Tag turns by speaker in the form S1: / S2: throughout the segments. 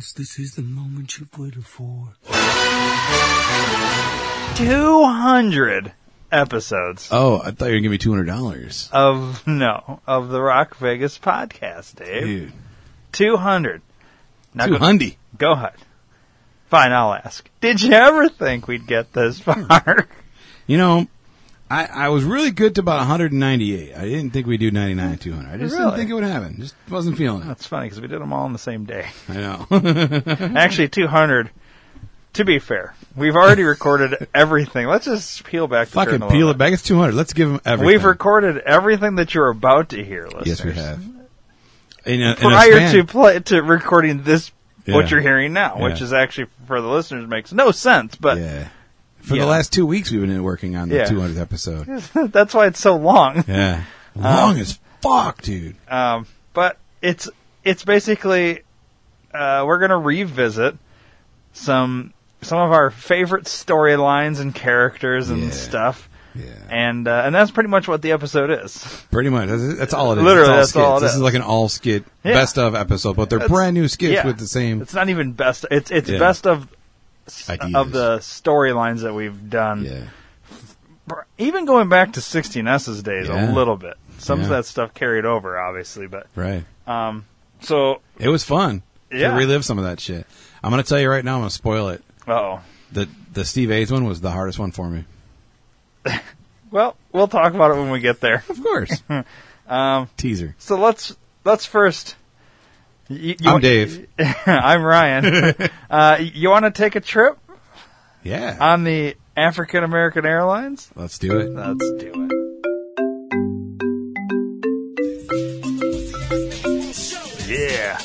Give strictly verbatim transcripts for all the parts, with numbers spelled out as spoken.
S1: Yes, this is the moment you've waited for.
S2: two hundred episodes.
S3: Oh, I thought you were going to give me two hundred dollars.
S2: Of, no, of the Rock Vegas podcast, Dave.
S3: Dude.
S2: two hundred. Now
S3: two hundred.
S2: Go, go ahead. Fine, I'll ask. Did you ever think we'd get this far?
S3: You know, I, I was really good to about one hundred ninety-eight. I didn't think we'd do ninety-nine and two hundred. I just
S2: Really?
S3: didn't think it would happen. Just wasn't feeling it.
S2: That's funny, because we did them all on the same day.
S3: I know.
S2: Actually, two hundred. To be fair, we've already recorded everything. Let's just peel back the
S3: Fucking
S2: curtain a
S3: peel
S2: little
S3: it back. It's two hundred. Let's give them
S2: bit.
S3: everything.
S2: We've recorded everything that you're about to hear, listeners.
S3: Yes, we have. In a, in a
S2: Prior
S3: span-
S2: to play, to recording this, what
S3: Yeah.
S2: you're hearing now, which
S3: Yeah.
S2: is actually, for the listeners, makes no sense, but
S3: Yeah. For
S2: Yeah.
S3: the last two weeks, we've been working on the
S2: Yeah.
S3: two hundredth episode.
S2: that's why it's so long.
S3: Yeah. Long as fuck, dude.
S2: Um, but it's it's basically uh, we're going to revisit some some of our favorite storylines and characters and
S3: Yeah.
S2: stuff,
S3: Yeah.
S2: and uh, and that's pretty much what the episode is.
S3: Pretty much. That's, that's all it is.
S2: Literally,
S3: It's
S2: that's all
S3: skits.
S2: it
S3: This
S2: is.
S3: is like an all skit
S2: Yeah.
S3: best of episode, but they're
S2: That's-
S3: brand new skits
S2: yeah.
S3: with the same
S2: It's not even best. It's it's
S3: Yeah.
S2: best of
S3: ideas.
S2: of the storylines that we've done.
S3: Yeah.
S2: Even going back to sixteen S's days
S3: Yeah.
S2: a little bit. Some of
S3: Yeah.
S2: that stuff carried over, obviously, but
S3: Right.
S2: um, so
S3: It was fun
S2: Yeah.
S3: to relive some of that shit. I'm going to tell you right now, I'm going to spoil it.
S2: oh.
S3: The the Steve A's one was the hardest one for me.
S2: Well, we'll talk about it when we get there.
S3: Of course.
S2: Um,
S3: Teaser.
S2: so let's let's first. You, you,
S3: I'm Dave.
S2: I'm Ryan. uh, you want to take a trip
S3: Yeah.
S2: on the African American Airlines?
S3: Let's do it.
S2: Let's do it. Yeah.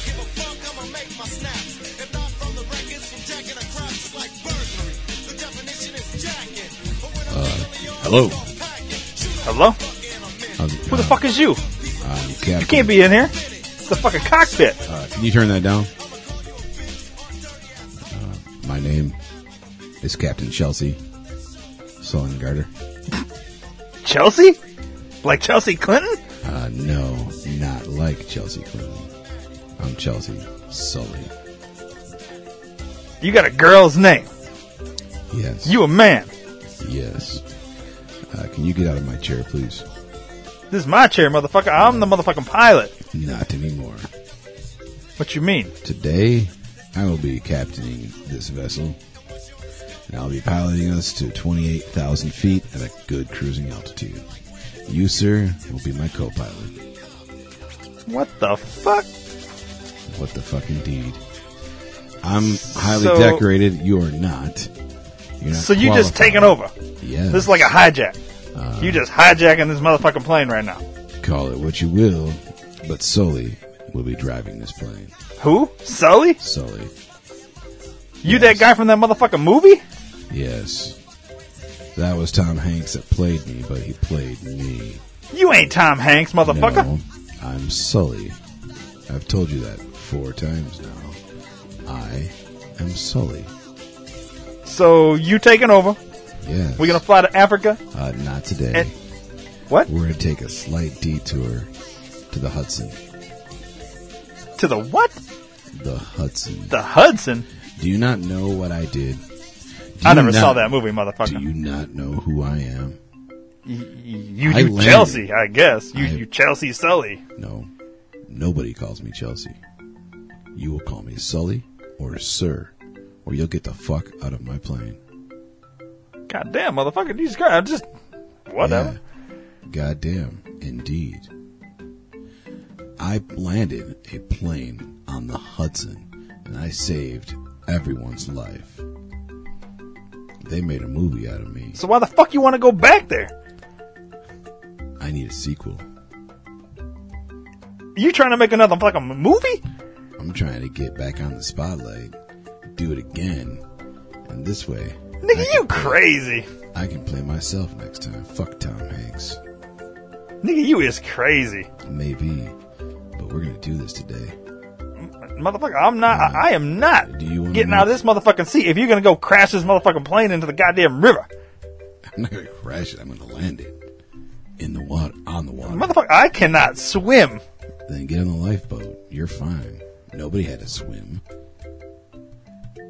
S3: Hello.
S2: Hello?
S3: Um,
S2: Who the fuck is you?
S3: I'm Captain.
S2: You can't be in here. It's the fucking cockpit.
S3: Uh, can you turn that down? Uh, my name is Captain Chelsea Sullengarter.
S2: Chelsea? Like Chelsea Clinton?
S3: Uh, no, not like Chelsea Clinton. I'm Chelsea Sully.
S2: You got a girl's name.
S3: Yes.
S2: You a man.
S3: Yes. Uh, can you get out of my chair, please?
S2: This is my chair, motherfucker. I'm the motherfucking pilot.
S3: Not anymore.
S2: What you mean?
S3: Today, I will be captaining this vessel, and I'll be piloting us to twenty-eight thousand feet at a good cruising altitude. You, sir, will be my co-pilot.
S2: What the fuck?
S3: What the fuck, indeed. I'm highly
S2: So-
S3: decorated. You are not. You're not
S2: So you just
S3: qualified.
S2: taking over.
S3: Yes.
S2: This is like a hijack.
S3: Uh,
S2: You just hijacking this motherfucking plane right now.
S3: Call it what you will, but Sully will be driving this plane.
S2: Who? Sully?
S3: Sully.
S2: You
S3: Yes.
S2: that guy from that motherfucking movie?
S3: Yes. That was Tom Hanks that played me, but he played me.
S2: You ain't Tom Hanks, motherfucker.
S3: No, I'm Sully. I've told you that four times now. I am Sully.
S2: So you taking over.
S3: Yes.
S2: We gonna fly to Africa?
S3: Uh, not today.
S2: And- What?
S3: We're going to take a slight detour to the Hudson.
S2: To the what?
S3: The Hudson.
S2: The Hudson?
S3: Do you not know what I did? Do
S2: I
S3: you
S2: never
S3: not-
S2: saw that movie,
S3: Do
S2: motherfucker.
S3: you not know who I am?
S2: You, you,
S3: I
S2: you
S3: landed.
S2: Chelsea, I guess. You,
S3: I-
S2: you Chelsea Sully.
S3: No. Nobody calls me Chelsea. You will call me Sully or Sir, or you'll get the fuck out of my plane.
S2: God damn, motherfucker. These guys, I'm just whatever.
S3: Yeah. Goddamn, indeed. I landed a plane on the Hudson, and I saved everyone's life. They made a movie out of me.
S2: So why the fuck you want to go back there?
S3: I need a sequel.
S2: You trying to make another fucking movie?
S3: I'm trying to get back on the spotlight, do it again, and this way,
S2: Nigga,
S3: I
S2: you
S3: can play-
S2: crazy.
S3: I can play myself next time. Fuck Tom Hanks.
S2: Nigga, you is crazy.
S3: Maybe, but we're gonna do this today.
S2: Motherfucker, I'm not, I, I am not
S3: Do you wanna
S2: getting
S3: know-
S2: out of this motherfucking seat if you're gonna go crash this motherfucking plane into the goddamn river.
S3: I'm not gonna crash it. I'm gonna land it in the water, on the water.
S2: Motherfucker, I cannot swim.
S3: Then get on the lifeboat. You're fine. Nobody had to swim.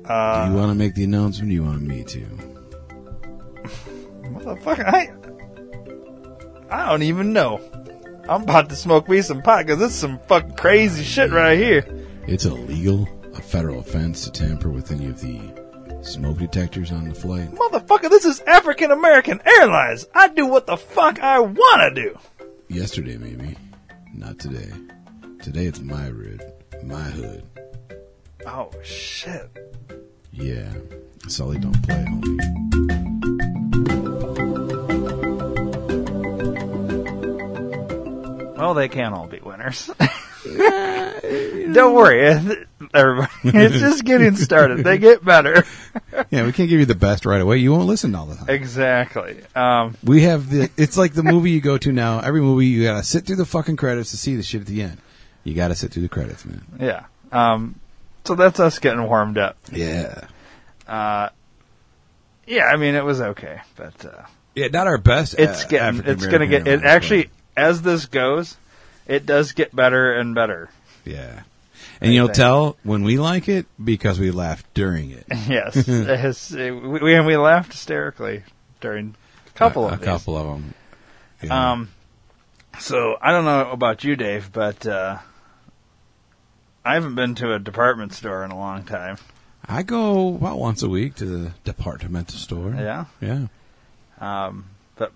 S2: Uh,
S3: do you want to make the announcement? Or do you want me to?
S2: Motherfucker, I, I don't even know. I'm about to smoke me some pot because this is some fucking crazy shit right here.
S3: It's illegal, a federal offense to tamper with any of the smoke detectors on the flight.
S2: Motherfucker, this is African American Airlines. I do what the fuck I want to do.
S3: Yesterday, maybe. Not today. Today it's my rid, my hood.
S2: Oh, shit.
S3: Yeah. Sully don't play, homie.
S2: Well, they can't all be winners. Don't worry, everybody. It's just getting started. They get better.
S4: Yeah, we can't give you the best right away. You won't listen all the time.
S2: Exactly. Um,
S4: We have the. It's like the movie you go to now. Every movie you gotta sit through the fucking credits to see the shit at the end. You gotta sit through the credits, man.
S2: yeah. Um, so that's us getting warmed up.
S3: Yeah.
S2: Uh, yeah, I mean, it was okay, but uh,
S4: Yeah, not our best.
S2: it's
S4: uh,
S2: getting, it's
S4: African-American
S2: going to get, it
S4: airlines,
S2: actually, as this goes, it does get better and better.
S4: but- Yeah. And you'll tell when we like it because we laugh during it.
S2: Yes. It has, it, we, and we laughed hysterically during a couple
S4: a,
S2: of
S4: a
S2: these.
S4: couple of them. Yeah.
S2: Um, so I don't know about you, Dave, but uh, I haven't been to a department store in a long time.
S4: I go about once a week to the departmental store.
S2: Yeah.
S4: Yeah.
S2: Um, but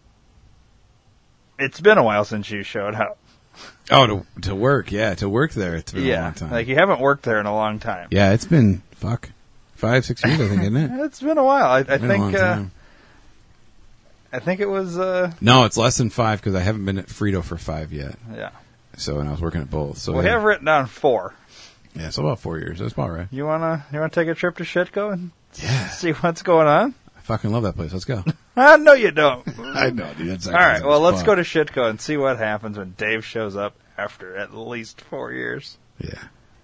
S2: it's been a while since you showed up.
S4: Oh, to to work. Yeah, to work there. It's been a
S2: Yeah.
S4: long time.
S2: Like you haven't worked there in a long time.
S4: yeah, it's been fuck five, six years. I think, isn't it?
S2: It's been a while. I, I
S4: Been a long
S2: think. Uh,
S4: time.
S2: I think it was. Uh,
S4: No, it's less than five because I haven't been at Frito for five yet.
S2: yeah.
S4: So, and I was working at both. So,
S2: We
S4: yeah.
S2: have written down four.
S4: yeah, so about four years. That's about right.
S2: You wanna you wanna take a trip to Shitco and
S4: Yeah.
S2: see what's going on?
S4: I fucking love that place. Let's go.
S2: I know you don't.
S3: I know, dude. That's
S2: All right. Well, let's go to Shitco and see what happens when Dave shows up after at least four years.
S4: Yeah.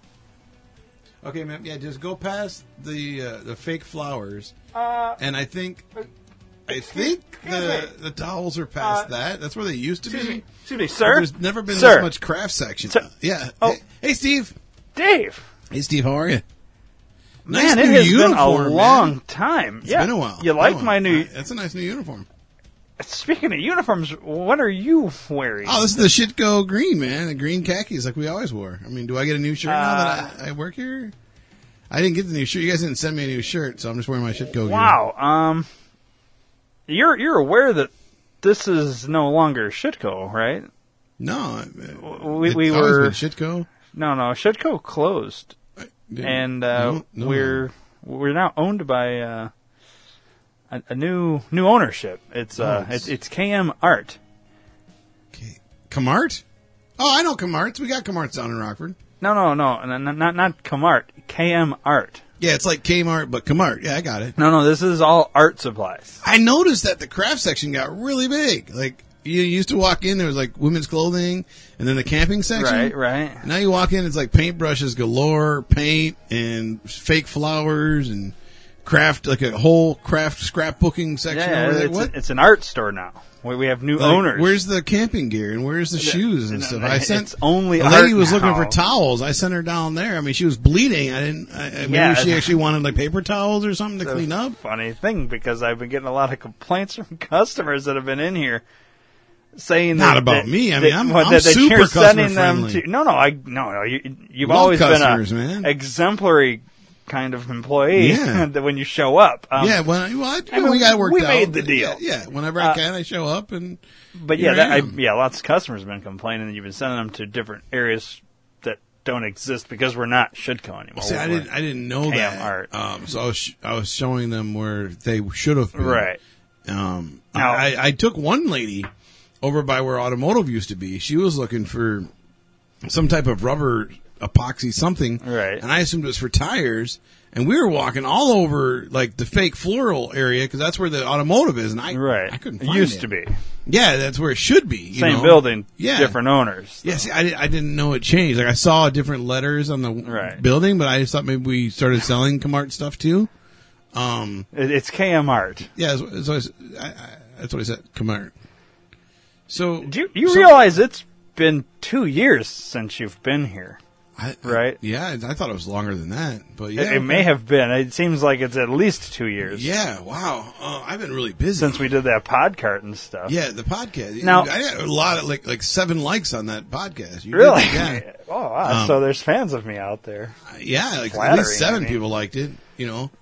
S4: Okay, man. Yeah, just go past the uh, the fake flowers,
S2: Uh,
S4: and I think I think the the towels are past that. That's where they used to
S2: excuse
S4: be.
S2: me, excuse me, sir.
S4: There's never been
S2: Sir.
S4: this much craft section.
S2: Sir.
S4: Yeah.
S2: Oh.
S4: Hey, hey, Steve.
S2: Dave.
S4: Hey, Steve. How are you?
S2: Man,
S4: Nice
S2: it
S4: new
S2: has been a
S4: uniform,
S2: long
S4: man.
S2: time.
S4: It's
S2: yeah,
S4: been a while.
S2: You
S4: Been
S2: like
S4: a while.
S2: my new?
S4: That's a nice new uniform.
S2: Speaking of uniforms, what are you wearing?
S4: Oh, this is the Shitco green, man. The green khakis like we always wore. I mean, do I get a new shirt now that I, I work here? I didn't get the new shirt. You guys didn't send me a new shirt, so I'm just wearing my Shitco gear.
S2: Wow. Um, you're you're aware that this is no longer Shitco, right?
S4: No.
S2: We-
S4: it's
S2: we
S4: always
S2: were-
S4: been Shitco.
S2: No, no. Shitco closed,
S4: I didn't-
S2: and uh,
S4: no, no.
S2: we're we're now owned by uh, a, a new new ownership. It's uh,
S4: Oh,
S2: it's, it's K M Art.
S4: Okay. Kamart? Oh, I know Kamarts. We got Kamarts down in Rockford.
S2: No, no, no, no, not not, not Kamart. K M Art.
S4: Yeah, it's like Kmart, but Kamart. Yeah, I got it.
S2: No, no. This is all art supplies.
S4: I noticed that the craft section got really big. Like, you used to walk in, there was like women's clothing, and then the camping section.
S2: Right, right.
S4: Now you walk in, it's like paintbrushes galore, paint, and fake flowers, and craft, like a whole craft scrapbooking section
S2: Yeah,
S4: over there.
S2: it's,
S4: What?
S2: it's an art store now. We we have new
S4: Like,
S2: owners.
S4: Where's the camping gear and where's the shoes and
S2: no,
S4: stuff?
S2: no,
S4: I sent
S2: it's only
S4: a lady
S2: art
S4: was looking
S2: now.
S4: for towels. I sent her down there. I mean, she was bleeding. I didn't. I, I- maybe
S2: Yeah.
S4: she actually wanted like paper towels or something to
S2: It's a
S4: clean up.
S2: Funny thing, because I've been getting a lot of complaints from customers that have been in here saying
S4: Not
S2: that,
S4: about
S2: that-
S4: me. I
S2: that-
S4: mean, I'm-
S2: well,
S4: I'm
S2: that, that
S4: super
S2: you're sending them
S4: customer-friendly.
S2: to. No, no, I no, no. You, you've
S4: Love
S2: always been
S4: customers,
S2: a
S4: man.
S2: exemplary kind of employee.
S4: Yeah.
S2: that when you show up. Um,
S4: yeah, when I, well, I,
S2: I mean,
S4: we got it worked
S2: we
S4: out.
S2: made the deal.
S4: Yeah, yeah, whenever I
S2: Uh,
S4: can, I show up and.
S2: But
S4: Here
S2: yeah, that,
S4: I
S2: I,
S4: am.
S2: yeah, lots of customers have been complaining that you've been sending them to different areas that don't exist because we're not Shitco anymore.
S4: See, I
S2: We're-
S4: didn't. I didn't know
S2: K M
S4: that.
S2: Art.
S4: Um, so I was, sh- I was showing them where they should have been.
S2: Right.
S4: Um,
S2: Now-
S4: I, I took one lady over by where automotive used to be. She was looking for some type of rubber epoxy something.
S2: Right.
S4: And I assumed it was for tires. And we were walking all over like the fake floral area because that's where the automotive is. And I,
S2: Right.
S4: I couldn't
S2: It
S4: find
S2: used
S4: it.
S2: to be.
S4: Yeah, that's where it should be. you
S2: Same
S4: know?
S2: building,
S4: Yeah.
S2: different owners.
S4: Yeah, see, I, di- I didn't know it changed. Like I saw different letters on the
S2: Right.
S4: building, but I just thought maybe we started selling Kamart stuff too. Um,
S2: It- It's K M Art.
S4: yeah, so, so I s- I- I- that's what I said, Kamart. So
S2: Do you, you
S4: so-
S2: realize it's been two years since you've been here?
S4: I,
S2: right?
S4: I, yeah, I thought it was longer than that, but yeah,
S2: It, it may have been. It seems like it's at least two years.
S4: Yeah, wow. Uh, I've been really busy
S2: since we did that podcast and stuff.
S4: Yeah, the podcast.
S2: Now,
S4: I got a lot of like like seven likes on that podcast. You
S2: really?
S4: Did, yeah.
S2: Oh, wow.
S4: Um,
S2: so there's fans of me out there.
S4: Yeah, like
S2: Flattering,
S4: at least seven
S2: I mean.
S4: people liked it. You know,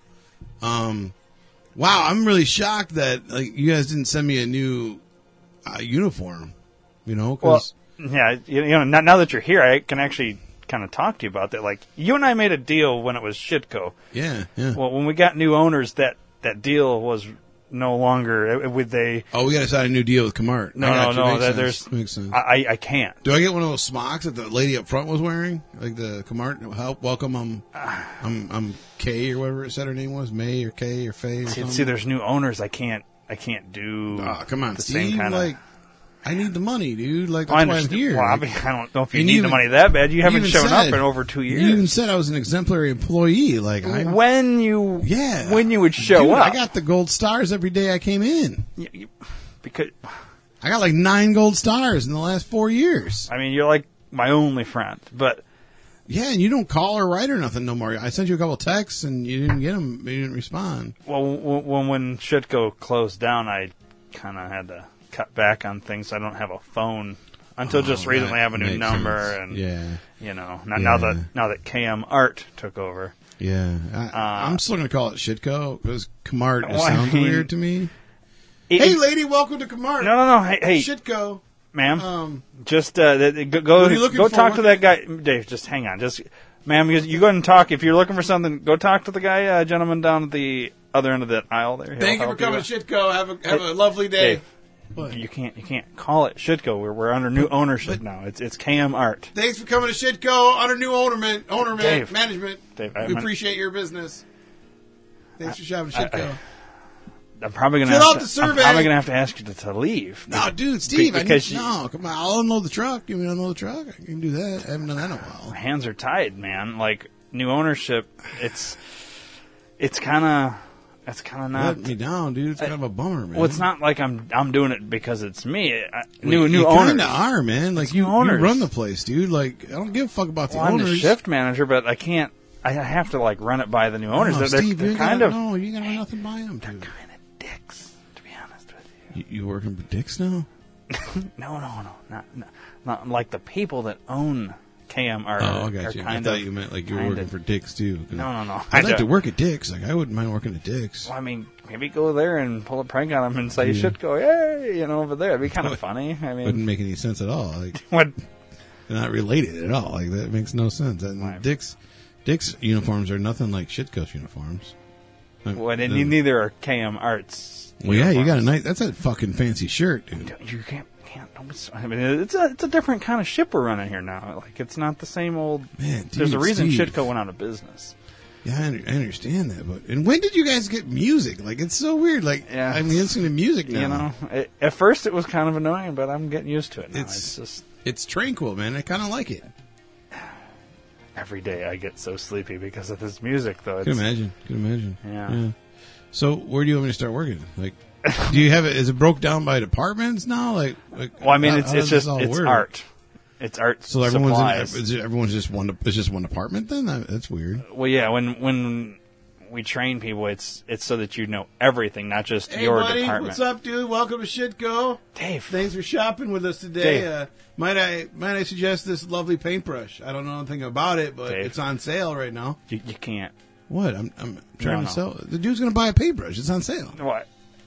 S4: um, wow. I'm really shocked that like you guys didn't send me a new uh, uniform. You know, because
S2: well, yeah, you, you know, now, now that you're here, I can actually kind of talk to you about that. Like, you and I made a deal when it was Shitco.
S4: yeah, yeah.
S2: Well, when we got new owners, that, that deal was no longer with they.
S4: Oh, we got to sign a new deal with Kamart.
S2: No,
S4: I got
S2: no,
S4: you.
S2: no.
S4: Makes
S2: That
S4: sense.
S2: there's.
S4: Makes sense.
S2: I, I can't.
S4: Do I get one of those smocks that the lady up front was wearing, like the Kamart help welcome? I'm, I'm, I'm Kay or whatever it said her name was, May or Kay or Faye or
S2: See,
S4: something.
S2: see, there's new owners. I can't. I can't do.
S4: Oh, come on,
S2: the
S4: Steve.
S2: same kind
S4: Like, I need the money, dude. Like, that's
S2: I
S4: why I'm
S2: understand.
S4: here.
S2: Well, I,
S4: Like,
S2: mean, I don't know if you
S4: And
S2: need
S4: you
S2: the
S4: even-
S2: money that bad. You
S4: you
S2: haven't
S4: even
S2: shown up
S4: said-
S2: in over two years.
S4: You even said I was an exemplary employee. Like, I,
S2: when you,
S4: yeah,
S2: when you would show
S4: Dude,
S2: up,
S4: I got the gold stars every day I came in.
S2: You- you- because
S4: I got like nine gold stars in the last four years.
S2: I mean, you're like my only friend, but
S4: Yeah, and you don't call or write or nothing no more. I sent you a couple texts and you didn't get them. You didn't respond.
S2: well, when when Shitco closed down, I kind of had to cut back on things. So I don't have a phone until just
S4: Oh,
S2: recently. I have a
S4: that
S2: new
S4: makes
S2: number,
S4: sense.
S2: and
S4: yeah,
S2: you know, now, now
S4: Yeah.
S2: that now that K M Art took over,
S4: yeah. I,
S2: Uh,
S4: I'm still gonna call it Shitco because Kamart
S2: Well, I
S4: sounds
S2: mean-
S4: weird to me.
S2: It-
S4: Hey, lady, welcome to Kamart.
S2: no, no, no, hey, hey,
S4: Shitco.
S2: ma'am,
S4: Um,
S2: just uh, th- th- go go,
S4: What are you looking
S2: go
S4: for?
S2: talk to
S4: What-
S2: that guy, Dave. Just hang on, just ma'am, you, you go ahead and talk. If you're looking for something, go talk to the guy, uh, gentleman down at the other end of that aisle there. He'll
S4: thank you for
S2: help
S4: coming
S2: out.
S4: to Shitco. Have a have
S2: Hey,
S4: a lovely day.
S2: Dave,
S4: What?
S2: You can't you can't call it Shitco. We're we're under new ownership now. It's it's K M Art.
S4: Thanks for coming to Shitco under new ownerman, ownerman
S2: Dave.
S4: management.
S2: Dave, I-
S4: we
S2: I'm-
S4: appreciate your business. Thanks for shopping
S2: I-
S4: Shitco.
S2: I- I'm probably gonna
S4: Fill
S2: have
S4: out
S2: to,
S4: the survey.
S2: I'm probably gonna have to ask you to, to leave.
S4: No, dude, Steve, I need,
S2: because you-
S4: no, come on, I'll unload the truck. You mean unload the truck? I can do that. I haven't done that in a while.
S2: hands are tied, man. Like new ownership, it's it's kind of it's kind of not.
S4: Let me down, dude. It's kind of a bummer, man.
S2: Well, it's not like I'm I'm doing it because it's me. I,
S4: Well,
S2: new
S4: you
S2: new owners.
S4: kind of are, man. Like
S2: It's
S4: you,
S2: new
S4: you
S2: owners.
S4: run the place, dude. Like I don't give a fuck about the
S2: Well, I'm
S4: owners.
S2: the shift manager, but I can't. I have to like run it by the new owners.
S4: No,
S2: they're they're,
S4: Steve,
S2: they're
S4: you
S2: kind
S4: gotta,
S2: of
S4: no, you got to run nothing by them, dude.
S2: kind of dicks, to be honest with
S4: You, you working for dicks now?
S2: you. No, no, no, not not, not like the people that own K M Art.
S4: Oh, I
S2: are
S4: got you. I
S2: kind
S4: thought
S2: of-
S4: you meant like you were
S2: kind
S4: working
S2: of-
S4: for dicks too.
S2: No, no, no.
S4: I'd
S2: I
S4: like to
S2: don't.
S4: work at Dick's. Like I wouldn't mind working at Dick's.
S2: Well, I mean, maybe go there and pull a prank on them and say,
S4: Yeah.
S2: "Shit, go, hey," you know, over there. It'd be kind of funny. I
S4: Wouldn't
S2: mean,
S4: make any sense at all. Like
S2: what?
S4: they're not related at all. Like that makes no sense. And
S2: Right.
S4: Dick's Dick's uniforms are nothing like Shitco's uniforms. Like,
S2: What? And
S4: no.
S2: neither are K M Arts.
S4: Well, yeah, you got a
S2: uniforms.
S4: nice. That's a fucking fancy shirt, dude.
S2: You can't. Can't. Don't be- I mean, it's a it's a different kind of ship we're running here now. Like it's not the same old.
S4: Man, dude,
S2: There's a reason
S4: Steve.
S2: Shitco went out of business.
S4: Yeah, I, under, I understand that, but and when did you guys get music? Like it's so weird. Like
S2: Yeah.
S4: I'm listening to music now.
S2: You know, it, at first it was kind of annoying, but I'm getting used to it now.
S4: It's-
S2: It's, just
S4: It's tranquil, man. I kind of like it.
S2: every day I get so sleepy because of this music, though. It's,
S4: Can imagine. Can imagine.
S2: Yeah.
S4: So where do you want me to start working? Like, do you have it? Is it broke down by departments now? Like, like
S2: Well, I mean,
S4: how-
S2: it's
S4: how
S2: it's
S4: does this
S2: just
S4: all
S2: it's
S4: work?
S2: art. It's art.
S4: So everyone's
S2: supplies.
S4: in, is it, everyone's just one. It's just one department. Then That- that's weird.
S2: Well, yeah. When when we train people, it's it's so that you know everything, not just your department.
S4: up, dude? Welcome to Shitco.
S2: Dave,
S4: Thanks for shopping with us today.
S2: Dave.
S4: Uh, might I might I suggest this lovely paintbrush? I don't know anything about it, but
S2: Dave.
S4: it's on sale right now.
S2: you, you can't.
S4: What? I'm I'm trying
S2: No,
S4: to
S2: no.
S4: sell. The dude's gonna buy a paintbrush. It's on sale.
S2: What?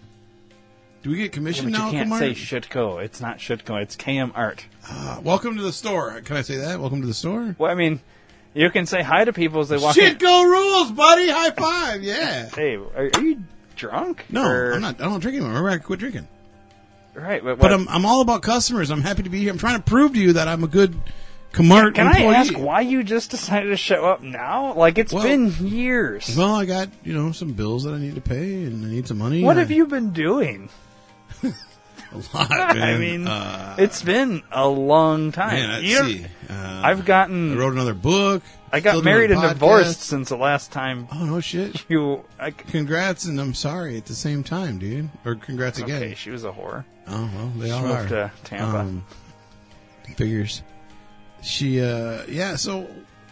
S4: Do we get commission
S2: But you
S4: now?
S2: can't
S4: Kumar?
S2: say Shitco. It's not Shitco. It's K M Art.
S4: Uh, welcome to the store. Can I say that? Welcome to the store.
S2: Well, I mean, you can say hi to people as they walk in.
S4: Shitco rules, buddy. High five. Yeah.
S2: Dave, are, are you drunk?
S4: No,
S2: Or-
S4: I'm not. I don't drink anymore. Remember, I quit drinking.
S2: Right, but,
S4: But
S2: what-
S4: I'm I'm all about customers. I'm happy to be here. I'm trying to prove to you that I'm a good Kamart
S2: Can
S4: employee.
S2: I ask why you just decided to show up now? Like, it's
S4: Well-
S2: been years.
S4: Well, I got you know some bills that I need to pay, and I need some money.
S2: What
S4: and
S2: have you been doing?
S4: A lot,
S2: I
S4: man.
S2: mean,
S4: uh,
S2: it's been a long time.
S4: man, let's
S2: You don't-
S4: see. Uh,
S2: I've
S4: I
S2: gotten.
S4: wrote another book.
S2: I got
S4: Still doing
S2: married
S4: a
S2: and
S4: podcast.
S2: divorced since the last time
S4: Oh no, shit!
S2: you. I,
S4: Congrats, and I'm sorry at the same time, dude. Or congrats again.
S2: okay, she was a whore.
S4: Oh well, they all
S2: She
S4: are.
S2: moved to Tampa.
S4: Um, figures. She, uh, yeah. So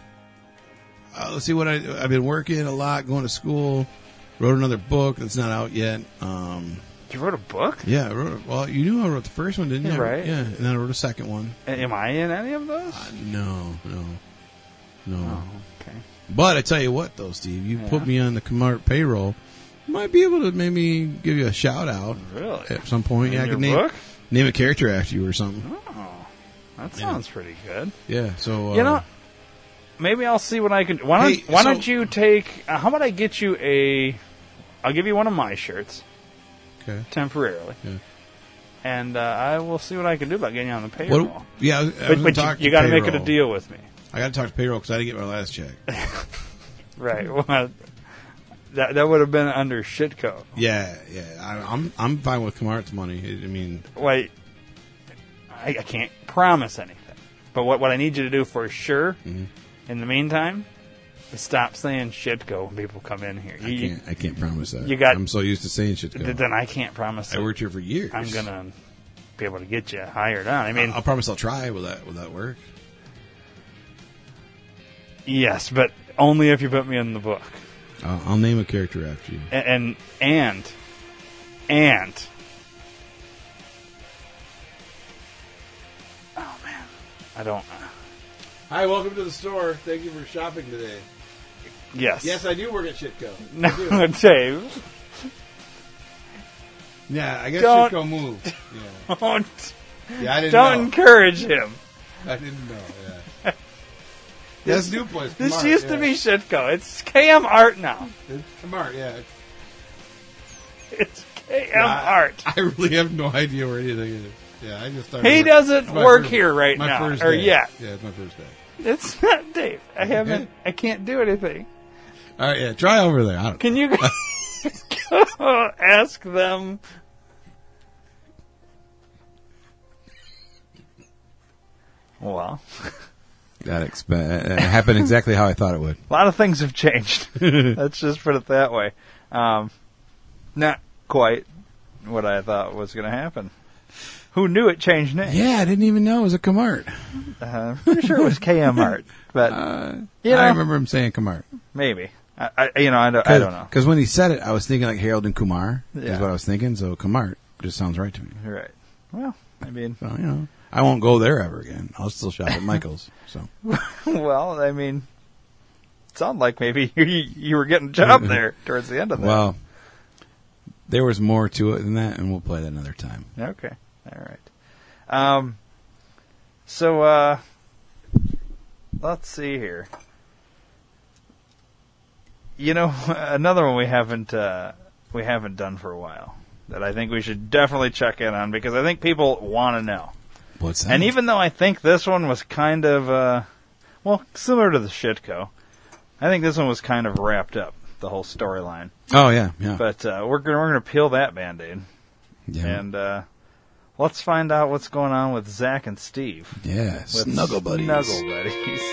S4: uh, let's see what I, I've been working a lot, going to school. Wrote another book that's not out yet. Um,
S2: You wrote a book?
S4: yeah, I wrote. Well, you knew I wrote the first one, didn't you?
S2: Right.
S4: Yeah, and then I wrote a second one.
S2: Am I in any of those?
S4: Uh, no, no, no.
S2: Oh, okay.
S4: But I tell you what, though, Steve, you
S2: Yeah.
S4: put me on the Camart payroll. Might be able to maybe give you a shout out
S2: Really?
S4: at some point. Yeah,
S2: In
S4: I
S2: your
S4: could name
S2: book?
S4: name a character after you or something.
S2: Oh, that
S4: Yeah.
S2: sounds pretty good.
S4: Yeah. So uh,
S2: You know, maybe I'll see what I can. Why don't
S4: Hey,
S2: Why
S4: so-
S2: don't you take? Uh, how about I get you a? I'll give you one of my shirts
S4: okay.
S2: temporarily,
S4: Yeah.
S2: and uh, I will see what I can do about getting you on the payroll.
S4: What? Yeah, I was, I was
S2: but
S4: gonna
S2: but
S4: talk
S2: you, you
S4: to
S2: got to make it a
S4: payroll.
S2: deal with me,
S4: I got to talk to payroll because I didn't get my last check.
S2: right? Well, that that would have been under Shitco.
S4: Yeah, yeah. I, I'm I'm fine with Camart's money. I I mean,
S2: Wait, I, I can't promise anything, but what what I need you to do for sure,
S4: Mhm.
S2: in the meantime, is stop saying Shitco when people come in here.
S4: I
S2: You-
S4: can't I can't promise that.
S2: you got-
S4: I'm so used to saying shit.
S2: th- then I can't promise.
S4: I
S2: that
S4: worked here for years.
S2: I'm gonna be able to get you hired on. I mean,
S4: I'll promise I'll try. Will that will that work?
S2: yes, but only if you put me in the book.
S4: I'll, I'll name a character after you.
S2: And and and, and oh man, I don't.
S4: Hi, welcome to the store. Thank you for shopping today.
S2: Yes.
S4: Yes, I do work at Shitco.
S2: No, Dave.
S4: Yeah, I guess
S2: Don't-
S4: Shitco moved. Yeah,
S2: Don't
S4: yeah I didn't
S2: don't
S4: know.
S2: encourage him.
S4: I didn't know. Yeah. That's new place.
S2: This
S4: Camart,
S2: used
S4: yeah.
S2: to be Shitco. It's K M Art now.
S4: It's Camart. Yeah.
S2: It's K M
S4: Yeah, I-
S2: Art.
S4: I really have no idea where anything is. Yeah, I just started.
S2: He
S4: work-
S2: doesn't
S4: it's my
S2: work
S4: first-
S2: here right
S4: my
S2: now,
S4: first
S2: or
S4: day.
S2: yet.
S4: Yeah, it's my first day.
S2: It's not Dave. I haven't. I can't do anything.
S4: All right, yeah, try over there. I don't.
S2: Can you go ask them? Well,
S4: That exp- uh, happened exactly how I thought it would.
S2: a lot of things have changed. Let's just put it that way. Um, not quite what I thought was going to happen. Who knew it changed names?
S4: Yeah, I didn't even know it was a Camart.
S2: Uh, I'm pretty sure it was K M Art, but
S4: Uh,
S2: You
S4: I
S2: know.
S4: remember him saying Camart.
S2: maybe. I, I, you know, I don't, I don't know.
S4: Because when he said it, I was thinking like Harold and Kumar.
S2: Yeah.
S4: Is what I was thinking. So Camart just sounds right to me.
S2: You're right. Well, I mean,
S4: So you know, I won't go there ever again. I'll still shop at Michael's. So
S2: well, I mean, it sounded like maybe you, you were getting a job there towards the end of that.
S4: well, there was more to it than that, and we'll play that another time.
S2: Okay. All right. Um, so, uh, let's see here. You know, another one we haven't, uh, we haven't done for a while that I think we should definitely check in on because I think people want to know.
S4: What's that?
S2: And even though I think this one was kind of, uh, well, similar to the Shitco, I think this one was kind of wrapped up, the whole storyline.
S4: oh yeah, yeah,
S2: But, uh, we're gonna, we're gonna peel that Band-Aid.
S4: yeah,
S2: And, uh, let's find out what's going on with Zach and Steve.
S4: yeah.
S2: With
S4: Snuggle buddies.
S2: Snuggle Buddies.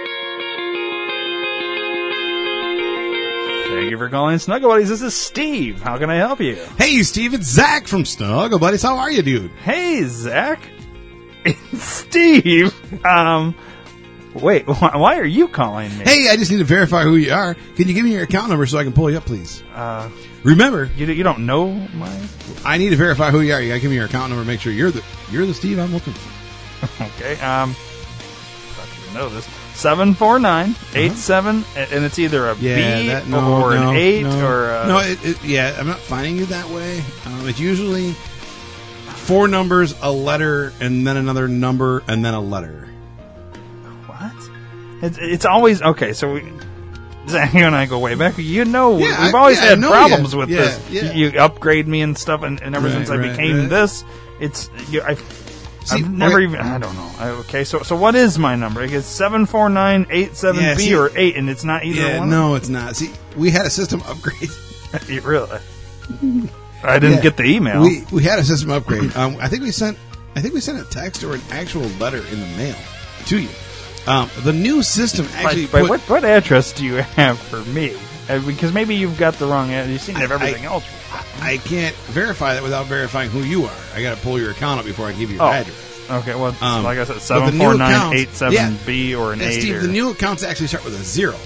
S2: Thank you for calling Snuggle Buddies. This is Steve. How can I help you?
S4: Hey, Steve, it's Zach from Snuggle Buddies. How are you, dude?
S2: Hey, Zach. It's Steve. Um, wait, why, why are you calling me?
S4: Hey, I just need to verify who you are. Can you give me your account number so I can pull you up, please?
S2: Uh,
S4: Remember,
S2: you, you don't know my...
S4: I need to verify who you are. You gotta give me your account number. Make sure you're the you're the Steve I'm looking for.
S2: Okay, um, thought you know this. seven four nine, eight seven, and it's either a B
S4: that, no,
S2: or
S4: no,
S2: an eight
S4: no.
S2: or a...
S4: no. It, it, yeah, I'm not finding you that way. Um, it's usually four numbers, a letter, and then another number, and then a letter.
S2: What? It's, it's always okay. So we, Zach, you and I go way back. You know,
S4: Yeah,
S2: we've
S4: I-
S2: always
S4: yeah, I
S2: had
S4: know
S2: problems
S4: you.
S2: with
S4: Yeah,
S2: this.
S4: yeah.
S2: You, you upgrade me and stuff, and, and ever
S4: Right,
S2: since I
S4: right,
S2: became
S4: right.
S2: this, it's you, I've,
S4: See,
S2: I've never
S4: wait.
S2: even. I don't know. I, okay, so so what is my number? I guess seven four nine eight seven
S4: Yeah,
S2: B
S4: see-
S2: or eight, and it's not either
S4: Yeah,
S2: one.
S4: no, it's not. See, we had a system upgrade.
S2: You really. I didn't
S4: Yeah.
S2: get the email.
S4: We we had a system upgrade. Um, I think we sent I think we sent a text or an actual letter in the mail to you. Um, the new system actually
S2: Wait, wait,
S4: put,
S2: what what address do you have for me? Uh, because maybe you've got the wrong address. You seem to have
S4: I-
S2: everything
S4: I-
S2: else.
S4: I can't verify that without verifying who you are. I got to pull your account up before I give you your
S2: Oh.
S4: address.
S2: Okay, well,
S4: Um,
S2: like I said,
S4: but the
S2: seven
S4: new
S2: four nine
S4: accounts-
S2: eight seven
S4: yeah.
S2: B or an
S4: And
S2: eight.
S4: Steve,
S2: or,
S4: the new accounts actually start with a zero.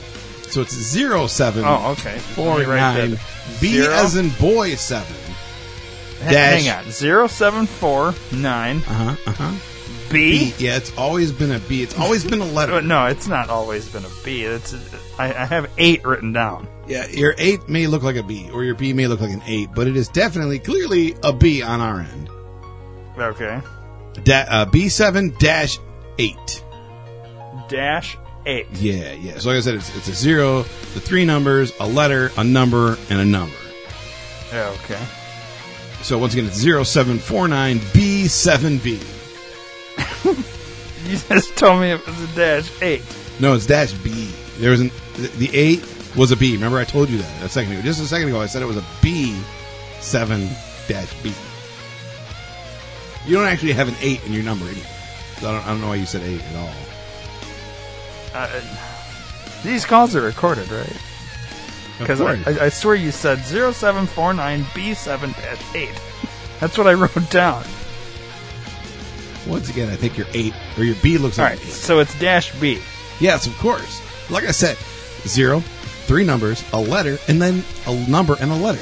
S4: So it's zero seven
S2: Oh, okay.
S4: four
S2: Let me write
S4: nine
S2: that.
S4: B
S2: Zero?
S4: as in boy seven.
S2: H-
S4: dash-
S2: Hang on. Zero seven four nine
S4: Uh huh. Uh huh.
S2: B.
S4: Yeah, it's always been a B. It's always been a letter.
S2: But no, it's not always been a B. It's I, I have eight written down.
S4: Yeah, your eight may look like a B, or your B may look like an eight, but it is definitely, clearly a B on our end.
S2: Okay.
S4: Da- uh, B seven dash eight.
S2: Dash eight.
S4: Yeah, yeah. So like I said, it's, it's a zero, the three numbers, a letter, a number, and a number.
S2: Yeah, okay.
S4: So once again, it's zero seven four nine B seven B.
S2: You just told me it was a dash eight.
S4: No, it's dash B. There was an the, the eight was a B. Remember, I told you that a second ago. Just a second ago, I said it was a B seven dash B. You don't actually have an eight in your number anyway. So I don't, I don't know why you said eight at all.
S2: Uh, these calls are recorded, right? Because I, I, I swear you said zero seven four nine B seven dash eight. That's what I wrote down.
S4: Once again, I think your eight or your B looks
S2: All
S4: like
S2: right,
S4: an eight.
S2: so it's dash B.
S4: Yes, of course. Like I said, zero, three numbers, a letter, and then a number and a letter.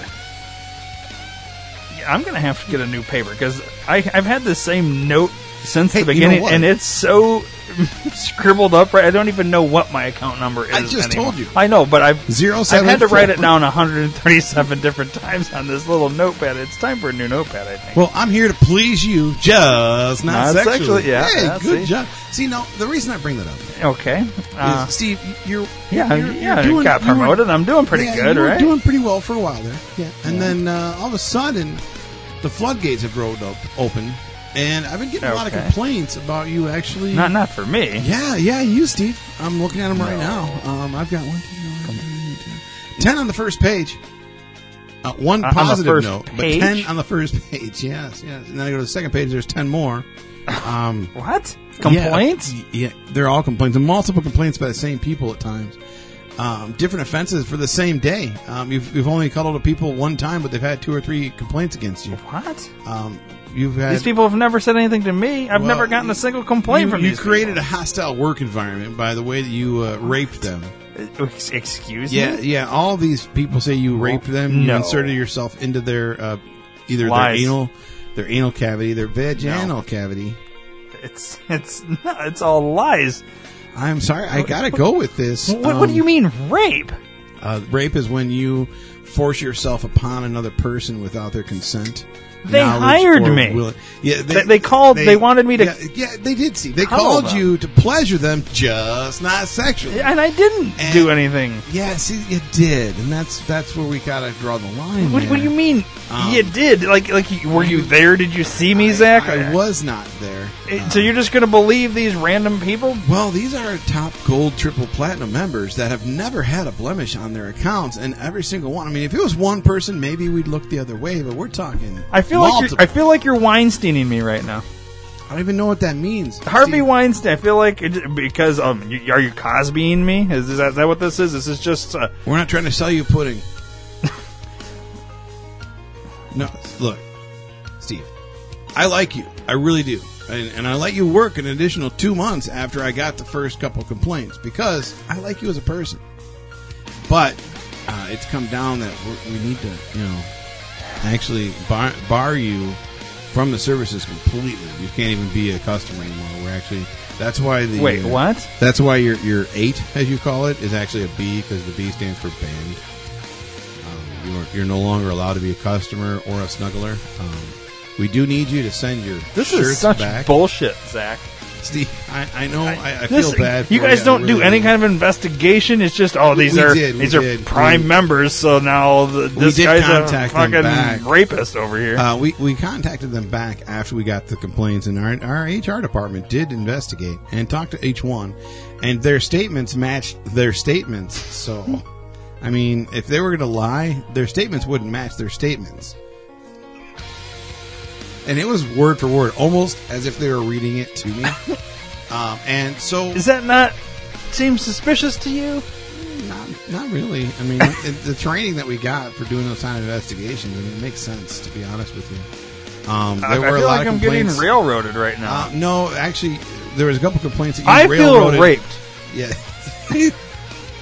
S2: Yeah, I'm going to have to get a new paper because I've had the same note since
S4: Hey,
S2: the
S4: you know
S2: beginning,
S4: what?
S2: and it's so scribbled up. Right, I don't even know what my account number is.
S4: I just
S2: anymore.
S4: told you.
S2: I know, but I've
S4: Zero,
S2: I've
S4: seven,
S2: had to
S4: four.
S2: write it down one hundred thirty-seven different times on this little notepad. It's time for a new notepad, I think.
S4: Well, I'm here to please you, just not,
S2: Not
S4: sexually.
S2: sexually, yeah,
S4: Hey,
S2: yeah,
S4: good
S2: see?
S4: job. See, no, the reason I bring that up
S2: okay, uh,
S4: is, Steve, you're
S2: yeah,
S4: you're,
S2: yeah,
S4: you're doing,
S2: got
S4: you were-
S2: promoted. I'm doing pretty
S4: yeah,
S2: good,
S4: you were
S2: right?
S4: doing pretty well for a while there. Yeah, and
S2: Yeah.
S4: then uh, all of a sudden, the floodgates have rolled up, open, and I've been getting a lot of
S2: Okay.
S4: complaints about you actually.
S2: not not for me.
S4: Yeah, yeah, you, Steve. I'm looking at them right
S2: No.
S4: now. Um, I've got one, two, one, two, two, ten on the first page. Uh, one
S2: Uh, on the
S4: positive
S2: first
S4: note,
S2: page?
S4: but ten on the first page. Yes, yes. And then I go to the second page. There's ten more. Um,
S2: What complaints?
S4: Yeah, yeah, they're all complaints, and multiple complaints by the same people at times. Um, different offenses for the same day. Um, you've, you've only cuddled with people one time, but they've had two or three complaints against you.
S2: What?
S4: Um, you've had
S2: These people have never said anything to me. I've
S4: Well,
S2: never gotten a single complaint
S4: you,
S2: from
S4: you
S2: these
S4: created
S2: people.
S4: a hostile work environment by the way that you uh, raped them.
S2: Ex- Excuse
S4: Yeah,
S2: me?
S4: yeah. All these people say you raped them. You
S2: No.
S4: inserted yourself into their uh, either
S2: Lies.
S4: their anal, their anal cavity, their vaginal cavity.
S2: It's it's not, it's all lies.
S4: I'm sorry, I gotta go with this.
S2: What, what do
S4: Um,
S2: you mean rape?
S4: Uh, rape is when you force yourself upon another person without their consent.
S2: They
S4: knowledge,
S2: hired
S4: or
S2: me.
S4: will- Yeah,
S2: They- they called- they wanted me to-
S4: Yeah, yeah, they did. See, they
S2: Cuddle
S4: called
S2: them.
S4: you to pleasure them, just not sexually.
S2: And I didn't
S4: And-
S2: do anything.
S4: Yeah, see, you did, and that's that's where we gotta draw the line.
S2: What,
S4: there.
S2: what do you mean?
S4: Um,
S2: you did? Like like you- were you there? Did you see me, Zach?
S4: I, I was not there.
S2: Eh, So you're just gonna believe these random people?
S4: Well, these are top gold, triple platinum members that have never had a blemish on their accounts, and every single one. I mean, if it was one person, maybe we'd look the other way, but we're talking.
S2: I feel like
S4: multiple.
S2: you're, I feel like you're Weinsteining me right now.
S4: I don't even know what that means.
S2: Harvey
S4: Steve.
S2: Weinstein. I feel like it, because um, you, are you Cosbying me? Is, is, that, is that what this is? This is just uh,
S4: We're not trying to sell you pudding. No, look, Steve. I like you. I really do, and, and I let you work an additional two months after I got the first couple complaints because I like you as a person. But uh, it's come down that we're, we need to, you know, actually bar, bar you from the services completely. You can't even be a customer anymore. We're actually that's why the
S2: wait,
S4: uh,
S2: what?
S4: That's why your your eight, as you call it, is actually a B because the B stands for banned. Um, you're you're no longer allowed to be a customer or a snuggler. Um, we do need you to send your
S2: This
S4: shirts
S2: is such
S4: back.
S2: bullshit, Zach.
S4: Steve, I, I know I, I
S2: This-
S4: feel bad. For
S2: you guys
S4: I
S2: don't
S4: really
S2: do any kind of investigation. It's just oh, these
S4: We
S2: are
S4: did, we
S2: these are
S4: did.
S2: prime
S4: We-
S2: members. So now the, this
S4: did
S2: guy's a
S4: contact them
S2: fucking
S4: back.
S2: rapist over here.
S4: Uh, we, we contacted them back after we got the complaints, and our, our H R department did investigate and talk to each one, and their statements matched their statements. So, I mean, if they were going to lie, their statements wouldn't match their statements. And it was word for word, almost as if they were reading it to me. um, and so,
S2: is that not seem suspicious to you?
S4: not, not really. I mean, it, the training that we got for doing those kind of investigations, I mean, it makes sense, to be honest with you. Um, there
S2: I, I
S4: were a
S2: feel
S4: lot
S2: like
S4: of
S2: I'm getting
S4: complaints.
S2: railroaded right now.
S4: Uh, no, actually, there was a couple complaints that you
S2: I feel
S4: railroaded.
S2: raped.
S4: Yeah.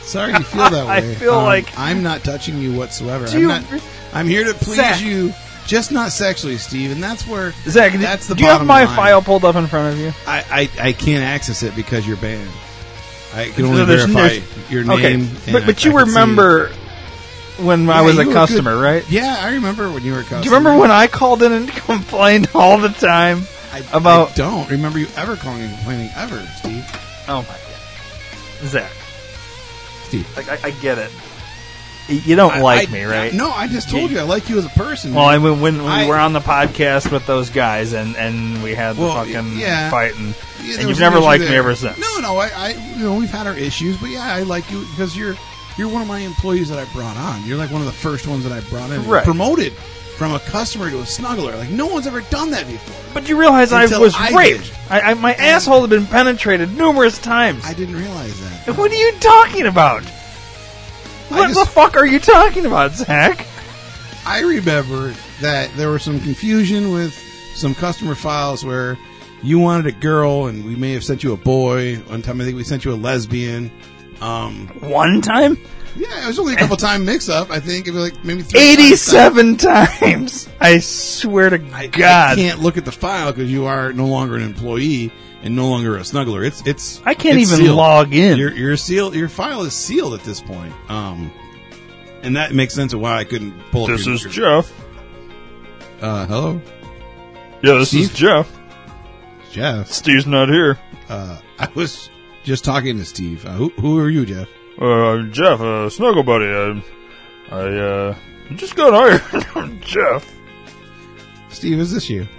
S4: Sorry you feel that way.
S2: I feel
S4: um,
S2: like
S4: I'm not touching you whatsoever.
S2: Do
S4: I'm
S2: you-
S4: not. I'm here to please
S2: Zach.
S4: you, just not sexually, Steve. And that's where
S2: Zach, do-
S4: that's the
S2: do you have
S4: bottom
S2: my
S4: line.
S2: file pulled up in front of you?
S4: I, I, I can't access it because you're banned. I can only
S2: So there's-
S4: verify
S2: there's-
S4: your name.
S2: Okay,
S4: and
S2: but,
S4: I-
S2: but you
S4: I can see-
S2: remember when I
S4: Yeah,
S2: was a
S4: you were
S2: customer,
S4: good.
S2: right?
S4: Yeah, I remember when you were a customer.
S2: Do you remember when I called in and complained all the time
S4: I,
S2: about?
S4: I don't remember you ever calling and complaining ever, Steve.
S2: Oh my god, Zach!
S4: Steve.
S2: Like I, I get it. You don't
S4: I-
S2: like
S4: I-
S2: me, right?
S4: No, I just told you I like you as a person.
S2: Well, I
S4: man.
S2: mean, when we
S4: I-
S2: were on the podcast with those guys, and, and we had the
S4: Well,
S2: fucking
S4: yeah.
S2: fight, and,
S4: Yeah, there
S2: and
S4: was
S2: you've
S4: an
S2: never
S4: issue
S2: liked me
S4: there.
S2: ever since.
S4: No, no, I, I, you know, we've had our issues, but yeah, I like you because you're, you're one of my employees that I brought on. You're like one of the first ones that I brought in,
S2: Right.
S4: promoted from a customer to a snuggler. Like no one's ever done that before.
S2: But you realize I
S4: Until
S2: was
S4: I
S2: raped.
S4: did.
S2: I, I, my asshole had been penetrated numerous times.
S4: I didn't realize that.
S2: What are you talking about? What
S4: just-
S2: the fuck are you talking about, Zach?
S4: I remember that there was some confusion with some customer files where you wanted a girl and we may have sent you a boy. One time I think we sent you a lesbian. Um,
S2: One time?
S4: yeah, it was only a couple time mix up. I think it was like maybe three
S2: eighty-seven times. I swear to
S4: I,
S2: God.
S4: I can't look at the file because you are no longer an employee and no longer a snuggler. It's it's.
S2: I can't
S4: it's
S2: even
S4: sealed.
S2: log in.
S4: Your your seal your file is sealed at this point. Um, and that makes sense of why I couldn't pull. up
S2: This
S4: your,
S2: is
S4: your-
S2: Jeff.
S4: Uh, hello,
S2: Yeah, this
S4: Steve?
S2: is Jeff.
S4: Jeff.
S2: Steve's not here.
S4: Uh, I was just talking to Steve. Uh, who who are you, Jeff?
S2: Uh, I'm Jeff, uh, Snuggle Buddy. I, I, uh, just got hired. I'm Jeff.
S4: Steve, is this you?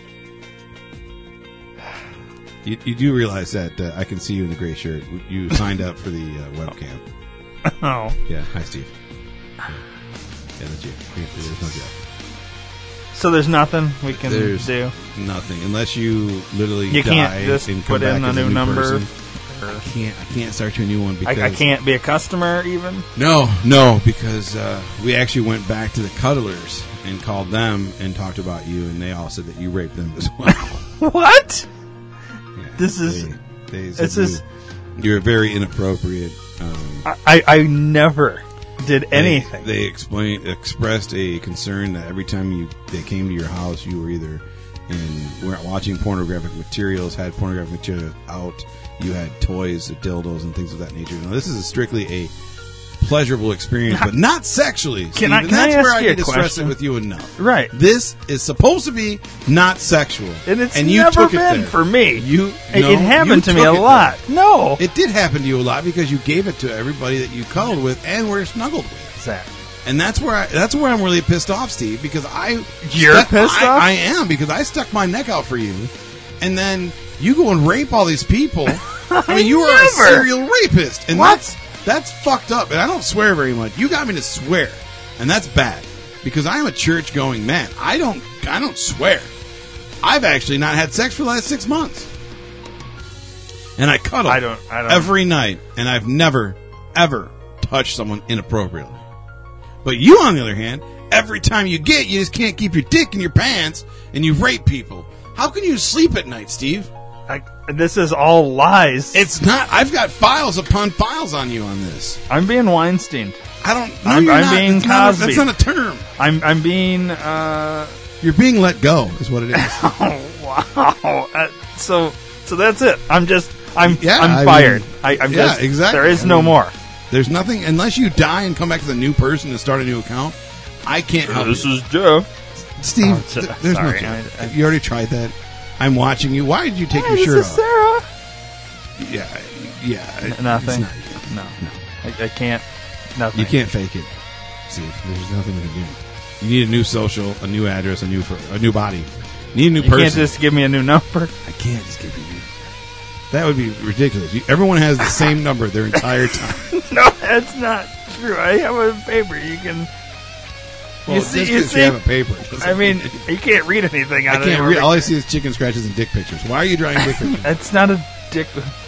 S4: You, you do realize that uh, I can see you in the gray shirt. You signed up for the uh, webcam.
S2: Oh.
S4: Yeah. Hi, Steve. Yeah, yeah that's you. There's no Jeff.
S2: So there's nothing we can
S4: There's
S2: do?
S4: nothing unless you literally
S2: You
S4: die
S2: can't just
S4: and come
S2: put in
S4: back
S2: a
S4: as
S2: new number?
S4: person. I can't. I can't start you a new one because
S2: I, I can't be a customer even?
S4: No, no, because uh, we actually went back to the cuddlers and called them and talked about you, and they all said that you raped them as well.
S2: What?
S4: Yeah,
S2: This is-
S4: they, they said
S2: this is-
S4: you, you're very inappropriate. Um,
S2: I, I, I never did anything.
S4: They, they explained, expressed a concern that every time you they came to your house, you were either in were watching pornographic materials, had pornographic material out. You had toys, dildos, and things of that nature. Now, this is strictly a pleasurable experience, but not sexually. Steve,
S2: I-
S4: and
S2: can I
S4: that's
S2: ask
S4: where I
S2: you a
S4: need to stress
S2: question?
S4: it with you enough.
S2: Right.
S4: This is supposed to be not sexual,
S2: And it's
S4: you
S2: never
S4: took it
S2: been
S4: there.
S2: for me.
S4: You,
S2: It,
S4: no,
S2: it happened
S4: you
S2: to me a
S4: took it
S2: lot.
S4: there.
S2: No.
S4: It did happen to you a lot because you gave it to everybody that you cuddled with and were snuggled with.
S2: Zach.
S4: And that's where I, that's where I'm really pissed off, Steve, because I
S2: You're
S4: stuck-
S2: pissed
S4: I,
S2: off?
S4: I am because I stuck my neck out for you, and then you go and rape all these people. I mean, you are a
S2: never.
S4: serial rapist, and
S2: What?
S4: that's that's fucked up. And I don't swear very much. You got me to swear, and that's bad because I am a church going man. I don't I don't swear. I've actually not had sex for the last six months, and I cuddle
S2: I don't- I don't-
S4: every night, and I've never ever touched someone inappropriately. But you, on the other hand, every time you get, you just can't keep your dick in your pants, and you rape people. How can you sleep at night, Steve?
S2: I, this is all lies.
S4: It's not. I've got files upon files on you on this.
S2: I'm being Weinstein.
S4: I don't. No,
S2: I'm-
S4: you're
S2: I'm
S4: not.
S2: being
S4: that's not a-
S2: Cosby.
S4: that's not a term.
S2: I'm I'm being uh
S4: You're being let go, is what it is.
S2: oh wow. Uh, so so that's it. I'm just I'm
S4: Yeah,
S2: I'm
S4: I
S2: fired.
S4: mean,
S2: I, I'm
S4: yeah,
S2: just
S4: exactly.
S2: there is
S4: I
S2: no
S4: mean,
S2: more.
S4: There's nothing unless you die and come back as a new person and start a new account. I can't help
S2: This
S4: you.
S2: is Jeff.
S4: Steve.
S2: Oh, it's-
S4: th- there's
S2: sorry,
S4: no.
S2: I- I-
S4: you already tried that. I'm watching you. Why did you take
S2: Hey,
S4: your
S2: this
S4: shirt
S2: is
S4: off?
S2: Sarah.
S4: Yeah, yeah. it-
S2: Nothing.
S4: It's not you.
S2: No, I, I can't. Nothing.
S4: You can't fake it, Steve. There's nothing we can do. You need a new social, a new address, a new a new body. You need a new
S2: You
S4: person.
S2: can't just give me a new number.
S4: I can't just give you. That would be ridiculous. You, everyone has the same number their entire time.
S2: No, that's not true. I have a paper. You can.
S4: Well,
S2: you
S4: just
S2: see, you
S4: 'cause
S2: see.
S4: you have a paper. doesn't
S2: I mean,
S4: mean-
S2: you can't read anything out
S4: I
S2: of
S4: can't
S2: it.
S4: read. All I see is chicken scratches and dick pictures. Why are you drawing dick pictures?
S2: That's not a dick.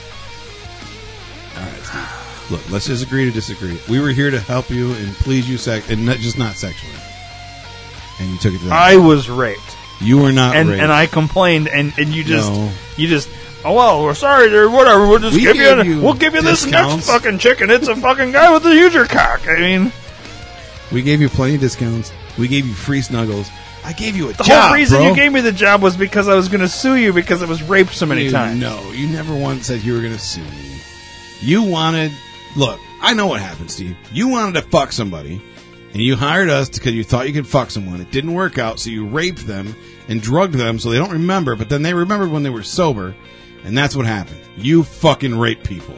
S4: All right, Steve. Look, let's just agree to disagree. We were here to help you and please you, sex, and not, just not sexually. And you took it to that.
S2: I was raped,
S4: You were not
S2: and
S4: raped.
S2: and I complained, and, and you just
S4: No.
S2: you just Oh, well, we're sorry, dude. Whatever. We'll just
S4: We
S2: give you,
S4: gave you
S2: we'll give you this next
S4: discounts.
S2: fucking chicken. It's a fucking guy with a huger cock. I mean,
S4: We gave you plenty of discounts. We gave you free snuggles. I gave you a
S2: the
S4: job,
S2: whole reason
S4: bro.
S2: you gave me the job was because I was going to sue you because I was raped so many
S4: You-
S2: times.
S4: No, you never once said you were going to sue me. You wanted... Look, I know what happened, Steve. You wanted to fuck somebody, and you hired us because you thought you could fuck someone. It didn't work out, so you raped them and drugged them so they don't remember, but then they remembered when they were sober, and that's what happened. You fucking raped people.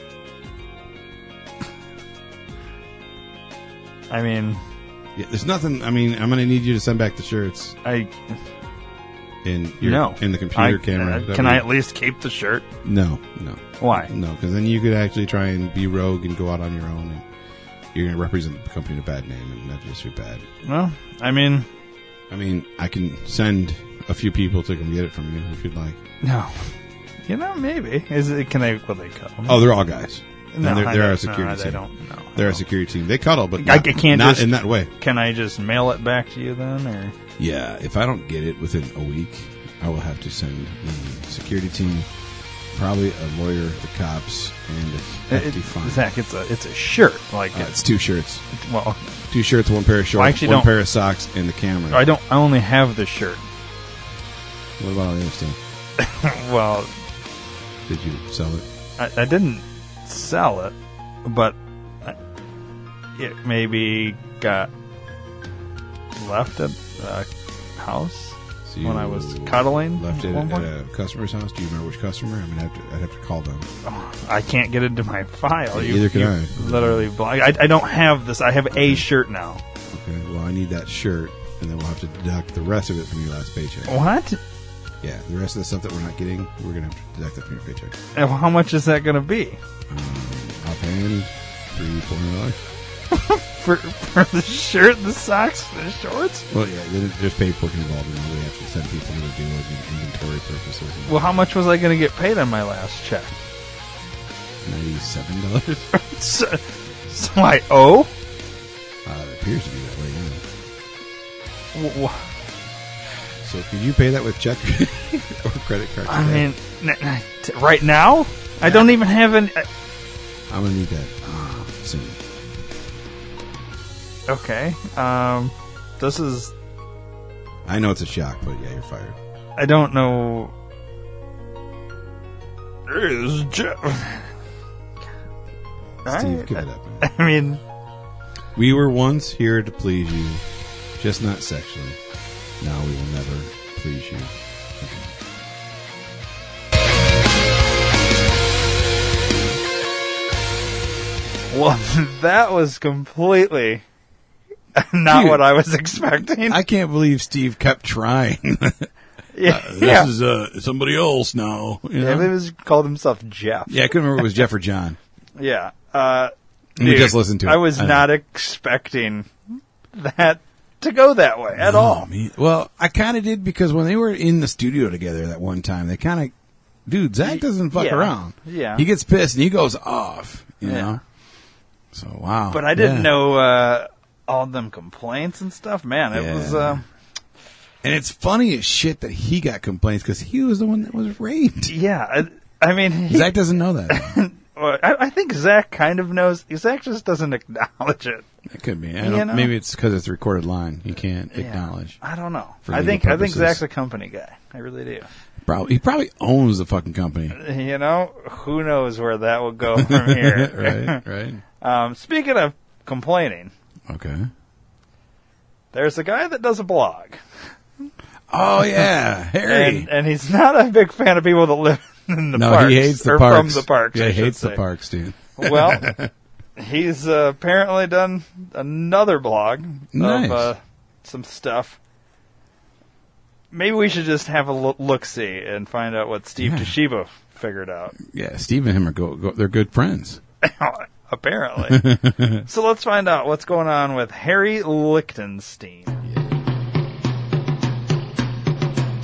S2: I mean,
S4: Yeah, there's nothing... I mean, I'm going to need you to send back the shirts
S2: I
S4: in your,
S2: no.
S4: in the computer
S2: I,
S4: camera.
S2: uh,
S4: That
S2: can
S4: way-
S2: I at least keep the shirt?
S4: No, no.
S2: Why?
S4: No, because then you could actually try and be rogue and go out on your own, and you're going to represent the company in a bad name, and that's just your bad.
S2: Well, I mean,
S4: I mean, I can send a few people to come get it from you if you'd like.
S2: no. You know, maybe. Is it? Can they? Will they cuddle?
S4: Oh, they're all guys.
S2: no,
S4: and they're,
S2: I
S4: they're
S2: don't-
S4: our security
S2: no,
S4: team.
S2: they don't. No, I
S4: They're a
S2: don't.
S4: security team. They cuddle, but
S2: I
S4: not,
S2: can't
S4: not
S2: just-
S4: in that way.
S2: Can I just mail it back to you then, or?
S4: Yeah, if I don't get it within a week, I will have to send the security team, probably a lawyer, the cops, and a
S2: It,
S4: hefty fine.
S2: Zach, it's a it's a shirt. Like
S4: Uh,
S2: it's
S4: it's two shirts.
S2: well,
S4: Two shirts, one pair of shorts,
S2: I actually
S4: one
S2: don't-
S4: pair of socks, and the camera.
S2: I don't. I only have the shirt.
S4: What about all the other stuff?
S2: Well,
S4: Did you sell it?
S2: I, I didn't sell it, but I, it maybe got left at the house
S4: So
S2: when
S4: you
S2: I was cuddling.
S4: Left it
S2: at one
S4: at
S2: point.
S4: a customer's house. Do you remember which customer? I mean, I'd have to, I'd have to call them.
S2: I can't get into my file.
S4: Yeah,
S2: You,
S4: neither can
S2: you
S4: I.
S2: Literally, blo- I, I don't have this. I have a shirt now.
S4: Okay, well, I need that shirt, and then we'll have to deduct the rest of it from your last paycheck.
S2: What?
S4: Yeah, the rest of the stuff that we're not getting, we're going to have to deduct that from your paycheck.
S2: And how much is that going to be
S4: Um, offhand, three, four hundred dollars.
S2: for for the shirt, the socks, the shorts?
S4: Well, yeah, then there's paperwork involved, and we have to send people to do it in inventory purposes.
S2: Well, how much was I going to get paid on my last check?
S4: ninety-seven dollars.
S2: So, so I owe?
S4: Uh, it appears to be that way, yeah.
S2: W- w-
S4: So could you pay that with check or credit card?
S2: I
S4: today?
S2: mean, n- n- t- right now, I don't even have any. uh,
S4: I'm gonna need that uh, soon.
S2: Okay, um, this is.
S4: I know it's a shock, but yeah, you're fired.
S2: I don't know. Hey, this is Jeff.
S4: Steve,
S2: Alright,
S4: give it up, man.
S2: I mean,
S4: We were once here to please you, just not sexually. Now we will never please you.
S2: well, that was completely not
S4: Dude,
S2: what I was expecting.
S4: I can't believe Steve kept trying.
S2: yeah,
S4: this
S2: yeah.
S4: is uh, somebody else now. You
S2: yeah,
S4: know?
S2: he was called himself Jeff.
S4: Yeah, I couldn't remember if it was Jeff or John.
S2: Yeah. Uh,
S4: We
S2: dude,
S4: just listened to it.
S2: I was
S4: I know.
S2: not expecting that to go that way at
S4: No,
S2: all.
S4: me- well, I kind of did because when they were in the studio together that one time, they kind of, dude, Zach doesn't fuck
S2: Yeah.
S4: around.
S2: Yeah.
S4: He gets pissed and he goes off, you
S2: Yeah.
S4: know? So, wow.
S2: But I didn't
S4: Yeah.
S2: know uh, all them complaints and stuff. Man, it
S4: Yeah.
S2: was. Uh,
S4: And it's funny as shit that he got complaints because he was the one that was raped.
S2: yeah. I, I mean, he,
S4: Zach doesn't know that.
S2: well, I, I think Zach kind of knows. Zach just doesn't acknowledge it.
S4: It could be. I
S2: You
S4: don't,
S2: know?
S4: Maybe it's because it's a recorded line. He can't
S2: Yeah.
S4: acknowledge.
S2: I don't know.
S4: For
S2: I
S4: legal
S2: think I think
S4: purposes.
S2: Zach's a company guy. I really do.
S4: Probably, he probably owns the fucking company.
S2: You know, who knows where that will go from here?
S4: right, right.
S2: Um, speaking of complaining,
S4: Okay.
S2: there's a guy that does a blog.
S4: Oh, yeah. Harry.
S2: And, and he's not a big fan of people that live in the
S4: no,
S2: parks.
S4: he hates the
S2: or
S4: parks.
S2: from the parks.
S4: Yeah,
S2: I
S4: he
S2: should
S4: hates the
S2: say.
S4: parks, dude.
S2: Well, he's uh, apparently done another blog
S4: Nice.
S2: of uh, some stuff. Maybe we should just have a lo- look-see and find out what Steve
S4: Yeah.
S2: Toshiba figured out.
S4: Yeah, Steve and him are go, go they're good friends.
S2: Apparently. So let's find out what's going on with Harry Lichtenstein.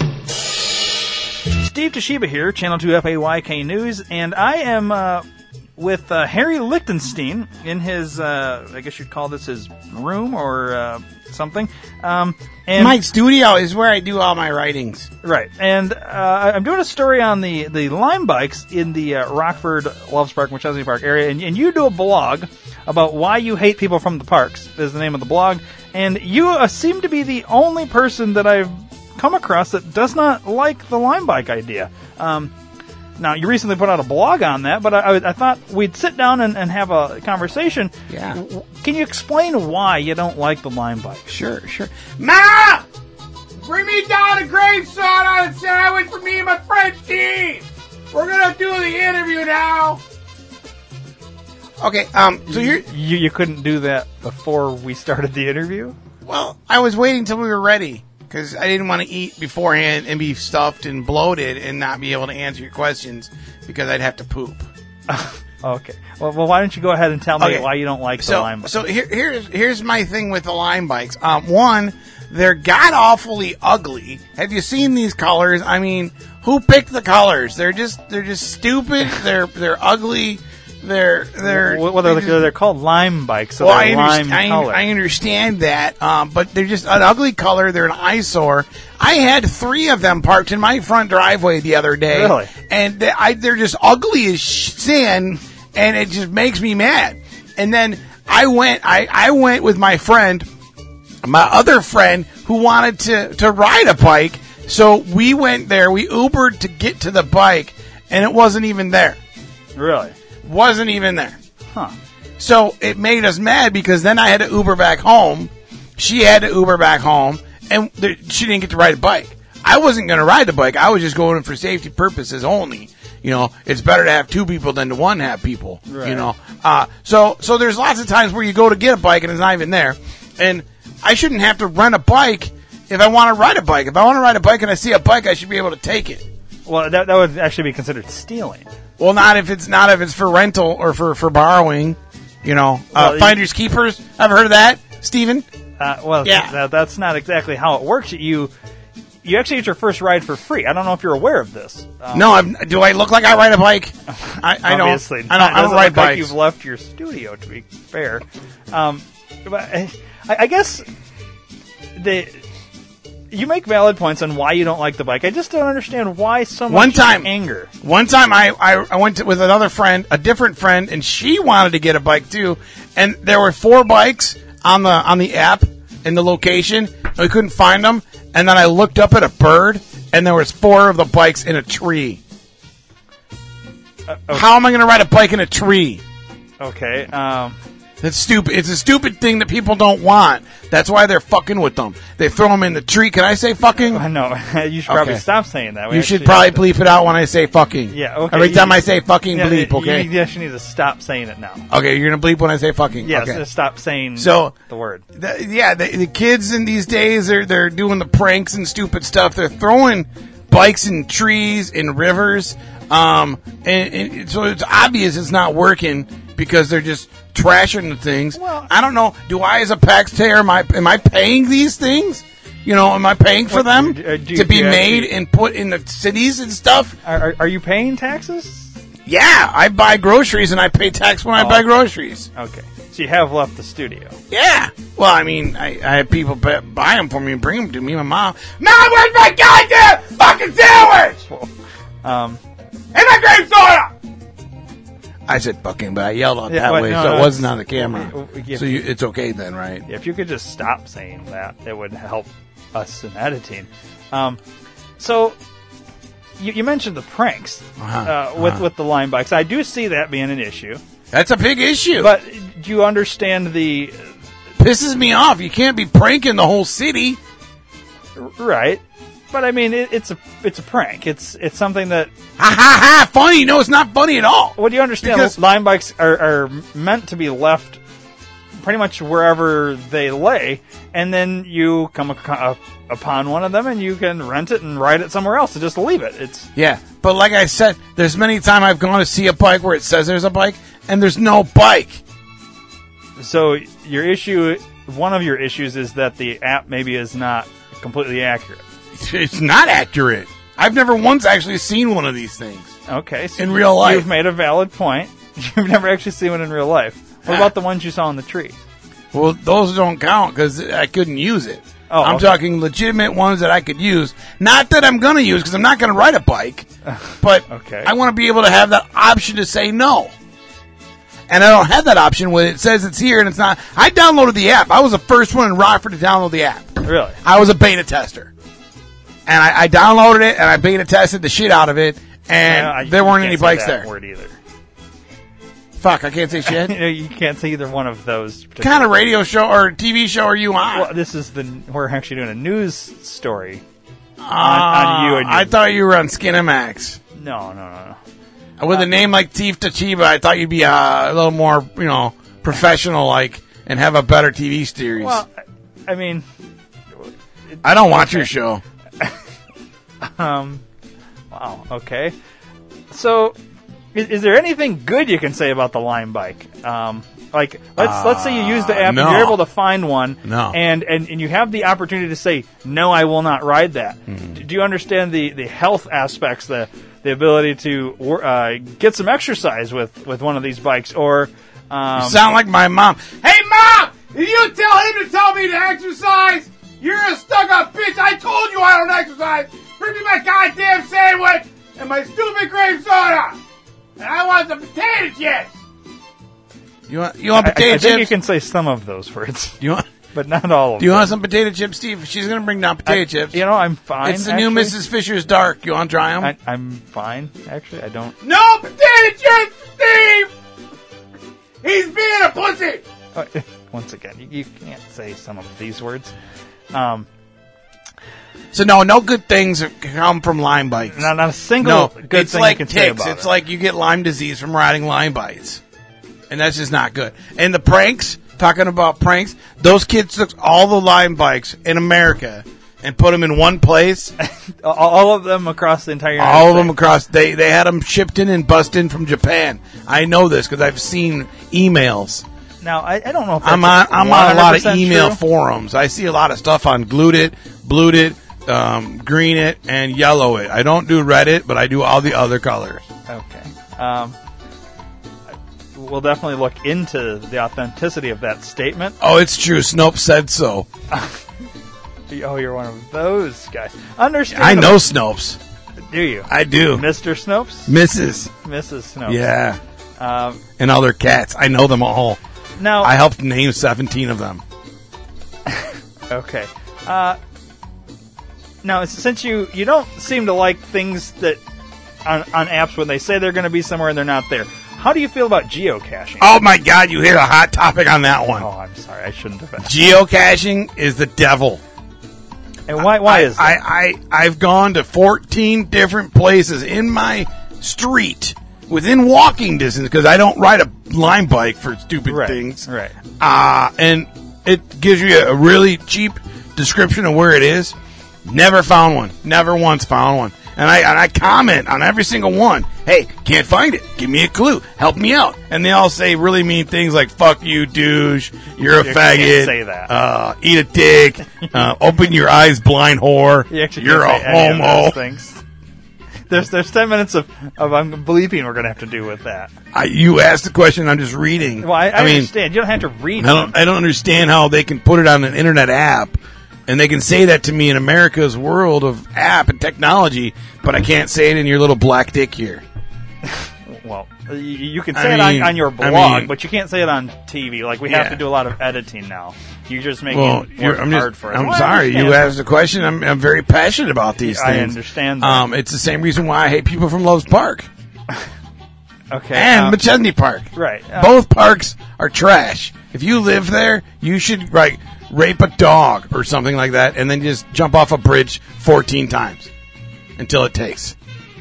S2: Steve Toshiba here, Channel two F A Y K News, and I am uh, with uh, Harry Lichtenstein in his, uh, I guess you'd call this his room or uh, something. Um, and
S5: my studio is where I do all my writings.
S2: Right. And uh, I'm doing a story on the, the Lime bikes in the uh, Rockford, Loves Park, McChesney Park area. And, and you do a blog about why you hate people from the parks, is the name of the blog. And you uh, seem to be the only person that I've come across that does not like the Lime bike idea. Um, now, you recently put out a blog on that, but I, I thought we'd sit down and, and have a conversation.
S5: Yeah.
S2: Can you explain why you don't like the Lime bike?
S5: Sure, sure. Ma! Bring me down a grape soda and sandwich for me and my friend Steve! We're gonna do the interview now! Okay, um, so you're...
S2: You, you couldn't do that before we started the interview?
S5: Well, I was waiting until we were ready, because I didn't want to eat beforehand and be stuffed and bloated and not be able to answer your questions, because I'd have to poop.
S2: Okay. Well, well, why don't you go ahead and tell me
S5: Okay.
S2: why you don't like the
S5: So,
S2: Lime bike?
S5: so here, here's here's my thing with the Lime bikes. Um, one, they're god-awfully ugly. Have you seen these colors? I mean, who picked the colors? They're just they're just stupid. they're they're ugly. They're they're
S2: well, they're,
S5: just-
S2: they're called Lime bikes, so
S5: well,
S2: they're
S5: I,
S2: lime
S5: understand, I,
S2: color.
S5: I understand that, um, but they're just an ugly color. They're an eyesore. I had three of them parked in my front driveway the other day.
S2: Really?
S5: And they, I, they're just ugly as sin, and it just makes me mad. And then I went, I, I went with my friend, my other friend, who wanted to, to ride a bike. So we went there. We Ubered to get to the bike, and it wasn't even there.
S2: Really?
S5: Wasn't even there.
S2: Huh.
S5: So it made us mad because then I had to Uber back home. She had to Uber back home, and there, she didn't get to ride a bike. I wasn't going to ride the bike. I was just going for safety purposes only. You know, it's better to have two people than to one have people.
S2: Right.
S5: You know, uh, so so there's lots of times where you go to get a bike and it's not even there, and I shouldn't have to rent a bike if I want to ride a bike. If I want to ride a bike and I see a bike, I should be able to take it.
S2: Well, that, that would actually be considered stealing.
S5: Well, not if it's not if it's for rental or for, for borrowing. You know, uh,
S2: Well,
S5: finders keepers. Ever heard of that, Steven?
S2: Uh, well,
S5: Yeah.
S2: that, that's not exactly how it works. You you actually get your first ride for free. I don't know if you're aware of this. Um,
S5: No, I'm, do I look like I ride a bike? I, I don't.
S2: obviously,
S5: I don't.
S2: not.
S5: I don't
S2: Doesn't
S5: ride
S2: look like
S5: bikes.
S2: you've left your studio. To be fair, um, but I, I guess the you make valid points on why you don't like the bike. I just don't understand why so much
S5: One time-
S2: anger.
S5: One time, I, I, I went to, with another friend, a different friend, and she wanted to get a bike too. And there were four bikes on the on the app in the location. We couldn't find them. And then I looked up at a bird, and there was four of the bikes in a tree.
S2: Uh, okay.
S5: How am I going to ride a bike in a tree?
S2: Okay. Um,
S5: That's stupid. It's a stupid thing that people don't want. That's why they're fucking with them. They throw them in the tree. Can I say fucking?
S2: I know. You should probably
S5: Okay.
S2: stop saying that. We
S5: You should
S2: actually
S5: probably
S2: have to-
S5: bleep it out when I say fucking.
S2: Yeah, okay.
S5: Every time
S2: You-
S5: I say fucking,
S2: Yeah,
S5: bleep,
S2: you-
S5: okay?
S2: You actually need to stop saying it now.
S5: Okay, you're going to bleep when I say fucking.
S2: Yes,
S5: Okay.
S2: just stop saying
S5: So-
S2: the word.
S5: The, yeah, the, the kids in these days, they're, they're doing the pranks and stupid stuff. They're throwing bikes in trees, in rivers. Um, and, and so it's obvious it's not working because they're just trashing the things.
S2: Well-
S5: I don't know. Do I, as a taxpayer, am I, am I paying these things? You know, am I paying for
S2: What-
S5: them
S2: uh, do you-
S5: to be
S2: do you
S5: made
S2: actually-
S5: and put in the cities and stuff?
S2: Are, are, are you paying taxes?
S5: Yeah, I buy groceries and I pay tax when I
S2: Oh,
S5: buy
S2: okay.
S5: groceries.
S2: Okay. So you have left the studio.
S5: Yeah. Well, I mean, I, I have people buy, buy them for me and bring them to me. My mom, Mom, where's my goddamn fucking sandwich?
S2: Um,
S5: And my grape soda! I said fucking, but I yelled out
S2: Yeah,
S5: that
S2: but
S5: way,
S2: no,
S5: so it
S2: that's-
S5: wasn't on the camera.
S2: Uh, yeah.
S5: So you, it's okay then, right?
S2: if you could just stop saying that, it would help us in editing. Um, so you, you mentioned the pranks
S5: Uh-huh,
S2: uh, with
S5: uh-huh.
S2: with the line bikes. I do see that being an issue,
S5: That's a big issue.
S2: but do you understand the
S5: pisses me off. You can't be pranking the whole city.
S2: right? But I mean, it, it's a it's a prank. It's it's something that.
S5: Ha ha ha! Funny? No, it's not funny at all.
S2: What do you understand?
S5: Because-
S2: Line bikes are, are meant to be left pretty much wherever they lay, and then you come ac- up upon one of them, and you can rent it and ride it somewhere else to just leave it. It's
S5: Yeah, but like I said, there's many times I've gone to see a bike where it says there's a bike, and there's no bike.
S2: so your issue. One of your issues is that the app maybe is not completely accurate.
S5: It's not accurate. I've never once actually seen one of these things.
S2: Okay, so
S5: In real life.
S2: you've made a valid point. You've never actually seen one in real life. What about the ones you saw on the tree?
S5: Well, those don't count because I couldn't use it.
S2: Oh,
S5: I'm
S2: okay.
S5: talking legitimate ones that I could use. Not that I'm going to use because I'm not going to ride a bike, but
S2: Okay.
S5: I want to be able to have that option to say no. And I don't have that option when it says it's here and it's not. I downloaded the app. I was the first one in Rockford to download the app.
S2: Really?
S5: I was a beta tester. And I, I downloaded it and I beta tested the shit out of it, and
S2: No, I-
S5: there
S2: you
S5: weren't
S2: can't
S5: any
S2: say
S5: bikes
S2: that
S5: there.
S2: Word either.
S5: Fuck, I can't say shit.
S2: You know, you can't say either one of those.
S5: What kind of radio show or T V show are you on?
S2: Well, this is the we're actually doing a news story on,
S5: Ah,
S2: on you and your,
S5: I thought you were on Skinamax.
S2: no, no, no, no.
S5: With a name like Teef Tachiba, I thought you'd be uh, a little more, you know, professional like and have a better T V series.
S2: Well, I I mean,
S5: I don't watch your show.
S2: um, wow, okay. So, is, is there anything good you can say about the Lime bike? Um, like, let's let's say you use the app
S5: no.
S2: and you're able to find one,
S5: No.
S2: and, and, and you have the opportunity to say, no, I will not ride that.
S5: Mm-hmm.
S2: Do you understand the, the health aspects, the the ability to uh, get some exercise with, with one of these bikes, or um,
S5: You sound like my mom. Hey, Mom! Did you tell him to tell me to exercise? You're a stuck-up bitch. I told you I don't exercise. Bring me my goddamn sandwich and my stupid grape soda. And I want some potato chips. You want you want
S2: I,
S5: potato
S2: I think you
S5: chips?
S2: can say some of those words,
S5: You want
S2: but not all of
S5: Do you
S2: them.
S5: want some potato chips, Steve? She's gonna bring down potato
S2: I-
S5: chips.
S2: You know, I'm fine.
S5: it's the new
S2: actually.
S5: Missus Fisher's Dark. You want to try them?
S2: I, I'm fine, actually. I don't.
S5: No potato chips, Steve. He's being a pussy.
S2: Uh, once again, you, you can't say some of these words. Um,
S5: So no, no good things come from Lyme bites.
S2: not, not a single
S5: No,
S2: good
S5: it's
S2: thing
S5: like
S2: you can say
S5: ticks.
S2: about
S5: It's
S2: it.
S5: like you get Lyme disease from riding Lyme bites, and that's just not good. And the pranks, talking about pranks, those kids took all the Lyme bikes in America and put them in one place.
S2: all, all of them across the entire. United
S5: all of them
S2: States.
S5: across. They they had them shipped in and bussed in from Japan. I know this because I've seen emails.
S2: Now, I, I don't know if that's
S5: I'm on I'm on a lot of
S2: one hundred percent
S5: email
S2: true.
S5: forums. I see a lot of stuff on Glued It, Blued It, um, Green It, and Yellow It. I don't do Reddit, but I do all the other colors.
S2: Okay. Um, we'll definitely look into the authenticity of that statement.
S5: Oh, it's true. Snopes said so.
S2: Oh, you're one of those guys. Understand?
S5: I know Snopes.
S2: Do you,
S5: I do.
S2: Mister Snopes,
S5: Missus
S2: Missus Snopes?
S5: Yeah.
S2: Um,
S5: And other cats. I know them all.
S2: now,
S5: I helped name seventeen of them.
S2: okay. Uh, now, since you you don't seem to like things that on, on apps when they say they're going to be somewhere and they're not there, how do you feel about geocaching?
S5: Oh my God, you hit a hot topic on that one.
S2: Oh, I'm sorry, I shouldn't have. Been.
S5: Geocaching is the devil.
S2: And why? Why
S5: I,
S2: is that?
S5: I, I, I've gone to fourteen different places in my street within walking distance because I don't ride a Lime bike for stupid
S2: right,
S5: things.
S2: right.
S5: Uh, and it gives you a really cheap description of where it is. Never found one. Never once found one. And I and I comment on every single one. Hey, can't find it. Give me a clue. Help me out. And they all say really mean things like "fuck you, douche," "you're a
S2: You
S5: faggot,"
S2: can't say that.
S5: Uh, "eat a dick," uh, "open your eyes, blind whore,"
S2: You actually
S5: "you're a
S2: can't say any of
S5: homo."
S2: those things. There's there's ten minutes of of um, bleeping we're going to have to do with that.
S5: I, you asked the question. I'm just reading.
S2: Well, I, I,
S5: mean,
S2: understand. You don't have to read
S5: I don't.
S2: them.
S5: I don't understand how they can put it on an internet app, and they can say that to me in America's world of app and technology, but I can't say it in your little black dick here.
S2: Well, you, you can
S5: I
S2: say
S5: mean-
S2: it on, on your
S5: I
S2: blog,
S5: mean-
S2: but you can't say it on T V. Like we have
S5: Yeah.
S2: to do a lot of editing now. You're just making
S5: Well,
S2: it
S5: you're,
S2: work
S5: I'm
S2: hard
S5: just.
S2: for us.
S5: I'm
S2: Well, I
S5: sorry. You
S2: understand.
S5: asked the question. I'm. I'm very passionate about these
S2: I
S5: things.
S2: understand that.
S5: Um, it's the same reason why I hate people from Loves Park
S2: Okay.
S5: and
S2: um,
S5: McChesney Park.
S2: right. Uh,
S5: Both parks are trash. If you live there, you should like rape a dog or something like that, and then just jump off a bridge fourteen times until it takes.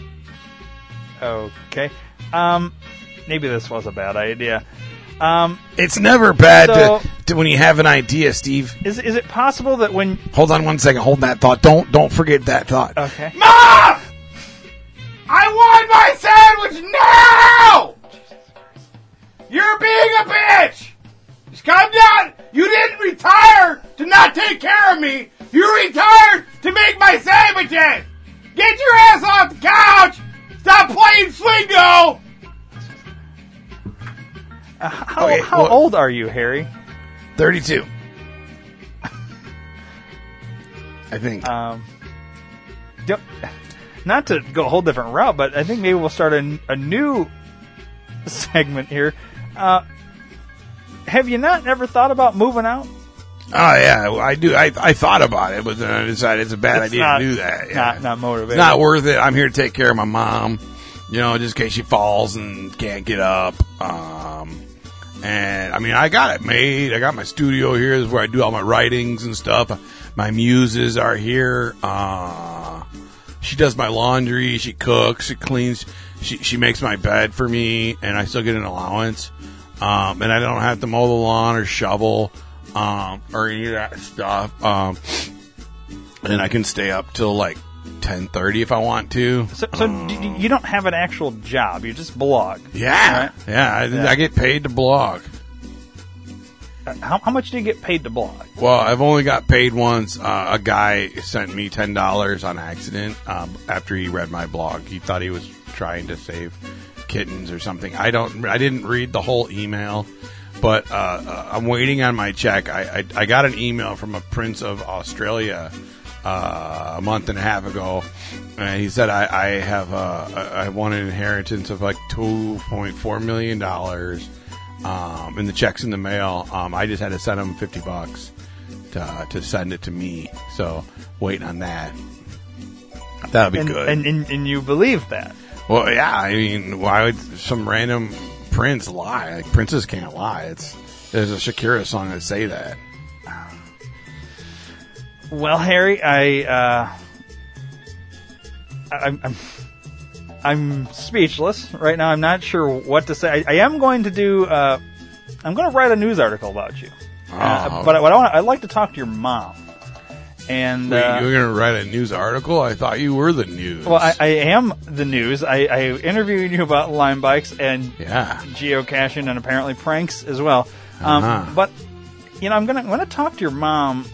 S2: Okay. Um, maybe this was a bad idea. Um,
S5: It's never bad
S2: So-
S5: to, to when you have an idea, Steve.
S2: is is it possible that when
S5: Hold on one second. Hold that thought. Don't don't forget that thought.
S2: okay.
S5: Mom! I want my sandwich now! You're being a bitch! Just calm down! You didn't retire to not take care of me! You retired to make my sandwiches! Get your ass off the couch! Stop playing Swingo!
S2: Uh, how
S5: Okay,
S2: how
S5: well-
S2: old are you, Harry?
S5: thirty-two. I think.
S2: Um, don't- not to go a whole different route, but I think maybe we'll start a, a new segment here. Uh, have you not ever thought about moving out?
S5: Oh yeah, I do. I I thought about it, but then I decided it's a bad
S2: It's
S5: idea
S2: not-
S5: to do that. Yeah.
S2: Not not motivated.
S5: It's not worth it. I'm here to take care of my mom, you know, just in case she falls and can't get up. Um, and I mean, I got it made. I got my studio here. This is where I do all my writings and stuff. My muses are here. Uh, she does my laundry. She cooks. She cleans. She she makes my bed for me, and I still get an allowance. Um, and I don't have to mow the lawn or shovel. Um, or any of that stuff. Um, and I can stay up till like ten thirty if I want to.
S2: So, so d- d- you don't have an actual job. You just blog.
S5: Yeah,
S2: Right?
S5: yeah, I,
S2: Yeah.
S5: I get paid to blog.
S2: Uh, How, how much do you get paid to blog?
S5: Well, I've only got paid once. Uh, a guy sent me ten dollars on accident um, after he read my blog. He thought he was trying to save kittens or something. I don't. I didn't read the whole email. But uh, uh, I'm waiting on my check. I, I I got an email from a prince of Australia uh, a month and a half ago, and he said I, I have uh, I won an inheritance of like two point four million dollars, um, and the check's in the mail. Um, I just had to send him fifty bucks to uh, to send it to me. So waiting on that. That'll be
S2: and,
S5: good.
S2: And, and and you believe that?
S5: Well, yeah. I mean, why would some random prince lie? Like, princes can't lie. It's there's a Shakira song that say that.
S2: Well, Harry, I, uh, I I'm, I'm I'm speechless right now. I'm not sure what to say. I, I am going to do. Uh, I'm going to write a news article about you. Uh,
S5: Oh.
S2: but what I want, I'd like to talk to your mom. And
S5: Wait,
S2: uh,
S5: you were going to write a news article? I thought you were the news.
S2: well, I, I am the news. I, I interviewed you about Lime bikes and
S5: yeah.
S2: geocaching and apparently pranks as well. Um,
S5: Uh-huh.
S2: But you know, I'm gonna I'm gonna talk to your mom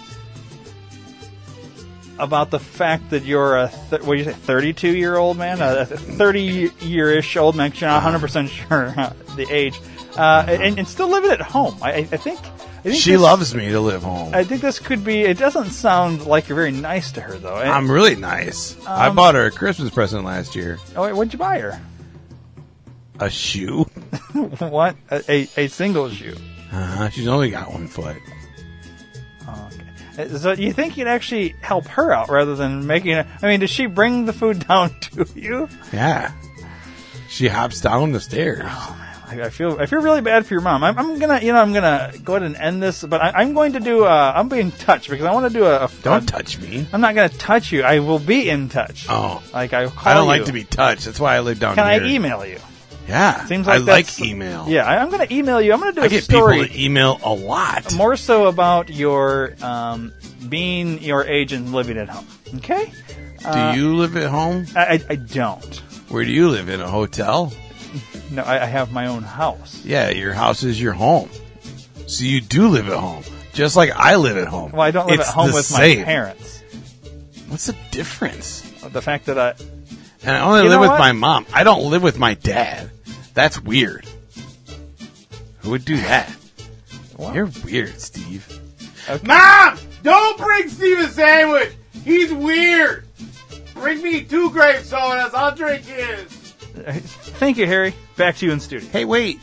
S2: about the fact that you're a th- what do you say, thirty-two year old man, a thirty year ish old man. 'Cause you're not one hundred percent sure uh, the age, uh, and, and still living at home. I, I think. I think
S5: She
S2: this-
S5: loves me to live home.
S2: I think this could be. It doesn't sound like you're very nice to her, though. And-
S5: I'm really nice. I
S2: Um,
S5: bought her a Christmas present last year.
S2: oh, wait, what'd you buy her?
S5: A shoe.
S2: What? A, a, a single shoe.
S5: Uh-huh. She's only got one foot.
S2: Oh, okay. So you think you'd actually help her out rather than making it? I mean, does she bring the food down to you?
S5: Yeah. She hops down the stairs.
S2: I, I feel I feel really bad for your mom. I'm, I'm gonna, you know, I'm gonna go ahead and end this, but I, I'm going to do. Uh, I'm being touched because I want to do a. a
S5: Don't
S2: a-
S5: touch me.
S2: I'm not gonna touch you. I will be in touch.
S5: Oh.
S2: Like I. Call
S5: I don't
S2: you.
S5: like to be touched. That's why I live down
S2: Can
S5: here.
S2: I email you?
S5: Yeah.
S2: Seems like
S5: I like
S2: that's-
S5: email.
S2: Yeah, I, I'm gonna email you. I'm gonna do
S5: I
S2: a
S5: get
S2: story.
S5: people to email a lot.
S2: More so about your um, being your age and living at home. Okay?
S5: Do you live at home?
S2: I, I, I don't.
S5: Where do you live? In a hotel?
S2: No, I, I have my own house.
S5: Yeah, your house is your home. So you do live at home. Just like I live at home.
S2: Well, I don't live
S5: It's
S2: at home
S5: the
S2: with
S5: same.
S2: my parents.
S5: What's the difference?
S2: The fact that I.
S5: And I only
S2: You
S5: live
S2: know
S5: with
S2: what?
S5: my mom. I don't live with my dad. That's weird. Who would do that? You're weird, Steve.
S2: Okay.
S5: Mom! Don't bring Steve a sandwich! He's weird! Bring me two grape sodas. I'll drink his.
S2: Thank you, Harry. Back to you in studio.
S5: Hey, wait.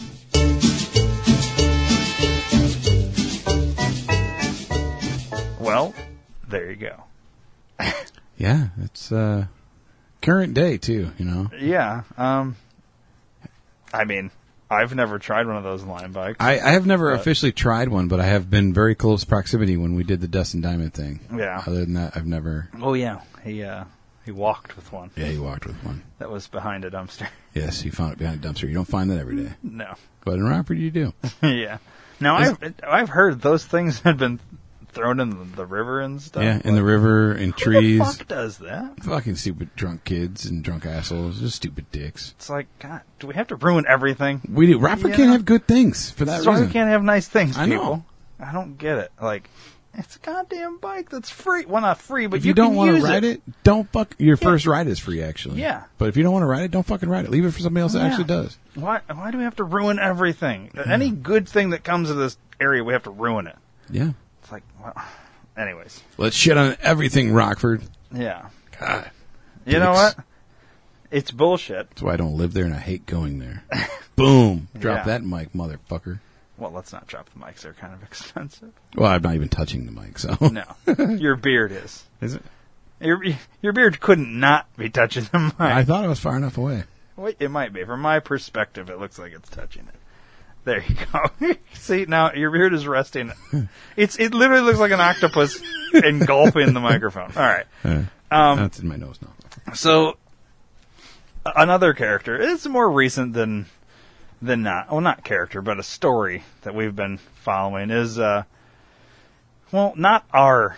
S2: Well, there you go.
S3: Yeah, it's uh, current day too. You know,
S2: Yeah. Um. I mean, I've never tried one of those line bikes.
S3: I, I have never
S2: But-
S3: officially tried one, but I have been very close proximity when we did the Dust and Diamond thing.
S2: Yeah.
S3: Other than that, I've never.
S2: Oh yeah. He uh he walked with one
S3: Yeah, you walked with one.
S2: that was behind a dumpster.
S3: Yes, you found it behind a dumpster. You don't find that every day.
S2: No.
S3: But in Rockford, you do.
S2: Yeah. Now I've I've heard those things had been thrown in the, the river and stuff.
S3: Yeah, in the river, in
S2: Who
S3: trees.
S2: the fuck does that?
S3: Fucking stupid drunk kids and drunk assholes. Just stupid dicks.
S2: It's like, God, do we have to ruin everything?
S3: We do. Rockford
S2: Yeah.
S3: can't have good things for that
S2: That's why
S3: reason.
S2: we can't have nice things,
S3: I know.
S2: people. I don't get it. Like, It's a goddamn bike that's free. Well, not free, but
S3: If you, don't
S2: want
S3: to ride it. it, don't fuck. Your first ride is free, actually.
S2: Yeah.
S3: But if you don't want to ride it, don't fucking ride it. Leave it for somebody else that
S2: Yeah.
S3: actually does.
S2: Why? Why do we have to ruin everything? Any good thing that comes to this area, we have to ruin it.
S3: Yeah.
S2: It's like, well, anyways.
S3: Let's shit on everything, Rockford.
S2: Yeah.
S3: God.
S2: You know
S3: Dicks.
S2: what? It's bullshit.
S3: That's why I don't live there and I hate going there. Boom. Drop
S2: Yeah.
S3: that mic, motherfucker.
S2: Well, let's not drop the mics. They're kind of expensive.
S3: Well, I'm not even touching the mic, so.
S2: No. Your beard is.
S3: Is it?
S2: Your, your beard couldn't not be touching the mic.
S3: I thought I was far enough away.
S2: Wait, it might be. From my perspective, it looks like it's touching it. There you go. See, now your beard is resting. It's It literally looks like an octopus engulfing the microphone. All right.
S3: Uh,
S2: Um,
S3: that's in my nose now.
S2: So, another character. It's more recent than than not. Well, not character, but a story that we've been following is, uh, well, not our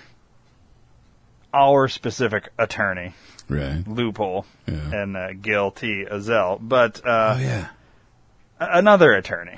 S2: our specific attorney,
S3: Right.
S2: Loophole,
S3: Yeah.
S2: and uh, Gil T. Azell, but uh,
S3: Oh, yeah.
S2: a- another attorney.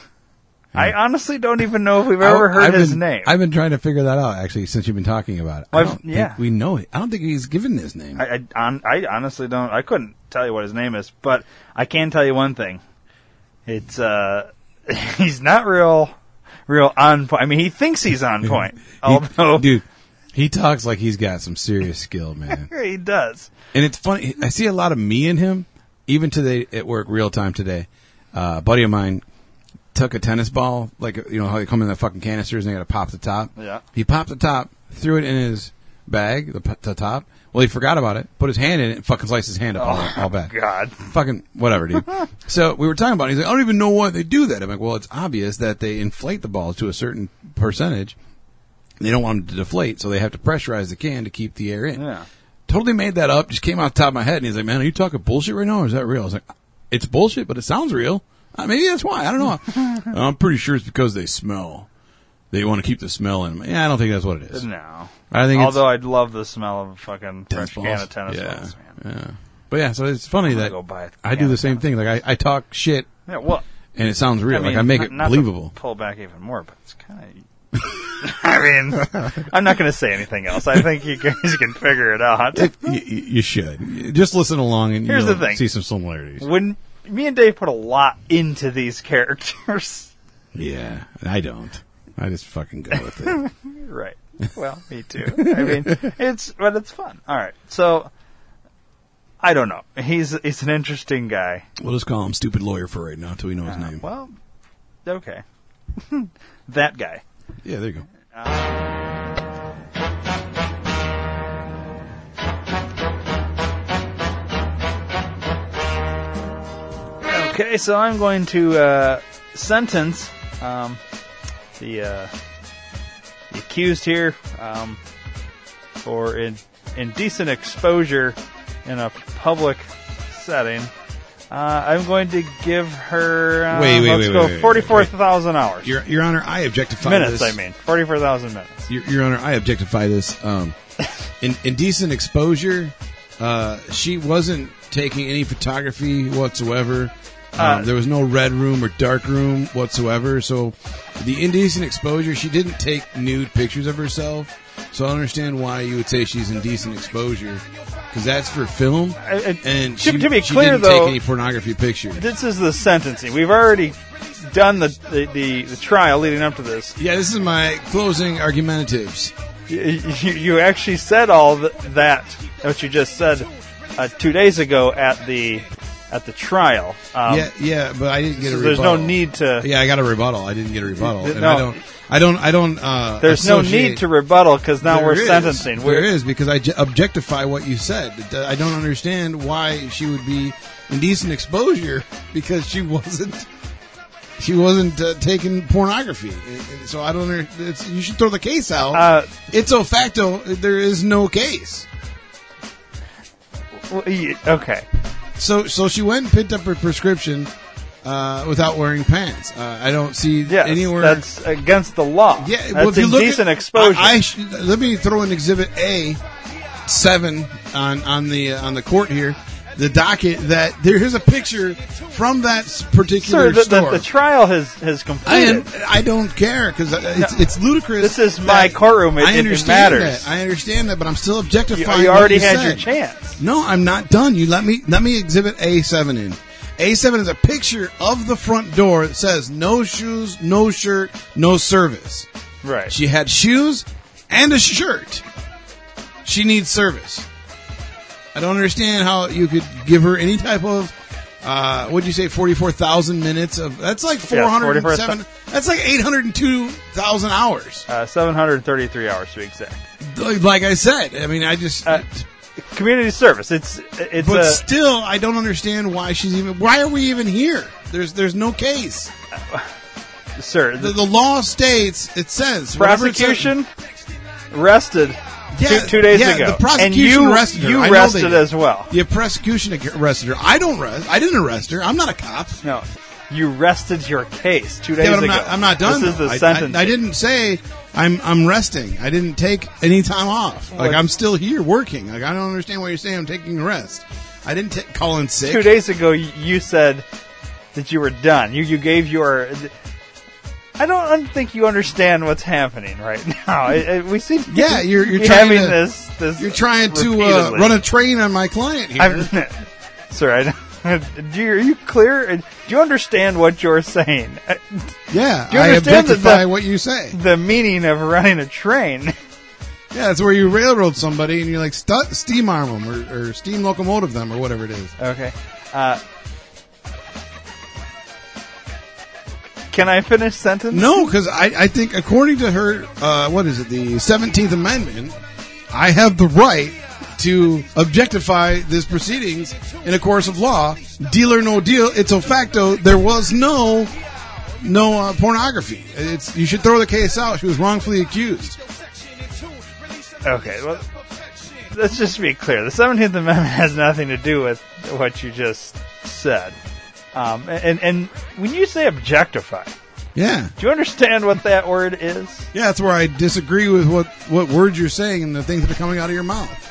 S2: I honestly don't even know if we've ever
S3: I-
S2: heard
S3: I've
S2: his
S3: been,
S2: name.
S3: I've been trying to figure that out, actually, since you've been talking about it. I
S2: I've-
S3: don't
S2: yeah.
S3: think we know it. I don't think he's given his name.
S2: I, I, on, I honestly don't. I couldn't tell you what his name is, but I can tell you one thing. It's uh, he's not real, real on point. I mean, he thinks he's on point,
S3: He-
S2: although
S3: dude, he talks like he's got some serious skill, man.
S2: he does.
S3: And it's funny. I see a lot of me in him, even today at work, real time today. Uh, a buddy of mine took a tennis ball, like, you know how they come in the fucking canisters and they got to pop the top.
S2: Yeah.
S3: He popped the top, threw it in his bag, the, p- the top. Well, he forgot about it, put his hand in it, and fucking sliced his hand up all, all bad.
S2: God.
S3: Fucking whatever, dude. So we were talking about it. He's like, I don't even know why they do that. I'm like, well, it's obvious that they inflate the balls to a certain percentage. They don't want them to deflate, so they have to pressurize the can to keep the air in.
S2: Yeah.
S3: Totally made that up. Just came out the top of my head, and he's like, man, are you talking bullshit right now, or is that real? I was like, it's bullshit, but it sounds real. Uh, maybe that's why. I don't know. I'm pretty sure it's because they smell. They want to keep the smell in them. Yeah, I don't think that's what it is.
S2: No.
S3: I think
S2: Although I'd love the smell of a fucking
S3: it's
S2: fresh can of tennis
S3: yeah,
S2: balls, man.
S3: yeah. But yeah, so it's funny
S2: I'm gonna
S3: that
S2: go buy a
S3: I
S2: can
S3: do the
S2: of
S3: same
S2: tennis
S3: thing. Like I, I talk shit,
S2: Yeah, well,
S3: and it sounds real.
S2: I mean,
S3: like I make
S2: not,
S3: it
S2: not
S3: believable.
S2: To pull back even more, but it's kind of. I mean, I'm not going to say anything else. I think you guys can figure it out.
S3: you, you should just listen along, and
S2: Here's
S3: you'll
S2: the thing.
S3: see some similarities.
S2: When me and Dave put a lot into these characters.
S3: Yeah, I don't. I just fucking go with it.
S2: Right. Well, me too. I mean, it's but it's fun. All right. So I don't know. He's he's an interesting guy.
S3: We'll just call him stupid lawyer for right now until we know his
S2: Uh,
S3: name.
S2: well, okay. That guy.
S3: Yeah, there you go.
S2: Okay, so I'm going to uh, sentence um, the, uh, the accused here um, for in, indecent exposure in a public setting. Uh, I'm going to give her. Uh,
S3: Wait, wait,
S2: let's
S3: wait,
S2: go
S3: wait, wait,
S2: forty-four thousand hours.
S3: Your Your Honor, I objectify
S2: minutes,
S3: this.
S2: I mean, forty-four thousand minutes.
S3: Your, Your Honor, I objectify this. Um, in indecent exposure, uh, she wasn't taking any photography whatsoever. Um,
S2: Uh,
S3: there was no red room or dark room whatsoever. So the indecent exposure, she didn't take nude pictures of herself. So I don't understand why you would say she's indecent exposure, because that's for film.
S2: I- I-
S3: And
S2: to-
S3: she,
S2: to be
S3: she
S2: clear,
S3: didn't
S2: though-
S3: take any pornography pictures.
S2: This is the sentencing. We've already done the the, the, the trial leading up to this.
S3: Yeah, this is my closing argumentatives.
S2: You, you, you actually said all th- that what you just said uh, two days ago at the at the trial. Um,
S3: yeah, yeah, but I didn't get
S2: so
S3: a
S2: there's
S3: rebuttal.
S2: no need to.
S3: Yeah, I got a rebuttal. I didn't get a rebuttal, and
S2: No.
S3: I don't. I don't. I don't. Uh,
S2: There's no
S3: associate-
S2: need to rebuttal because now
S3: There
S2: we're
S3: is.
S2: sentencing.
S3: There
S2: We're,
S3: is, because I j- objectify what you said. I don't understand why she would be indecent exposure because she wasn't. She wasn't uh, taking pornography, And- and so I don't. under- It's, you should throw the case out.
S2: Uh,
S3: Ipso facto, there is no case.
S2: well, y- okay.
S3: So, so she went and picked up her prescription uh, without wearing pants. Uh, I don't see
S2: Yes,
S3: anywhere.
S2: that's against the law.
S3: Yeah,
S2: that's
S3: well, if you look
S2: indecent
S3: at,
S2: exposure.
S3: I, I sh- let me throw in Exhibit A seven on on the uh, on the court here.
S4: the docket that there's a picture from that s- particular
S2: Sir, the, the,
S4: store.
S2: the trial has has
S4: I,
S2: completed.
S4: I don't care because it's, it's ludicrous.
S2: This is my
S4: that-
S2: courtroom. It-
S4: I
S2: it
S4: understand
S2: matters.
S4: that. I understand that, but I'm still
S2: you,
S4: objectifying.
S2: you
S4: what
S2: already
S4: you
S2: had
S4: said.
S2: your chance.
S4: No, I'm not done. You let me let me exhibit A seven in. A seven is a picture of the front door that says no shoes, no shirt, no service.
S2: Right.
S4: She had shoes and a shirt. She needs service. I don't understand how you could give her any type of uh what'd you say, forty four thousand minutes of that's like four hundred and seven that's like eight hundred and two thousand hours.
S2: Uh, seven hundred thirty-three hours to be exact.
S4: Like I said, I mean I just
S2: Uh, community service. It's it's
S4: But
S2: a,
S4: still, I don't understand why she's even. Why are we even here? There's there's no case.
S2: sir.
S4: The,
S2: The,
S4: the law states it says whatever it says-
S2: prosecution arrested
S4: Yeah,
S2: two, two days
S4: yeah,
S2: ago,
S4: the prosecution
S2: and you
S4: arrested her.
S2: you
S4: I know they
S2: arrested
S4: did.
S2: as well.
S4: Yeah, prosecution arrested her. I don't arrest. I didn't arrest her. I'm not a cop.
S2: No, you rested your case two days
S4: Yeah, but I'm
S2: ago.
S4: not. I'm not done.
S2: This is
S4: though.
S2: the
S4: I,
S2: sentence.
S4: I, I didn't say I'm I'm resting. I didn't take any time off. Like
S2: What?
S4: I'm still here working. Like I don't understand why you're saying I'm taking a rest. I didn't t- call in sick.
S2: Two days ago, y- you said that you were done. You you gave your. I don't un- think you understand what's happening right now. I, I, we seem to
S4: Yeah, you're you're
S2: be
S4: trying
S2: having
S4: to
S2: this. This
S4: you're trying to uh,
S2: repeatedly.
S4: run a train on my client here.
S2: I'm, sir, I don't, do you, are you clear? Do you understand what you're saying? Uh,
S4: Yeah,
S2: Do you
S4: I
S2: understand that
S4: objectify
S2: the-
S4: what you say.
S2: The meaning of running a train.
S4: Yeah, it's where you railroad somebody and you like stu- steam arm them or, or steam locomotive them or whatever it is.
S2: Okay. Uh, can I finish sentence?
S4: No, because I, I think according to her, uh, what is it, the seventeenth Amendment, I have the right to objectify this proceedings in a course of law. Deal or no deal, it's a facto. There was no no uh, pornography. It's you should throw the case out. She was wrongfully accused.
S2: Okay, well, let's just be clear. The seventeenth Amendment has nothing to do with what you just said. Um, and, and when you say objectify,
S4: Yeah.
S2: do you understand what that word is?
S4: Yeah, that's where I disagree with what, what words you're saying and the things that are coming out of your mouth.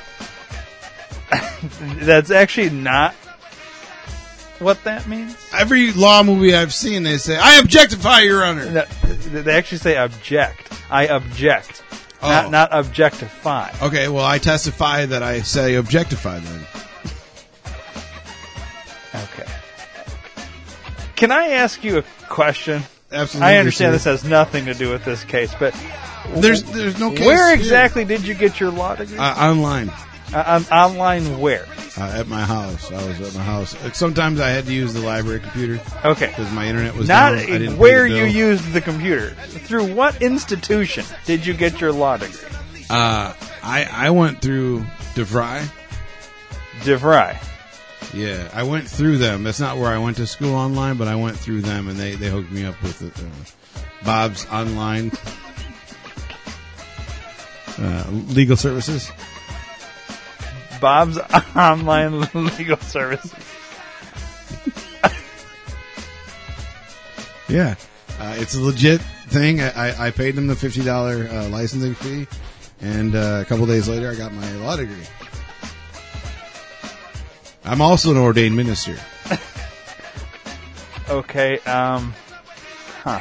S2: That's actually not what that means.
S4: Every law movie I've seen, they say, I objectify, Your Honor.
S2: No, they actually say object. I object.
S4: Oh.
S2: Not, not objectify.
S4: Okay, well, I testify that I say objectify then.
S2: Okay. Can I ask you a question?
S4: Absolutely.
S2: I understand
S4: sir.
S2: this has nothing to do with this case, but
S4: There's there's no case
S2: where
S4: here.
S2: exactly did you get your law degree?
S4: Uh, online.
S2: Uh, on, online where?
S4: Uh, at my house. I was at my house. Uh, Sometimes I had to use the library computer
S2: Okay.
S4: because my internet was
S2: Not
S4: down. I didn't pay
S2: where
S4: the
S2: you
S4: bill.
S2: used the computer. Through what institution did you get your law degree?
S4: Uh, I I went through DeVry.
S2: DeVry.
S4: Yeah, I went through them. That's not where I went to school online, but I went through them, and they, they hooked me up with uh, Bob's Online uh, Legal Services.
S2: Bob's Online Legal Services.
S4: Yeah, uh, it's a legit thing. I, I, I paid them the fifty dollars uh, licensing fee, and uh, a couple days later, I got my law degree. I'm also an ordained minister.
S2: Okay, um, huh.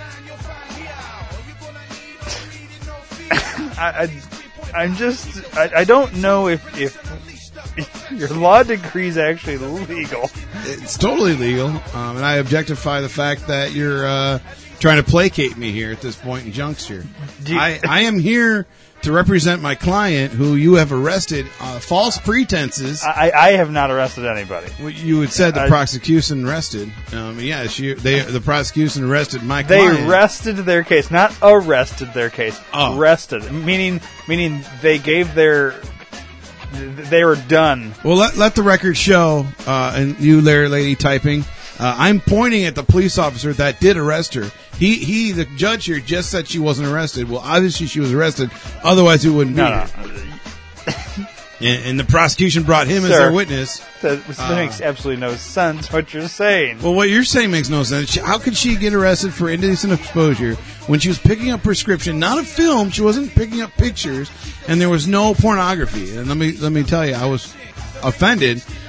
S2: I, I, I'm just, I, I don't know if, if your law degree is actually legal.
S4: It's totally legal, um, and I objectify the fact that you're uh, trying to placate me here at this point in juncture.
S2: Do you-
S4: I, I am here to represent my client, who you have arrested uh, false pretenses.
S2: I, I have not arrested anybody.
S4: Well, you had said the
S2: I-
S4: prosecution arrested. Um, yes, you, they, the prosecution arrested my
S2: They
S4: client.
S2: rested their case, not arrested their case.
S4: Oh.
S2: Rested, meaning meaning they gave their, they were done.
S4: Well, let, let the record show, uh, and you there, lady typing, uh, I'm pointing at the police officer that did arrest her. He, he, the judge here, just said she wasn't arrested. Well, obviously she was arrested. Otherwise, it wouldn't
S2: No,
S4: be
S2: no.
S4: here. And, and the prosecution brought him as
S2: Sir.
S4: their witness.
S2: That that makes absolutely no sense. What you're saying?
S4: Well, what you're saying makes no sense. She- How could she get arrested for indecent exposure when she was picking up prescription, not a film? She wasn't picking up pictures, and there was no pornography. And let me let me tell you, I was offended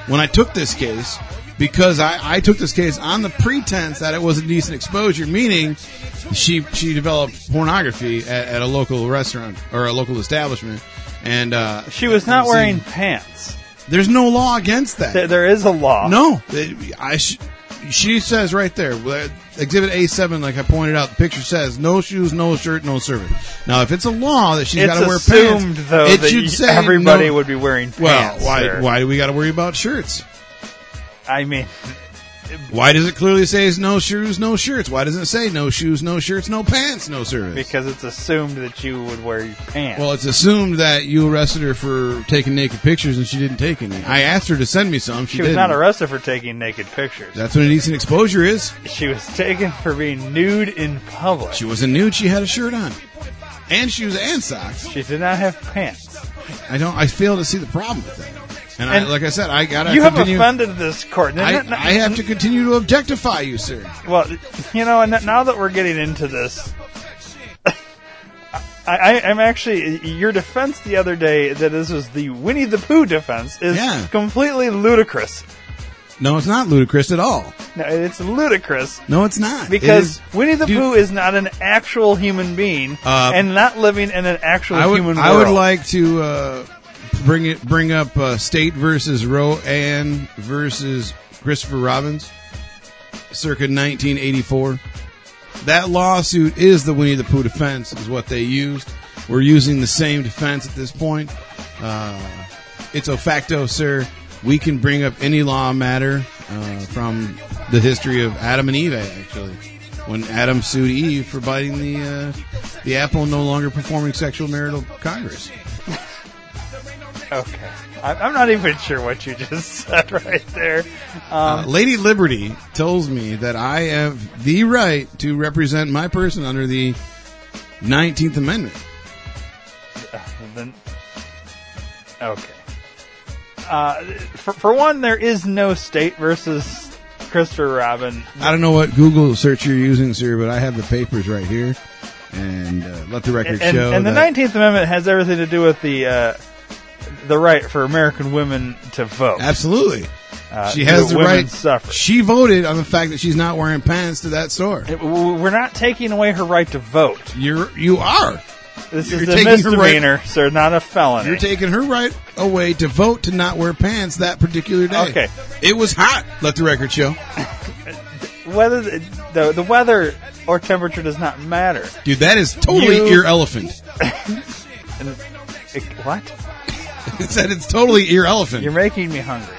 S4: when I took this case because I, I took this case on the pretense that it was a decent exposure, meaning she she developed pornography at, at a local restaurant or a local establishment, and uh,
S2: She was not
S4: and
S2: wearing
S4: seeing-
S2: pants.
S4: There's no law against that.
S2: There, there is a law.
S4: No, it- I. Sh- she says right there, uh, Exhibit A seven, like I pointed out, the picture says no shoes, no shirt, no servant. Now, if it's a law that she's
S2: It's
S4: got to wear
S2: assumed,
S4: pants,
S2: though,
S4: it
S2: that
S4: should
S2: you-
S4: say
S2: everybody
S4: no-
S2: would be wearing
S4: Well,
S2: pants.
S4: why?
S2: sir.
S4: Why do we got to worry about shirts?
S2: I mean,
S4: Why does it clearly say no shoes, no shirts? Why doesn't it say no shoes, no shirts, no pants, no service?
S2: because it's assumed that you would wear your pants.
S4: Well, it's assumed that you arrested her for taking naked pictures, and she didn't take any. I asked her to send me some. She,
S2: she was
S4: didn't.
S2: not arrested for taking naked pictures.
S4: That's what a decent exposure is.
S2: She was taken for being nude in public.
S4: She wasn't nude. She had a shirt on, and shoes and socks.
S2: She did not have pants.
S4: I don't. I fail to see the problem with that. And, I,
S2: And
S4: like I said, I gotta
S2: You have
S4: continue.
S2: offended this court.
S4: I,
S2: N- n-
S4: I have to continue to objectify you, sir.
S2: Well, you know, and now that we're getting into this, I, I, I'm actually your defense the other day that this was the Winnie the Pooh defense is
S4: Yeah.
S2: completely ludicrous.
S4: No, it's not ludicrous at all.
S2: No, it's ludicrous
S4: No, it's not.
S2: because
S4: It is-
S2: Winnie the
S4: Dude,
S2: Pooh is not an actual human being
S4: Uh,
S2: and not living in an actual
S4: I would.
S2: human
S4: I
S2: world.
S4: would like to uh, bring it. Bring up uh, State versus Rowan versus Christopher Robbins, circa nineteen eighty-four. That lawsuit is the Winnie the Pooh defense, is what they used. We're using the same defense at this point. Uh, it's a facto, sir. We can bring up any law matter uh, from the history of Adam and Eve, actually. When Adam sued Eve for biting the uh, the apple and no longer performing sexual marital congress.
S2: Okay. I- I'm not even sure what you just said right there. Um,
S4: Uh, Lady Liberty tells me that I have the right to represent my person under the nineteenth Amendment.
S2: then, okay. Uh, for, for one, there is no state versus Christopher Robin.
S4: I don't know what Google search you're using, sir, but I have the papers right here. And uh, let the record
S2: And,
S4: show
S2: and the
S4: that
S2: nineteenth Amendment has everything to do with the uh, the right for American women to vote.
S4: absolutely.
S2: Uh,
S4: She has the
S2: women's
S4: right.
S2: suffrage.
S4: She voted on the fact that she's not wearing pants to that store.
S2: It- w- We're not taking away her right to vote.
S4: You're you are.
S2: This
S4: You're
S2: is a
S4: taking her right-
S2: misdemeanor, sir, not a felony.
S4: You're taking her right away to vote to not wear pants that particular day.
S2: Okay.
S4: It was hot. Let the record show.
S2: Whether the, the the weather or temperature does not matter.
S4: Dude, that is totally
S2: You-
S4: ear elephant.
S2: And it, what?
S4: It said it's totally ear elephant.
S2: You're making me hungry.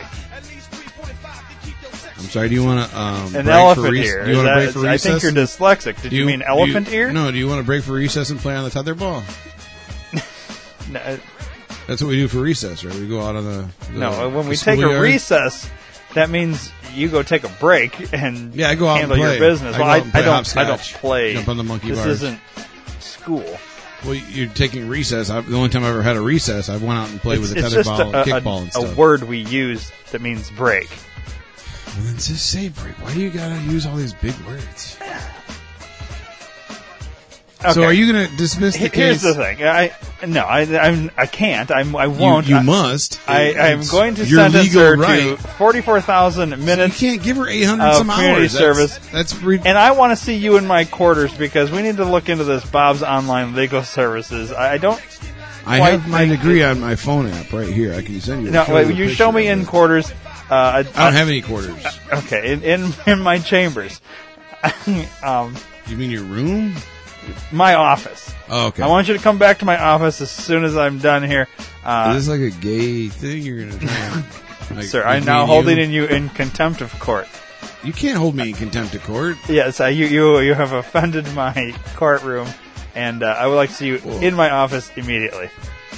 S4: I'm sorry. Do you want to um,
S2: An
S4: break for
S2: elephant
S4: rec-
S2: ear.
S4: Do you
S2: Is
S4: want to
S2: that-
S4: break for
S2: I
S4: recess?
S2: think you're dyslexic. Did
S4: Do
S2: you, mean
S4: do
S2: elephant
S4: you-
S2: ear?
S4: No. Do you want to break for recess and play on the tetherball?
S2: No, uh,
S4: That's what we do for recess, right? We go out on the, the
S2: no, when
S4: the
S2: we take a
S4: schoolyard.
S2: recess, that means you go take a break and
S4: Yeah, I go out and
S2: handle
S4: play.
S2: your business.
S4: I
S2: well,
S4: go
S2: I,
S4: out and play
S2: I don't. I
S4: hopscotch,
S2: don't play.
S4: jump on the monkey
S2: This
S4: bars.
S2: isn't school.
S4: Well, you're taking recess. I, the only time I ever had a recess, I went out and played
S2: It's,
S4: with a
S2: it's just
S4: tetherball,
S2: a,
S4: and
S2: a,
S4: kickball, and
S2: a
S4: stuff.
S2: word we use that means break.
S4: Well, then just say break. Why do you gotta use all these big words? So,
S2: Okay.
S4: are you gonna dismiss the
S2: Here-
S4: case?
S2: Here's the thing. I no, I I'm, I can't. I'm, I
S4: You,
S2: won't.
S4: you
S2: I,
S4: must.
S2: I, I'm
S4: It's
S2: going to
S4: your
S2: sentence
S4: legal
S2: her
S4: right.
S2: to forty-four thousand
S4: You
S2: minutes,
S4: can't give her eight hundred
S2: of
S4: some
S2: community
S4: hours.
S2: service.
S4: That's, that's re-
S2: and I want to see you in my quarters because we need to look into this Bob's Online Legal Services. I, I don't.
S4: I
S2: quite
S4: have my
S2: think
S4: degree on my phone app right here. I can send you.
S2: No,
S4: show
S2: wait,
S4: a
S2: you
S4: picture
S2: show me
S4: of
S2: in
S4: it.
S2: quarters. Uh,
S4: I don't have any quarters.
S2: Okay, in in, in my chambers, um,
S4: You mean your room?
S2: my office.
S4: Oh, okay.
S2: I want you to come back to my office as soon as I'm done here. Uh,
S4: Is this like a gay thing you're gonna try? and- Like,
S2: sir,
S4: like
S2: I'm
S4: me
S2: now
S4: and
S2: holding
S4: you?
S2: in you in contempt of court.
S4: You can't hold me in contempt of court.
S2: Yes, uh, you you you have offended my courtroom, and uh, I would like to see you
S4: Whoa.
S2: in my office immediately.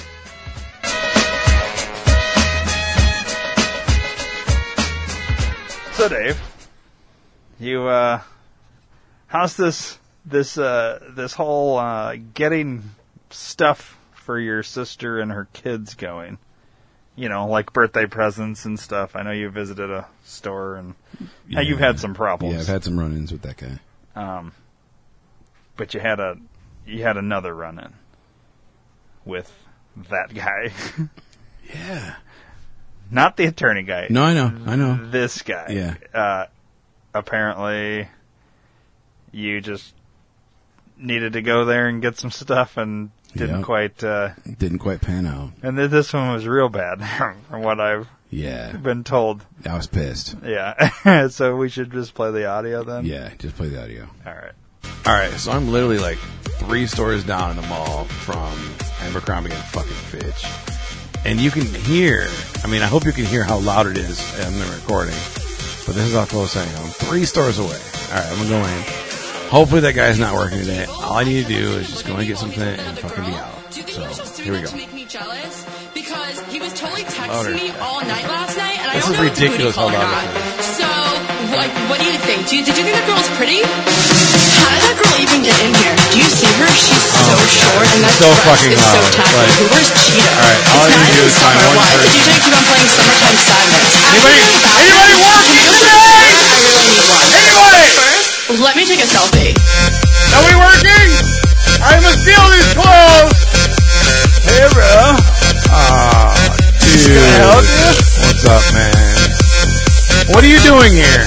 S2: So, Dave, you uh, how's this this uh, this whole uh, getting stuff for your sister and her kids going? You know, like birthday presents and stuff. I know you visited a store and
S4: Yeah.
S2: you've had some problems.
S4: Yeah, I've had some run-ins with that guy.
S2: Um, but you had a you had another run-in with that guy.
S4: Yeah.
S2: not the attorney guy.
S4: No, I know. I know.
S2: This guy.
S4: Yeah.
S2: Uh, apparently, you just needed to go there and get some stuff and didn't
S3: Yep.
S2: quite. Uh,
S3: Didn't quite pan out.
S2: and th- this one was real bad, from what I've
S3: Yeah.
S2: been told.
S3: I was pissed.
S2: Yeah. So we should just play the audio then.
S3: Yeah, just play the audio.
S2: All right.
S4: All right, so I'm literally like three stores down in the mall from Abercrombie and fucking Fitch. And you can hear, I mean, I hope you can hear how loud it is in the recording. But this is how close I am. Three stores away. All right, I'm going to go in. Hopefully that guy's not working today. All I need to do is just go and get something and fucking be out. So, here we go.
S6: To make me jealous because he was totally texting
S4: Louder.
S6: me all night last night, and I
S4: This
S6: don't
S4: is
S6: know
S4: ridiculous
S6: if to
S4: how
S6: booty call or
S4: loud
S6: not.
S4: this
S6: So, like, what do you think? Do you, did you think that girl's pretty? How did that girl even get in here? Do you see her? She's so short, and that
S4: so
S6: dress
S4: fucking
S6: is so
S4: loud.
S6: tacky.
S4: Like-
S6: Who wears Cheetos?
S4: All right, all I
S6: it's
S4: need
S6: not
S4: to do
S6: even
S4: is find
S6: summer.
S4: one
S6: Why
S4: person.
S6: did you keep on playing Summertime Sadness?
S4: Anybody-
S6: After the
S4: anybody
S6: bathroom,
S4: working
S6: you
S4: today?
S6: I really need one.
S4: Anybody?
S6: First, let me take a selfie.
S4: Nobody working? I must steal these clothes.
S2: Hey, bro.
S4: Oh, dude.
S2: Can I help you?
S4: What's up, man? What are you doing here?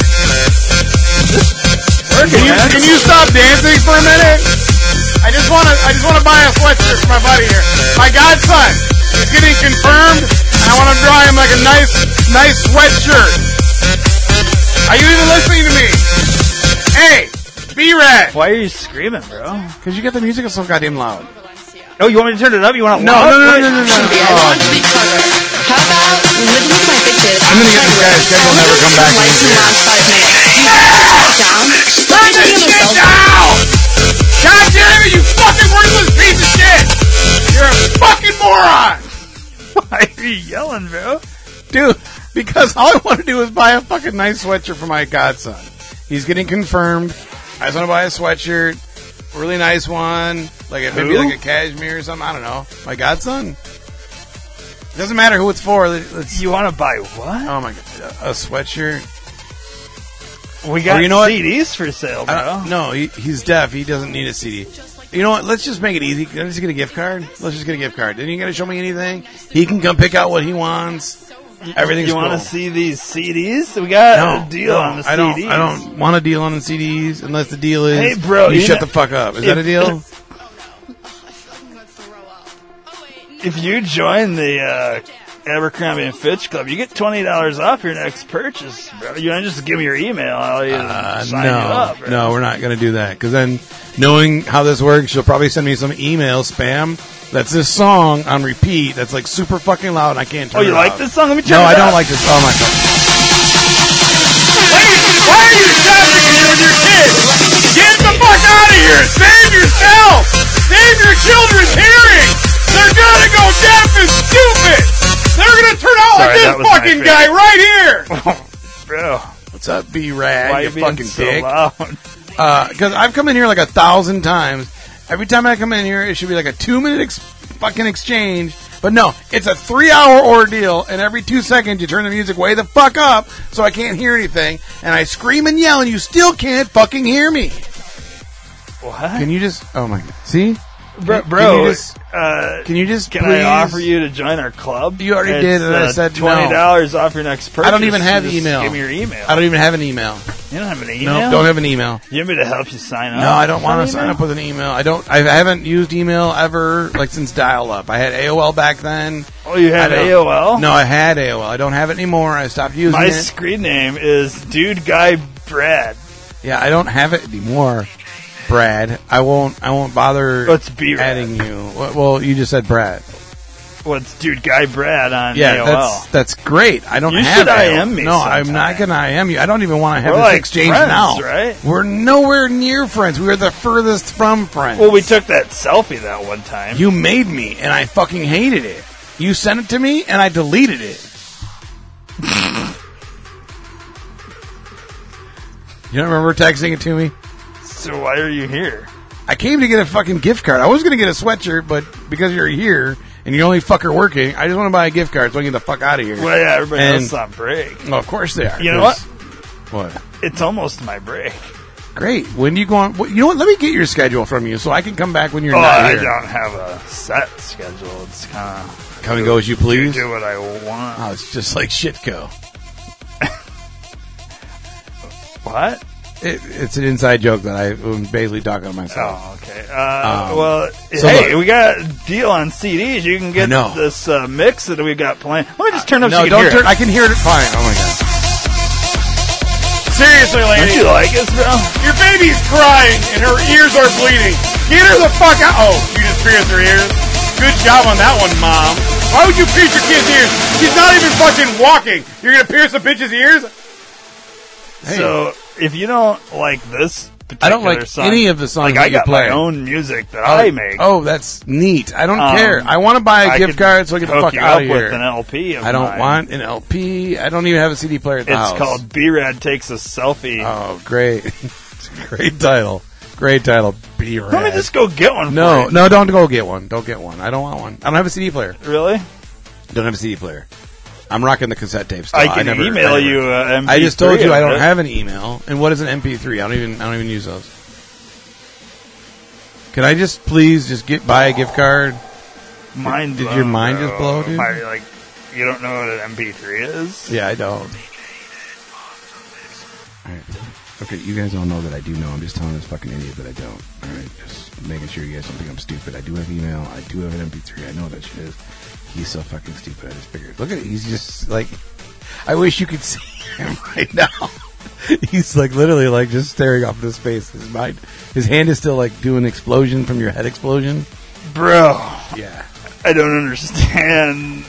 S4: Can you, can you stop dancing for a minute? I just want to. I just want to buy a sweatshirt for my buddy here. My godson is getting confirmed, and I want to draw him like a nice, nice sweatshirt. Are you even listening to me? Hey, B-Rad.
S2: Why are you screaming, bro?
S4: Because you got the music so goddamn loud.
S2: Oh, you want me to turn it up? You want to
S4: No, no, no, no, no, no, no.
S6: I want to be clever. How about living with my bitches?
S4: I'm gonna get this guy's schedule never come back in
S6: Like
S4: here.
S6: last five minutes. Do you think down?
S4: Turn this shit down! God damn it, you fucking worthless piece of shit! You're a fucking moron!
S2: Why are you yelling, bro?
S4: Dude, because all I want to do is buy a fucking nice sweatshirt for my godson. He's getting confirmed. I just want to buy a sweatshirt. Really nice one. Like it maybe
S2: Who?
S4: like a cashmere or something. I don't know. My godson? Doesn't matter who it's for. Let's,
S2: You want to buy what?
S4: oh my god. A sweatshirt?
S2: We got
S4: Or you know what?
S2: C Ds for sale, bro.
S4: I don't- no, he, he's deaf. He doesn't need a C D. You know what? Let's just make it easy. Can I just get a gift card? Let's just get a gift card. Then you got to show me anything. He can come pick out what he wants. Everything's
S2: You want to
S4: cool.
S2: see these C Ds? We got
S4: No,
S2: a deal
S4: no,
S2: on the
S4: I don't.
S2: C Ds.
S4: I don't want a deal on the C Ds unless the deal is.
S2: Hey, bro,
S4: you,
S2: you
S4: shut
S2: know-
S4: the fuck up. Is
S2: if-
S4: that a deal?
S2: If you join the uh, Abercrombie and Fitch Club, you get twenty dollars off your next purchase, bro. You want to just give me your email? I'll either
S4: Uh,
S2: sign
S4: no,
S2: you up. Bro.
S4: no, we're not going to do that. Because then, knowing how this works, she'll probably send me some email spam. That's this song on repeat. That's like super fucking loud. And I can't turn
S2: Oh, you
S4: it
S2: like
S4: off.
S2: this song? Let me turn
S4: No,
S2: it
S4: I don't
S2: up.
S4: like this. Oh my god.
S2: Why are you shopping here with your kids?
S4: Get the fuck out of here! Save yourself! Save your children's hearing! They're gonna go deaf and stupid! They're gonna turn out
S2: Sorry,
S4: like
S2: that
S4: this
S2: was my
S4: fucking
S2: favorite.
S4: guy right here!
S2: Bro,
S4: What's up, B-Rad?
S2: why are
S4: you
S2: you being
S4: fucking
S2: so
S4: dick?
S2: loud?
S4: Because I've come in here like a thousand times. Every time I come in here, it should be like a two-minute ex- fucking exchange. But no, it's a three-hour ordeal, and every two seconds you turn the music way the fuck up so I can't hear anything, and I scream and yell, and you still can't fucking hear me.
S2: What?
S4: Can you just... Oh, my God. See?
S2: Bro,
S4: Can
S2: bro
S4: you just...
S2: uh,
S4: Can you just
S2: can
S4: please-
S2: I offer you to join our club?
S4: You already
S2: It's,
S4: did, and I
S2: uh,
S4: said no.
S2: twenty dollars off your next purchase.
S4: I don't even have
S2: Just
S4: email.
S2: Give me your email.
S4: I don't even have an email.
S2: You don't have an
S4: No,
S2: email?
S4: don't have an email.
S2: You want me to help you sign up?
S4: No, I don't want
S2: An
S4: to sign
S2: email?
S4: up with an email. I don't. I haven't used email ever, like since dial-up. I had A O L back then.
S2: Oh, you have
S4: I don't-
S2: A O L?
S4: No, I had A O L. I don't have it anymore. I stopped using
S2: My
S4: it.
S2: screen name is Dude Guy Brad.
S4: Yeah, I don't have it anymore, Brad. I won't. I won't bother
S2: Let's be
S4: adding you. Well, well, you just said Brad.
S2: What's Dude Guy Brad on
S4: Yeah,
S2: A O L?
S4: that's that's great. I don't
S2: You
S4: have
S2: should
S4: A O L.
S2: I M me
S4: No, I'm
S2: sometime.
S4: not gonna I M you. I don't even want to have
S2: We're
S4: this
S2: like
S4: exchange
S2: friends,
S4: now.
S2: right?
S4: We're nowhere near friends. We are the furthest from friends.
S2: Well, we took that selfie that one time.
S4: You made me, and I fucking hated it. You sent it to me, and I deleted it. You don't remember texting it to me?
S2: So why are you here?
S4: I came to get a fucking gift card. I was going to get a sweatshirt, but because you're here, and you're the only fucker working, I just want to buy a gift card so I can get the fuck out of here.
S2: Well, yeah, everybody
S4: And-
S2: knows it's on break.
S4: Well, of course they are.
S2: You know
S4: 'cause-
S2: what?
S4: What?
S2: It's almost my break.
S4: Great. When do you go on? You know what? Let me get your schedule from you so I can come back when you're
S2: Oh,
S4: not
S2: I
S4: here.
S2: don't have a set schedule. It's kind of
S5: Come and go as you please.
S2: Do what I want.
S5: Oh, it's just like Shitco.
S2: What?
S5: It, it's an inside joke that I'm basically talking to myself.
S2: Oh, okay. Uh,
S5: Um,
S2: well,
S5: so
S2: hey,
S5: look-
S2: we got a deal on C Ds. You can get
S5: know.
S2: this uh, mix that we got playing. Let me just turn up
S5: no,
S2: so you
S5: don't
S2: can hear
S5: turn.
S2: it.
S5: I can hear it fine. Oh my god. Seriously,
S2: Don't
S5: lady.
S2: you like this, bro?
S5: Your baby's crying and her ears are bleeding. Get her the fuck out. Oh, you just pierced her ears? Good job on that one, Mom. Why would you pierce your kid's ears? She's not even fucking walking. You're gonna pierce a bitch's ears? Hey.
S2: So, if you don't like this particular
S5: I don't like
S2: song,
S5: any of the songs
S2: like
S5: that
S2: I
S5: you
S2: got
S5: play.
S2: my own music that I make.
S5: Oh, that's neat. I don't
S2: Um,
S5: care. I want to buy a
S2: I
S5: gift
S2: could
S5: card so I get the
S2: hook
S5: fuck
S2: you
S5: out
S2: up
S5: of
S2: with
S5: here.
S2: an L P of
S5: I don't
S2: mine.
S5: want an L P. I don't even have a C D player at the
S2: It's
S5: house.
S2: called B-Rad Takes a Selfie.
S5: Oh, great. Great title. Great title. B-Rad.
S2: Let me just go get one.
S5: No,
S2: for you.
S5: no, don't go get one. Don't get one. I don't want one. I don't have a C D player.
S2: Really?
S5: Don't have a C D player. I'm rocking the cassette tapes. Still.
S2: I can
S5: never,
S2: email
S5: I never-
S2: you uh, M P three
S5: I just told you I
S2: of
S5: don't
S2: it.
S5: have an email. And what is an M P three? I don't even. I don't even use those. Can I just please just get buy a gift card?
S2: Mind
S5: Did
S2: blown,
S5: your mind
S2: bro.
S5: just blow, dude?
S2: My, like, you don't know what an M P three is?
S5: Yeah, I don't. All right. Okay, you guys all know that I do know. I'm just telling this fucking idiot that I don't. All right, just making sure you guys don't think I'm stupid. I do have email. I do have an M P three. I know that shit is. He's so fucking stupid. I just figured. Look at it. He's just like. I wish you could see him right now. He's like literally like just staring off into space. His mind, his hand is still like doing explosion from your head explosion.
S2: Bro,
S5: Yeah.
S2: I don't understand.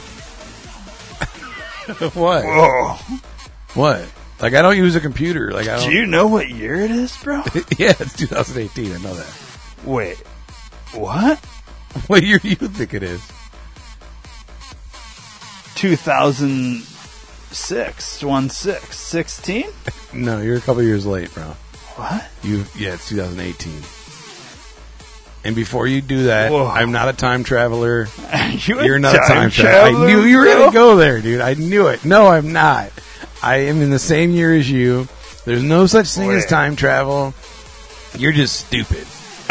S5: What?
S2: Whoa.
S5: What? Like I don't use a computer. Like I don't.
S2: Do you know what year it is, bro?
S5: Yeah, it's two thousand eighteen. I know that.
S2: Wait. What?
S5: What year do you think it is?
S2: two thousand six. one six. sixteen?
S5: No, you're a couple years late, bro.
S2: What?
S5: You yeah, it's two thousand eighteen. And before you do that,
S2: Whoa.
S5: I'm not a time traveler.
S2: you
S5: You're
S2: a
S5: not a time traveler.
S2: traveler,
S5: I knew you were
S2: bro?
S5: going to go there, dude. I knew it. No, I'm not. I am in the same year as you. There's no such thing as
S2: Wait.
S5: time travel. You're just stupid.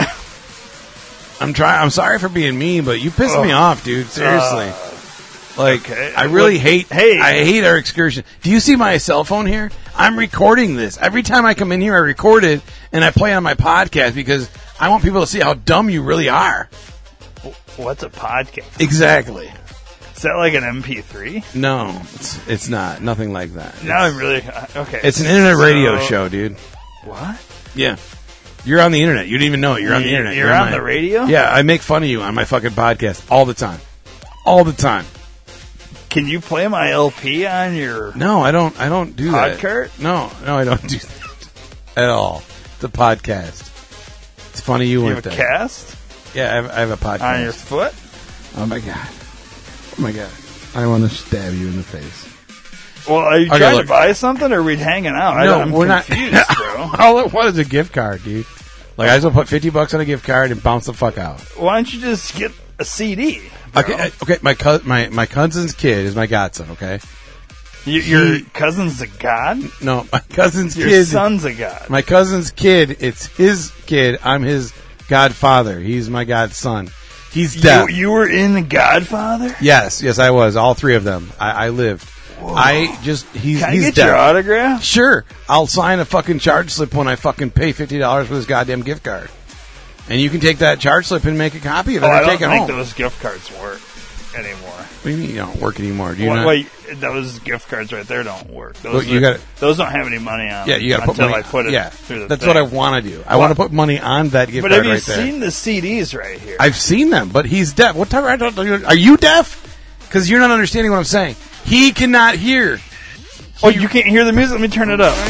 S5: I'm trying. I'm sorry for being mean, but you pissed me
S2: Oh.
S5: off, dude. Seriously. Like,
S2: okay.
S5: I really
S2: Look,
S5: hate.
S2: hey.
S5: I hate our excursion. Do you see my cell phone here? I'm recording this every time I come in here. I record it and I play it on my podcast because I want people to see how dumb you really are.
S2: What's a podcast?
S5: Exactly.
S2: Is that like an M P three?
S5: No, it's it's not. Nothing like that.
S2: Now
S5: It's,
S2: I'm really uh, okay.
S5: it's an internet radio
S2: So-
S5: show, dude.
S2: What?
S5: Yeah. You're on the internet. You didn't even know it. You're on the
S2: You-
S5: internet.
S2: you're
S5: on
S2: on
S5: my-
S2: the radio?
S5: Yeah, I make fun of you on my fucking podcast all the time. All the time.
S2: Can you play my L P on your?
S5: No, I don't. I don't do that.
S2: Podcast?
S5: No, no, I don't do that at all. It's a podcast. It's funny you,
S2: You
S5: went
S2: have a
S5: there.
S2: cast
S5: Yeah, I have, I have a podcast.
S2: on your foot?
S3: Oh my god. Oh my god. I want to stab you in the face.
S2: Well, are you
S5: Okay,
S2: trying
S5: look.
S2: to buy something, or are we hanging out? I
S5: No,
S2: don't, I'm
S5: we're not-
S2: confused, bro.
S5: All it was is a gift card, dude. Like I just want to put fifty bucks on a gift card and bounce the fuck out.
S2: Why don't you just get a C D? bro?
S5: Okay, uh, okay. My co- my my cousin's kid is my godson. Okay,
S2: Y- your
S5: he-
S2: cousin's a god.
S5: no, my cousin's
S2: Your
S5: kid.
S2: son's a god.
S5: My cousin's kid. It's his kid. I'm his godfather. He's my godson. He's deaf.
S2: You, you were in The Godfather.
S5: Yes, yes, I was. All three of them. I, I lived. I just he's
S2: Can I
S5: he's
S2: get
S5: deaf.
S2: your autograph?
S5: Sure, I'll sign a fucking charge slip when I fucking pay fifty dollars for this goddamn gift card, and you can take that charge slip and make a copy of it
S2: Oh,
S5: or
S2: I don't
S5: take it
S2: think
S5: home.
S2: those gift cards work anymore.
S5: What do you mean you don't work anymore? Do you
S2: Wait,
S5: not?
S2: wait, those gift cards right there don't work. Those,
S5: Well, you
S2: are-
S5: gotta-
S2: those don't have any money on.
S5: Yeah, you got to put
S2: until
S5: money.
S2: I put it
S5: yeah,
S2: through the
S5: that's
S2: thing.
S5: what I want to do. I
S2: Well,
S5: want to put money on that gift
S2: But
S5: card
S2: have you
S5: right there.
S2: seen the C Ds right here?
S5: I've seen them, but he's deaf. What type? I don't, are you deaf? Because you're not understanding what I'm saying. He cannot hear.
S2: oh, you can't hear the music? Let me turn it up.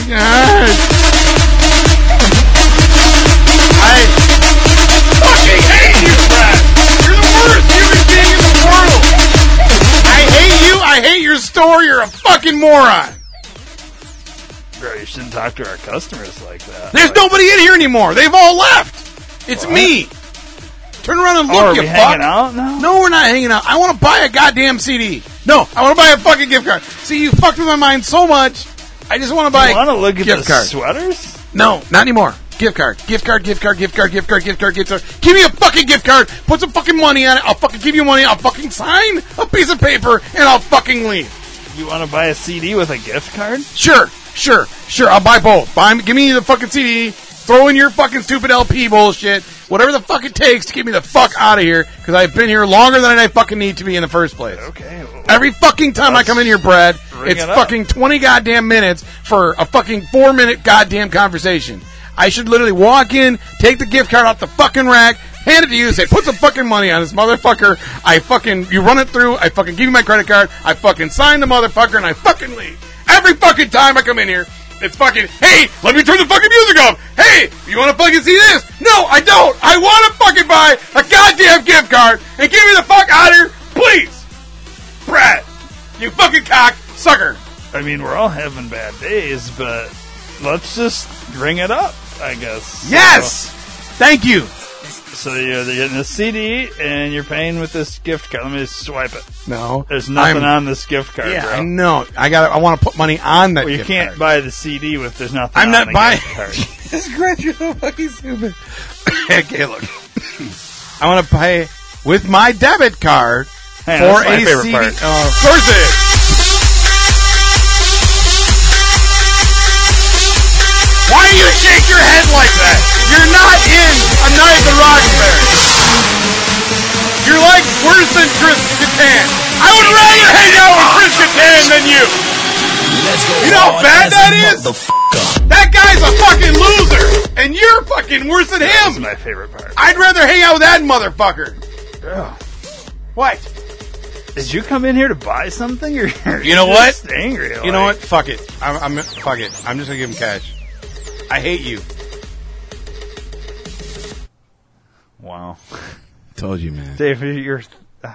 S5: I fucking hate you, Brad. You're the worst human being in the world. I hate you. I hate your store. You're a fucking moron.
S2: Bro, you shouldn't talk to our customers like that.
S5: There's
S2: Like,
S5: nobody in here anymore. They've all left. It's me. Turn around and
S2: oh,
S5: look,
S2: are
S5: you
S2: we
S5: fuck.
S2: hanging out now?
S5: No, we're not hanging out. I want to buy a goddamn C D. No, I want to buy a fucking gift card. See, you fucked with my mind so much. I just want to buy
S2: You want to look at
S5: gift
S2: the
S5: card.
S2: sweaters?
S5: No, not anymore. gift card, gift card, gift card, gift card, gift card, gift card, gift card. Give me a fucking gift card. Put some fucking money on it. I'll fucking give you money. I'll fucking sign a piece of paper and I'll fucking leave.
S2: You want to buy a C D with a gift card?
S5: Sure, sure, sure. I'll buy both. Buy, give me the fucking C D. Throw in your fucking stupid L P bullshit. Whatever the fuck it takes to get me the fuck out of here, because I've been here longer than I fucking need to be in the first place.
S2: Okay. Well,
S5: Every fucking time I come in here, Brad,
S2: ring
S5: it's
S2: it up.
S5: fucking twenty goddamn minutes for a fucking four minute goddamn conversation. I should literally walk in, take the gift card off the fucking rack, hand it to you, say, put some fucking money on this motherfucker. I fucking, you run it through, I fucking give you my credit card, I fucking sign the motherfucker, and I fucking leave. Every fucking time I come in here, it's fucking, hey, let me turn the fucking music off. Hey, you want to fucking see this? No, I don't. I want to fucking buy a goddamn gift card and get me the fuck out of here, please. Brad, you fucking cock sucker.
S2: I mean, we're all having bad days, but let's just ring it up, I guess.
S5: Yes. Thank you.
S2: So you're getting a C D and you're paying with this gift card. Let me just swipe it.
S5: No.
S2: There's nothing
S5: I'm-
S2: on this gift card,
S5: Yeah,
S2: bro.
S5: I know. I got. I want to put money on that
S2: Well, you
S5: gift
S2: can't
S5: card.
S2: buy the C D if there's nothing
S5: I'm
S2: on
S5: not
S2: the
S5: buying.
S2: gift card.
S5: This Greg, you're so fucking stupid. Okay, look. I want to pay with my debit card
S2: Hey,
S5: for
S2: that's my
S5: a
S2: favorite
S5: C D.
S2: part.
S5: Oh, of course it is. Why do you shake your head like that? You're not in A Night at the Roxbury. You're like worse than Chris Kattan. I would rather hang out with Chris Kattan than you. You know how bad that is? That guy's a fucking loser, and you're fucking worse than
S2: That's
S5: him.
S2: my favorite part.
S5: I'd rather hang out with that motherfucker. What?
S2: Did you come in here to buy something, or you're
S5: You know
S2: just
S5: what?
S2: angry?
S5: You know
S2: like-
S5: what? Fuck it. I'm, I'm fuck it. I'm just gonna give him cash. I hate you.
S2: Wow,
S3: Told you, man.
S2: Dave, your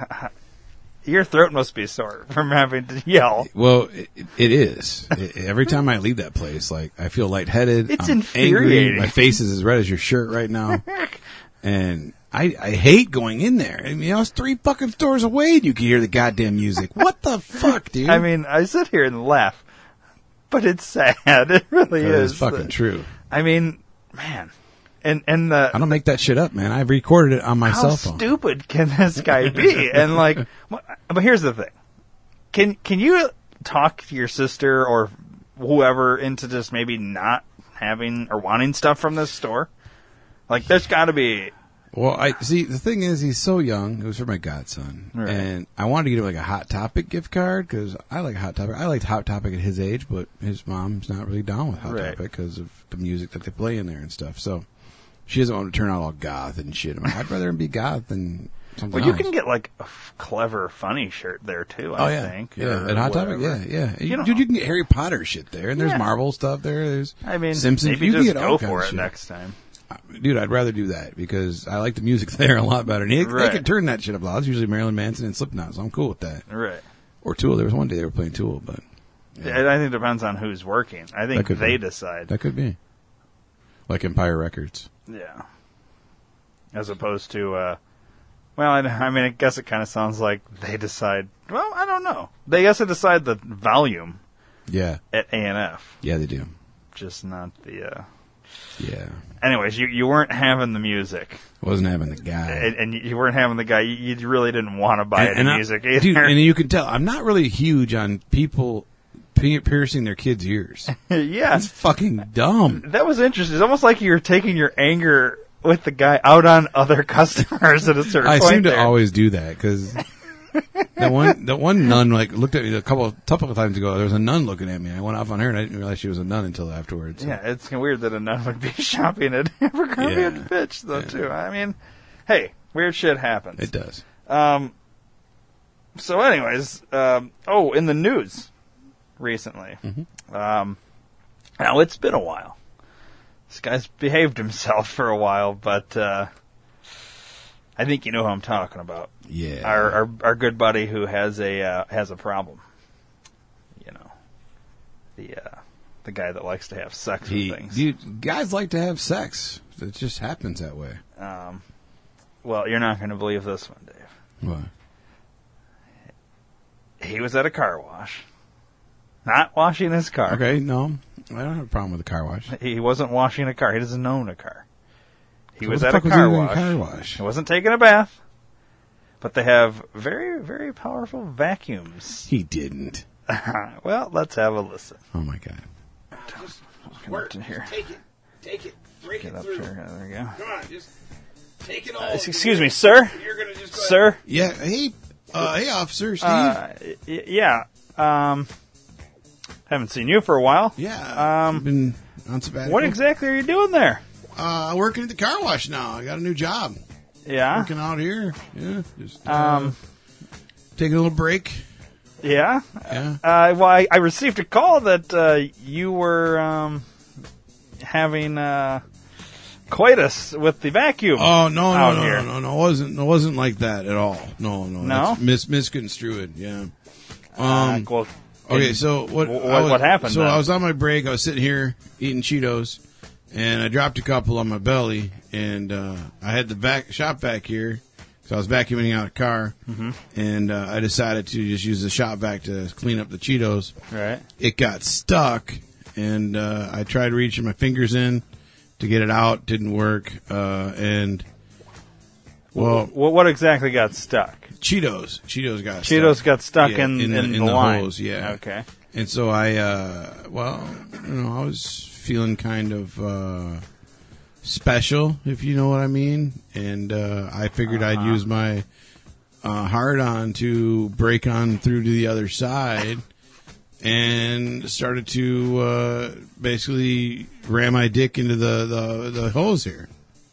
S2: your throat must be sore from having to yell.
S3: Well, it, it is. It, every time I leave that place, like I feel lightheaded.
S2: It's
S3: I'm
S2: infuriating.
S3: Angry. My face is as red as your shirt right now, and I, I hate going in there. I mean, I was three fucking doors away, and you can hear the goddamn music. What the fuck, dude?
S2: I mean, I sit here and laugh, but it's sad. It really
S3: That
S2: is.
S3: is fucking true.
S2: I mean, man, and and the
S3: I don't make that shit up, man. I've recorded it on my
S2: how
S3: cell phone.
S2: stupid can this guy be? And like, wh- but here's the thing: can can you talk to your sister or whoever into just maybe not having or wanting stuff from this store? Like, there's got to be.
S3: Well, I see. The thing is, he's so young. It was for my godson,
S2: Right.
S3: and I wanted to get him like a Hot Topic gift card because I like Hot Topic. I liked Hot Topic at his age, but his mom's not really down with Hot
S2: Right.
S3: Topic because of the music that they play in there and stuff. So she doesn't want to turn out all goth and shit. I'm like, I'd rather him be goth than something
S2: Well, you
S3: else.
S2: can get like a f- clever, funny shirt there too. I
S3: Oh yeah,
S2: think.
S3: yeah.
S2: or
S3: At Hot Topic, yeah,
S2: whatever.
S3: yeah.
S2: You know.
S3: Dude, you can get Harry Potter shit there, and there's
S2: Yeah.
S3: Marvel stuff there. There's
S2: I mean,
S3: Simpsons.
S2: maybe
S3: you can
S2: just
S3: get all
S2: go
S3: kinds
S2: for
S3: of
S2: it
S3: shit.
S2: next time.
S3: Dude, I'd rather do that because I like the music there a lot better. And they,
S2: Right.
S3: they can turn that shit up loud. It's usually Marilyn Manson and Slipknot, so I'm cool with that.
S2: Right.
S3: Or Tool. There was one day they were playing Tool, but
S2: Yeah. I think it depends on who's working. I
S3: That
S2: think
S3: could
S2: they
S3: be.
S2: decide.
S3: that could be. Like Empire Records.
S2: Yeah. As opposed to, uh, well, I, I mean, I guess it kind of sounds like they decide. Well, I don't know. They guess they decide the volume
S3: Yeah.
S2: at A and F,
S3: Yeah, they do.
S2: just not the. Uh...
S3: Yeah.
S2: Anyways, you you weren't having the music,
S3: Wasn't having the guy.
S2: and, and you weren't having the guy. You, you really didn't want to buy any
S3: I-
S2: music either.
S3: Dude, and you can tell, I'm not really huge on people pi- piercing their kids' ears.
S2: yeah,
S3: That's fucking dumb.
S2: that was interesting. It's almost like you're taking your anger with the guy out on other customers at a certain
S3: I
S2: point.
S3: seem to
S2: there.
S3: always do that because that one that one nun like looked at me a couple couple of times ago. There was a nun looking at me. I went off on her and I didn't realize she was a nun until afterwards. So.
S2: Yeah, it's kinda weird that a nun would be shopping at Abercrombie
S3: Yeah.
S2: and Fitch, though,
S3: Yeah.
S2: too. I mean, hey, weird shit happens.
S3: It does.
S2: Um. So, anyways, um, oh, in the news recently,
S3: Mm-hmm.
S2: um, now it's been a while. This guy's behaved himself for a while, but uh, I think you know who I'm talking about.
S3: Yeah.
S2: Our, our our good buddy who has a uh, has a problem. You know, the uh, the guy that likes to have sex
S3: he,
S2: with things.
S3: dude, guys like to have sex. It just happens that way.
S2: Um, well, you're not going to believe this one, Dave.
S3: What?
S2: He was at a car wash, not washing his car.
S3: Okay, no.
S4: I don't have a problem with a car wash.
S2: He wasn't washing a car. He doesn't own a car. He
S4: So
S2: was
S4: what
S2: at
S4: the
S2: a
S4: fuck was
S2: car
S4: he doing at
S2: wash.
S4: a car wash?
S2: He wasn't taking a bath. But they have very, very powerful vacuums.
S4: He didn't.
S2: Well, let's have a listen.
S4: Oh my god.
S2: Come up to here.
S5: Take it. Take it. Break
S2: Get
S5: it
S2: up
S5: through.
S2: here. There we go.
S5: Come on, just take it all.
S2: Uh, excuse me, sir.
S5: You're gonna just go
S2: Sir.
S4: Yeah. Hey. Uh, hey, officer Steve.
S2: Uh, y- yeah. Um, haven't seen you for a while.
S4: yeah.
S2: um,
S4: been on sabbatical.
S2: What exactly are you doing there?
S4: Uh, working at the car wash now. I got a new job.
S2: Yeah.
S4: Working out here. Yeah. Just uh,
S2: Um,
S4: taking a little break.
S2: yeah.
S4: Yeah.
S2: Uh, well, I, I received a call that uh, you were um, having uh, coitus with the vacuum.
S4: Oh no no
S2: out
S4: no,
S2: here.
S4: no no no! It wasn't it wasn't like that at all. No no
S2: No?
S4: that's mis misconstrued. Yeah.
S2: Uh,
S4: Um.
S2: well,
S4: Okay,
S2: and
S4: so what?
S2: wh-
S4: I was-
S2: what happened
S4: So
S2: then?
S4: I was on my break. I was sitting here eating Cheetos, and I dropped a couple on my belly, and uh, I had the vac shop vac here, so I was vacuuming out a car,
S2: Mm-hmm.
S4: and uh, I decided to just use the shop vac to clean up the Cheetos.
S2: right.
S4: It got stuck, and uh, I tried reaching my fingers in to get it out. Didn't work, uh, and well,
S2: What, what exactly got stuck?
S4: Cheetos, Cheetos got
S2: Cheetos
S4: stuck.
S2: got stuck
S4: Yeah,
S2: in,
S4: in
S2: in,
S4: the- in
S2: the,
S4: the
S2: line.
S4: hose, yeah.
S2: Okay.
S4: And so I, uh, well, you know, I was feeling kind of uh, special, if you know what I mean. And uh, I figured I'd
S2: Uh-huh.
S4: use my uh, hard on to break on through to the other side, and started to uh, basically ram my dick into the, the, the hose here.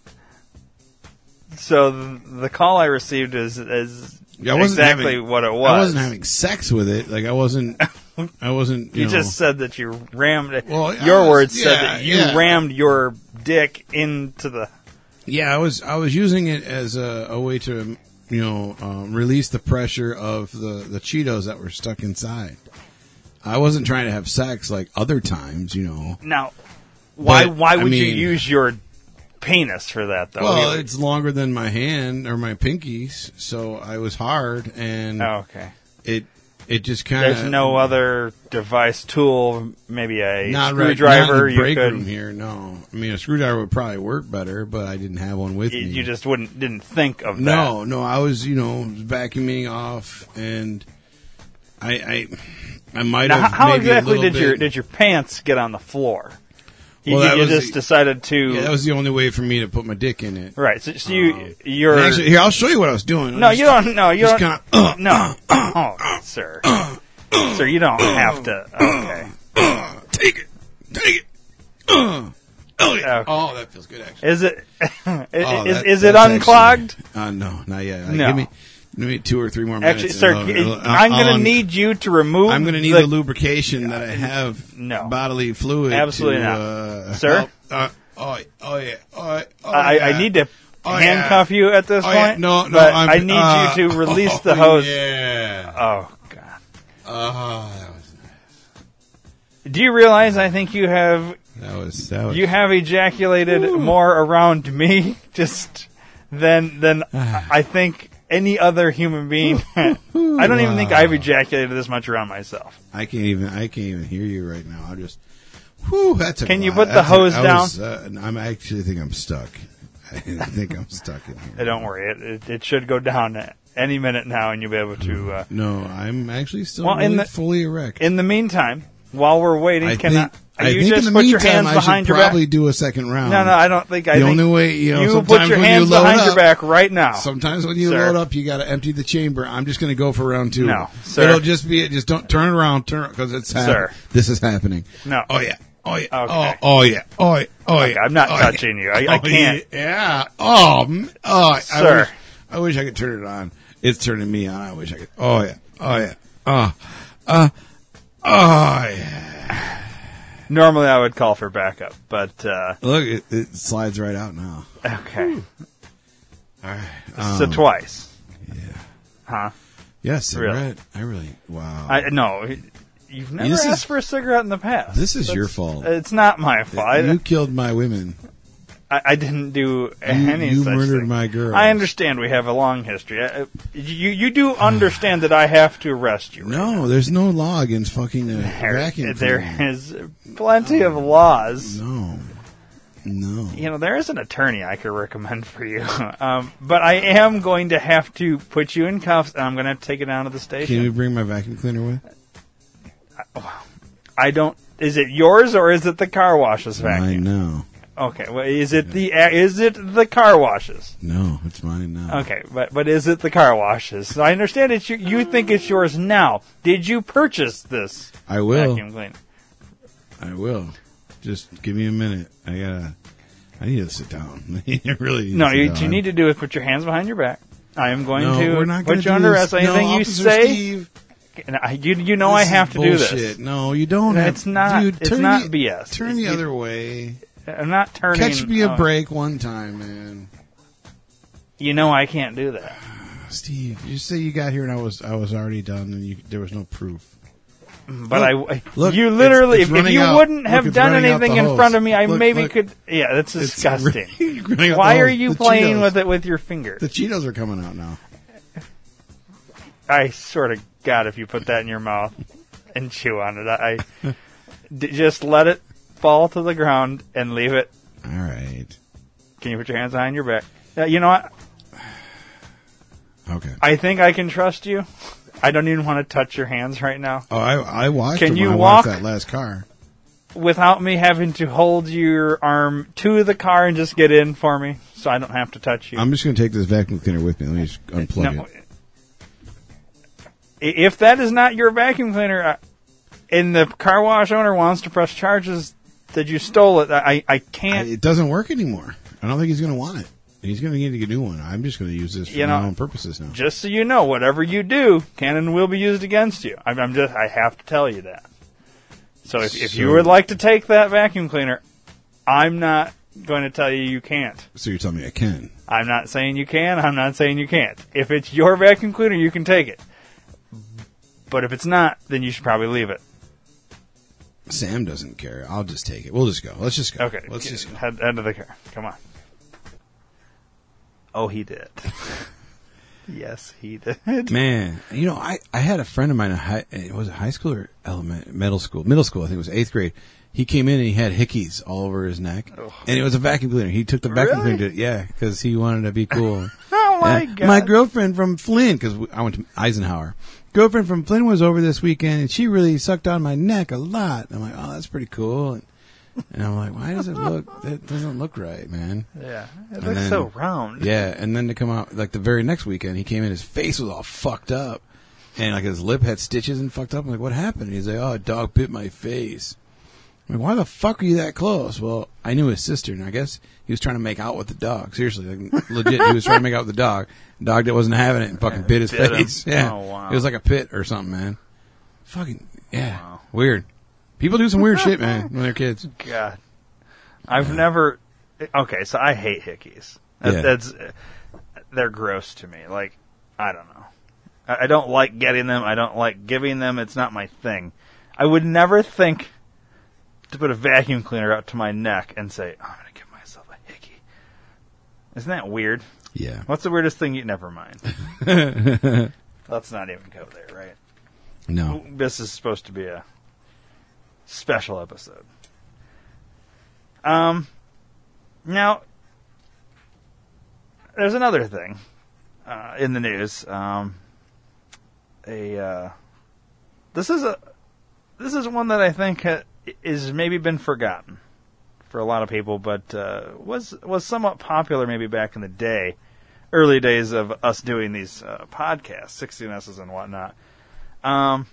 S2: So the, the call I received is is
S4: Yeah, I wasn't
S2: exactly
S4: having-
S2: what it was.
S4: I wasn't having sex with it. Like I wasn't. I wasn't. You,
S2: You
S4: know,
S2: just said that you rammed it.
S4: Well, I
S2: your
S4: was-
S2: words said
S4: yeah,
S2: that you
S4: yeah.
S2: rammed your dick into the.
S4: Yeah, I was I was using it as a, a way to, you know, um, release the pressure of the, the Cheetos that were stuck inside. I wasn't trying to have sex like other times, you know.
S2: Now, why
S4: But,
S2: why
S4: I
S2: would you
S4: mean-
S2: use your penis for that though?
S4: Well,
S2: You-
S4: it's longer than my hand or my pinkies, so I was hard, and
S2: oh, okay.
S4: it it just kind of
S2: There's no other device tool, maybe a
S4: not right,
S2: screwdriver.
S4: not in the
S2: you
S4: break
S2: could.
S4: room here. No, I mean a screwdriver would probably work better, but I didn't have one with
S2: You,
S4: me.
S2: you just wouldn't didn't think of that.
S4: No, no, I was, you know, vacuuming off, and I, I, I might
S2: Now,
S4: have.
S2: how
S4: maybe a
S2: exactly
S4: little
S2: did your
S4: bit-
S2: did your pants get on the floor? You,
S4: Well, that
S2: you
S4: was
S2: just
S4: the-
S2: decided to.
S4: Yeah, that was the only way for me to put my dick in it.
S2: right. So, so you you're
S4: And actually, here I'll show you what I was doing.
S2: no,
S4: Just-
S2: you don't. No, you
S4: just
S2: don't.
S4: kinda, uh,
S2: no, oh, sir, sir, you don't have to. Okay.
S4: uh, take it, take it. Uh, oh yeah.
S2: Okay.
S4: Oh, that feels good. Actually,
S2: Is it is,
S4: Oh,
S2: is,
S4: that-
S2: is it
S4: that's
S2: unclogged?
S4: actually- uh, no, not yet. Uh,
S2: No.
S4: Give me, give me two or three more minutes.
S2: Actually,
S4: and
S2: sir,
S4: I'll-
S2: c-
S4: I'll-
S2: I'm going to
S4: I'll-
S2: need you to remove.
S4: I'm going to need
S2: the,
S4: the, lubrication that I have.
S2: No.
S4: bodily fluid.
S2: Absolutely
S4: to,
S2: not.
S4: uh,
S2: Sir?
S4: help- Uh, oh, oh yeah. Oh, oh,
S2: I,
S4: yeah.
S2: I need to
S4: Oh,
S2: handcuff
S4: yeah.
S2: you at this
S4: Oh,
S2: point.
S4: yeah. No, no.
S2: but
S4: I'm,
S2: I need
S4: uh,
S2: you to release
S4: oh,
S2: the hose.
S4: Yeah.
S2: Oh God!
S4: Oh, that was
S2: Do you realize I think you have
S4: that was that was.
S2: you have ejaculated more around me just than than I think any other human being. I don't even think I've ejaculated this much around myself.
S4: I can't even. I can't even hear you right now. I just. Whew, that's a
S2: Can you
S4: lot.
S2: put the
S4: That's a-
S2: hose
S4: I
S2: down?
S4: was, uh, I'm I actually think I'm stuck. I think I'm stuck in
S2: Uh,
S4: here.
S2: Don't worry, it, it, it should go down any minute now, and you'll be able to. Uh,
S4: No, I'm actually still
S2: Well, in
S4: really
S2: the-
S4: fully erect.
S2: in the meantime, while we're waiting,
S4: I
S2: can
S4: think,
S2: I,
S4: I
S2: you
S4: think
S2: just
S4: in the
S2: put your
S4: meantime,
S2: hands
S4: I
S2: behind
S4: should
S2: your back?
S4: probably do a second round.
S2: No, no, I don't think. I
S4: The
S2: think
S4: only way, you know,
S2: you
S4: sometimes
S2: put your
S4: when
S2: hands
S4: you load
S2: behind
S4: up,
S2: your back right now.
S4: Sometimes when you
S2: Sir.
S4: load up, you got to empty the chamber. I'm just going to go for round two.
S2: No, sir.
S4: It'll just be just don't turn around, turn because it's hap-
S2: Sir.
S4: This is happening.
S2: No.
S4: Oh yeah. Oh yeah.
S2: Okay.
S4: Oh, oh yeah. Oh yeah. Oh
S2: Okay,
S4: yeah.
S2: I'm not
S4: oh,
S2: touching
S4: yeah.
S2: you. I- I
S4: Oh,
S2: can't.
S4: Yeah. Oh. m- Oh. I
S2: Sir.
S4: wish, I wish I could turn it on. It's turning me on. I wish I could. Oh yeah. Oh yeah. Oh. Uh. Oh yeah.
S2: Normally, I would call for backup, but uh,
S4: Look, it, it slides right out now.
S2: okay.
S4: All right.
S2: So
S4: Um,
S2: twice,
S4: Yeah.
S2: huh?
S4: Yes,
S2: Really?
S4: cigarette. I really. Wow.
S2: I no. You've never
S4: This
S2: asked
S4: is-
S2: for a cigarette in the past.
S4: This is your
S2: That's-
S4: fault.
S2: It's not my fault. I-
S4: You killed my women.
S2: I, I didn't do any
S4: you
S2: such
S4: murdered
S2: thing.
S4: my girl.
S2: I understand we have a long history. I, you you do understand that I have to arrest you. Right
S4: No,
S2: now.
S4: there's no law against fucking a
S2: There,
S4: vacuum
S2: there
S4: cleaner.
S2: is plenty of laws.
S4: No. No.
S2: You know, there is an attorney I could recommend for you. Um, but I am going to have to put you in cuffs, and I'm going to have to take you down to the station.
S4: Can you bring my vacuum cleaner with?
S2: I don't... Is it yours, or is it the car wash's vacuum?
S4: Mine now.
S2: Okay, well, is it the is it the car washes?
S4: No, it's mine now.
S2: Okay, but but is it the car washes? So I understand it's you, you think it's yours now. Did you purchase this
S4: I will.
S2: vacuum cleaner?
S4: I will. Just give me a minute. I gotta. I need to sit down. I really need
S2: No,
S4: to sit
S2: you,
S4: down.
S2: what you need to do is put your hands behind your back. I am going
S4: no,
S2: to
S4: we're not
S2: put
S4: gonna
S2: you
S4: do
S2: under
S4: this.
S2: arrest. Anything
S4: no,
S2: you
S4: Officer
S2: say,
S4: Steve,
S2: and I, you you know I
S4: this
S2: have
S4: is
S2: to do
S4: bullshit.
S2: this.
S4: No, you don't. Have,
S2: It's not-
S4: Dude,
S2: it's
S4: turn
S2: not
S4: the,
S2: B S.
S4: Turn the
S2: You-
S4: other way.
S2: I'm not turning.
S4: Catch me a
S2: uh,
S4: break one time, man.
S2: You know I can't do that.
S4: Steve, you say you got here and I was I was already done and you, there was no proof.
S2: But
S4: Look,
S2: I,
S4: look,
S2: you
S4: it's-
S2: literally,
S4: it's
S2: if, if
S4: running
S2: you
S4: out.
S2: wouldn't
S4: Look,
S2: have
S4: it's
S2: done
S4: running out
S2: anything
S4: the
S2: in
S4: hose.
S2: front of me, I
S4: Look,
S2: maybe
S4: look.
S2: could. Yeah, that's
S4: It's
S2: disgusting.
S4: running out
S2: Why
S4: the
S2: are
S4: hose.
S2: you
S4: The
S2: playing
S4: Cheetos.
S2: with it with your finger?
S4: The Cheetos are coming out now.
S2: I sort of got if you put that in your mouth and chew on it. I d- just let it fall to the ground and leave it.
S4: All right.
S2: Can you put your hands behind your back? Uh, you know what?
S4: Okay.
S2: I think I can trust you. I don't even want to touch your hands right now
S4: Oh, I I watched.
S2: Can
S4: it
S2: you
S4: when I
S2: walk?
S4: watched that last car?
S2: without me having to hold your arm to the car and just get in for me, so I don't have to touch you.
S4: I'm just going to take this vacuum cleaner with me. Let me just unplug
S2: No.
S4: it.
S2: If that is not your vacuum cleaner, I- and the car wash owner wants to press charges that you stole it, I, I
S4: I,
S2: can't.
S4: it doesn't work anymore. I don't think he's going to want it. He's going to need to get a new one. I'm just going to use this for
S2: You know,
S4: my own purposes now.
S2: Just so you know, whatever you do, can and will be used against you. I'm, I'm just, I have to tell you that. So if, if you
S4: So-
S2: would like to take that vacuum cleaner, I'm not going to tell you you can't.
S4: So you're telling me I can?
S2: I'm not saying you can. I'm not saying you can't. If it's your vacuum cleaner, you can take it. But if it's not, then you should probably leave it.
S4: Sam doesn't care. I'll just take it. We'll just go. Let's just go.
S2: Okay.
S4: Let's just go.
S2: head, head to the car. Come on. Oh, he did. Yes, he did.
S4: Man, you know, I, I had a friend of mine in high, was it high school or element, middle school? Middle school, I think it was eighth grade. He came in and he had hickeys all over his neck, and it was a vacuum cleaner. He took the vacuum
S2: Really?
S4: cleaner, to, yeah, because he wanted to be cool.
S2: Oh, my
S4: Yeah.
S2: God.
S4: My girlfriend from Flynn, because I went to Eisenhower. Girlfriend from Flynn was over this weekend, and she really sucked on my neck a lot. I'm like, oh, that's pretty cool. And, and I'm like, why does it look? That doesn't look right, man.
S2: Yeah. It
S4: And
S2: looks
S4: then-
S2: so round.
S4: Yeah, and then to come out like the very next weekend, he came in, his face was all fucked up, and like his lip had stitches and fucked up. I'm like, what happened? He's like, oh, a dog bit my face. I'm like, why the fuck are you that close? Well, I knew his sister, and I guess he was trying to make out with the dog. Seriously, like, legit, he was trying to make out with the dog. Dog that wasn't having it and fucking bit his
S2: Bit him.
S4: face. Yeah,
S2: Oh, wow.
S4: it was like a pit or something, man. Fucking yeah,
S2: Wow.
S4: weird. People do some weird shit, man, when they're kids.
S2: God. I've never. Okay, so I hate hickeys. That,
S4: Yeah.
S2: That's they're gross to me. Like, I don't know. I, I don't like getting them. I don't like giving them. It's not my thing. I would never think to put a vacuum cleaner out to my neck and say, oh, I'm going to give myself a hickey. Isn't that weird?
S4: Yeah.
S2: What's the weirdest thing you... Never mind. Let's not even go there, right?
S4: No.
S2: This is supposed to be a special episode. Um, now, there's another thing uh, in the news. Um, a uh, this is a this is one that I think ha- is maybe been forgotten for a lot of people, but uh, was was somewhat popular maybe back in the day, early days of us doing these uh, podcasts, sixteen S's and whatnot. Um,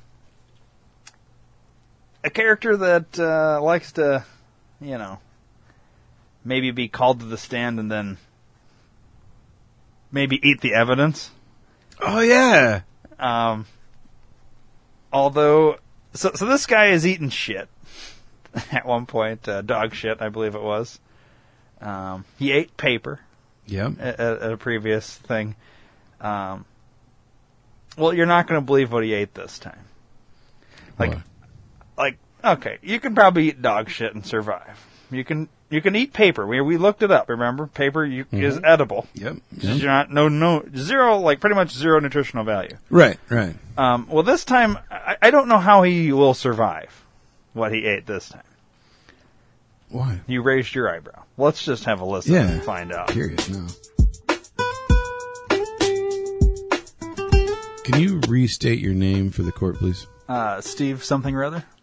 S2: a character that uh, likes to, you know, maybe be called to the stand and then maybe eat the evidence.
S4: Oh yeah.
S2: Um, although, so so this guy is eating shit at one point, uh, dog shit, I believe it was. Um, he ate paper
S4: Yep.
S2: at, at a previous thing. Um, well, you're not going to believe what he ate this time. Like,
S4: What?
S2: like, okay, you can probably eat dog shit and survive. You can you can eat paper. We we looked it up. Remember, paper you,
S4: Mm-hmm.
S2: is edible.
S4: Yep.
S2: You're not no no zero like pretty much zero nutritional value.
S4: Right. Right.
S2: Um, well, this time I, I don't know how he will survive what he ate this time.
S4: Why?
S2: You raised your eyebrow. Let's just have a listen
S4: Yeah.
S2: and find out.
S4: Curious now. Can you restate your name for the court, please?
S2: Uh, Steve something or other.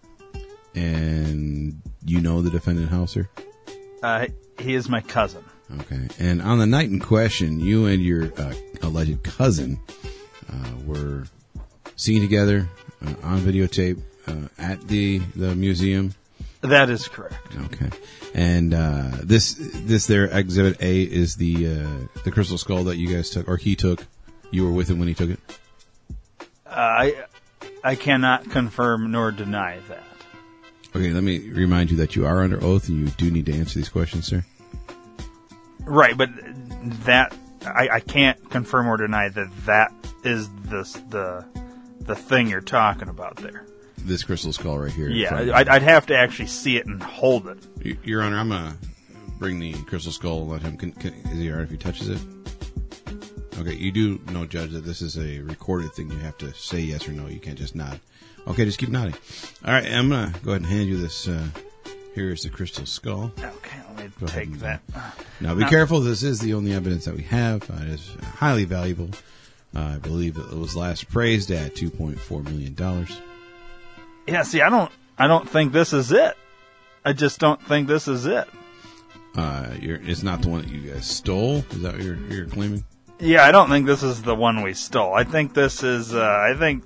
S4: And you know the defendant, Hauser?
S2: Uh, he is my cousin.
S4: Okay. And on the night in question, you and your uh, alleged cousin uh, were seen together uh, on videotape uh, at the, the museum.
S2: That is correct.
S4: Okay. And uh, this this there Exhibit A is the uh, the crystal skull that you guys took, or he took. You were with him when he took it.
S2: Uh, I I cannot confirm nor deny that.
S4: Okay, let me remind you that you are under oath and you do need to answer these questions, sir.
S2: Right, but that I, I can't confirm or deny that that is the the the thing you're talking about there.
S4: This crystal skull right here. in
S2: Yeah,
S4: front of you.
S2: I'd, I'd have to actually see it and hold it.
S4: Y- Your Honor, I'm gonna bring the crystal skull and let him. Can, can, is he alright if he touches it? Okay, you do know, Judge, that this is a recorded thing. You have to say yes or no. You can't just nod. Okay, just keep nodding. All right, I'm gonna go ahead and hand you this. Uh, here is the crystal skull.
S2: Okay, let me
S4: Go ahead
S2: take
S4: and-
S2: that.
S4: Now, be
S2: Now-
S4: careful. This is the only evidence that we have. Uh, it is highly valuable. Uh, I believe it was last appraised at two point four million dollars.
S2: Yeah, see, I don't I don't think this is it. I just don't think this is it.
S4: Uh, you're, it's not the one that you guys stole. Is that what you're, you're claiming?
S2: Yeah, I don't think this is the one we stole. I think this is. Uh, I think.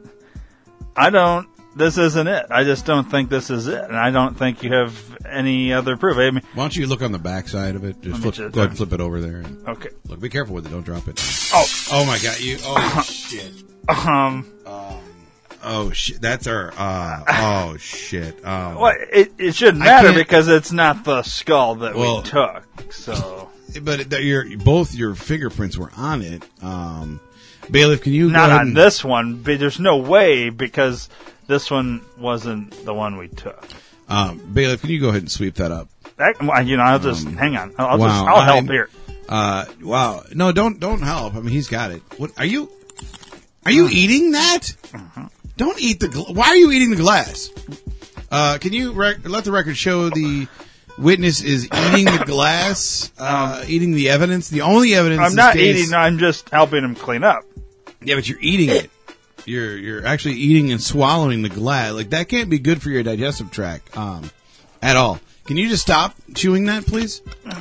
S2: I don't. This isn't it. I just don't think this is it, and I don't think you have any other proof. I mean,
S4: Why don't you look on the back side of it? Just
S2: Let me
S4: flip,
S2: just-
S4: go ahead and flip it over there. And
S2: okay.
S4: look, be careful with it. Don't drop it.
S2: Oh,
S4: Oh my God! You. Oh shit.
S2: um,
S4: Oh shit. That's our. Uh, oh shit. Um,
S2: well, it it shouldn't
S4: I
S2: matter
S4: can't-
S2: because it's not the skull that
S4: Well-
S2: we took. So
S4: But it, that your both your fingerprints were on it. Um, Bailiff, can you
S2: not
S4: go ahead
S2: on
S4: and,
S2: this one, but there's no way because this one wasn't the one we took.
S4: Um, Bailiff, can you go ahead and sweep that up?
S2: That, well, you know, I'll just hang on. I'll, I'll
S4: wow,
S2: just I'll help
S4: I'm-
S2: here.
S4: Uh, wow. No, don't don't help. I mean, he's got it. What are you? Are you eating that? Don't eat the. Gl- Why are you eating the glass? Uh, can you rec- let the record show the witness is eating the glass, uh, eating the evidence? The only evidence. in
S2: I'm
S4: this
S2: not
S4: case-
S2: eating. I'm just helping him clean up.
S4: Yeah, but you're eating it. You're you're actually eating and swallowing the glass. Like that can't be good for your digestive tract, um, at all. Can you just stop chewing that, please?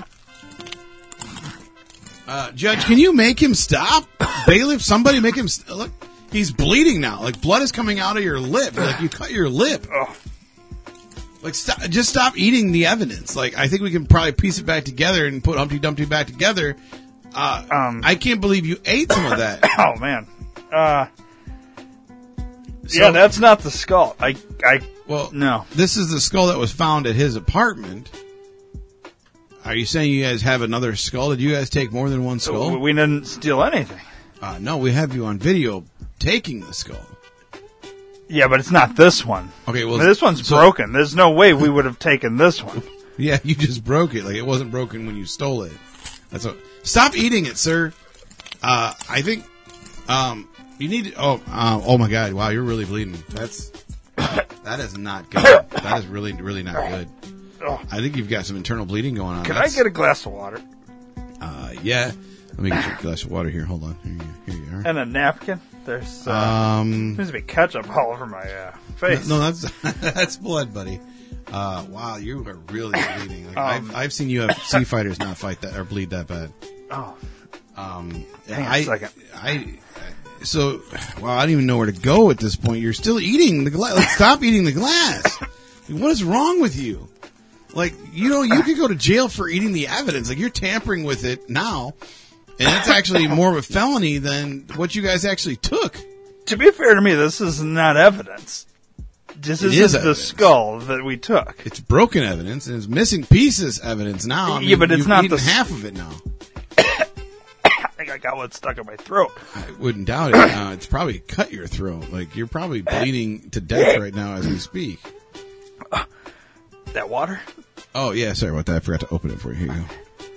S4: Uh, Judge, can you make him stop? Bailiff, somebody make him st- look. He's bleeding now. Like blood is coming out of your lip. Like you cut your lip. Like stop, just stop eating the evidence. Like I think we can probably piece it back together and put Humpty Dumpty back together. Uh,
S2: Um,
S4: I can't believe you ate some of that.
S2: Oh man. Uh,
S4: So-
S2: yeah, that's not the skull. I, I,
S4: Well,
S2: no.
S4: This is the skull that was found at his apartment. Are you saying you guys have another skull? Did you guys take more than one skull?
S2: We didn't steal anything.
S4: Uh, no, we have you on video taking the skull.
S2: Yeah, but it's not this one.
S4: Okay, well,
S2: This one's
S4: so-
S2: broken. There's no way we would have taken this one.
S4: Yeah, you just broke it. Like it wasn't broken when you stole it. That's what. Stop eating it, sir. Uh, I think. Um, you need. To, oh, uh, oh my God! Wow, you're really bleeding. That's. That is not good. That is really, really not good. I think you've got some internal bleeding going on.
S2: Can
S4: That's-
S2: I get a glass of water
S4: Uh, yeah. Let me get you a glass of water here. Hold on. Here you, here you are.
S2: and a napkin? There's uh,
S4: Um,
S2: seems to be ketchup all over my uh, face.
S4: no, that's that's blood, buddy. Uh, wow, you are really bleeding. Like, I've I've seen U F C fighters not fight that or bleed that bad.
S2: Oh,
S4: Um,
S2: Hang on
S4: I,
S2: a second.
S4: I, so, wow, I don't even know where to go at this point. You're still eating the glass. Like, stop eating the glass. Like, what is wrong with you? Like, you know, you could go to jail for eating the evidence. Like, you're tampering with it now, and that's actually more of a felony than what you guys actually took.
S2: to be fair to me, this is not evidence. This
S4: It
S2: is
S4: is
S2: the
S4: evidence.
S2: skull that we took.
S4: It's broken evidence, and it's missing pieces evidence now. I
S2: Yeah,
S4: mean,
S2: but it's
S4: you've
S2: not
S4: eaten
S2: the-
S4: half of it now.
S2: I think I got one stuck in my throat.
S4: I wouldn't doubt it. Uh, it's probably cut your throat. Like, you're probably bleeding to death right now as we speak.
S2: That water?
S4: Oh, yeah, sorry about that. I forgot to open it for you. Here you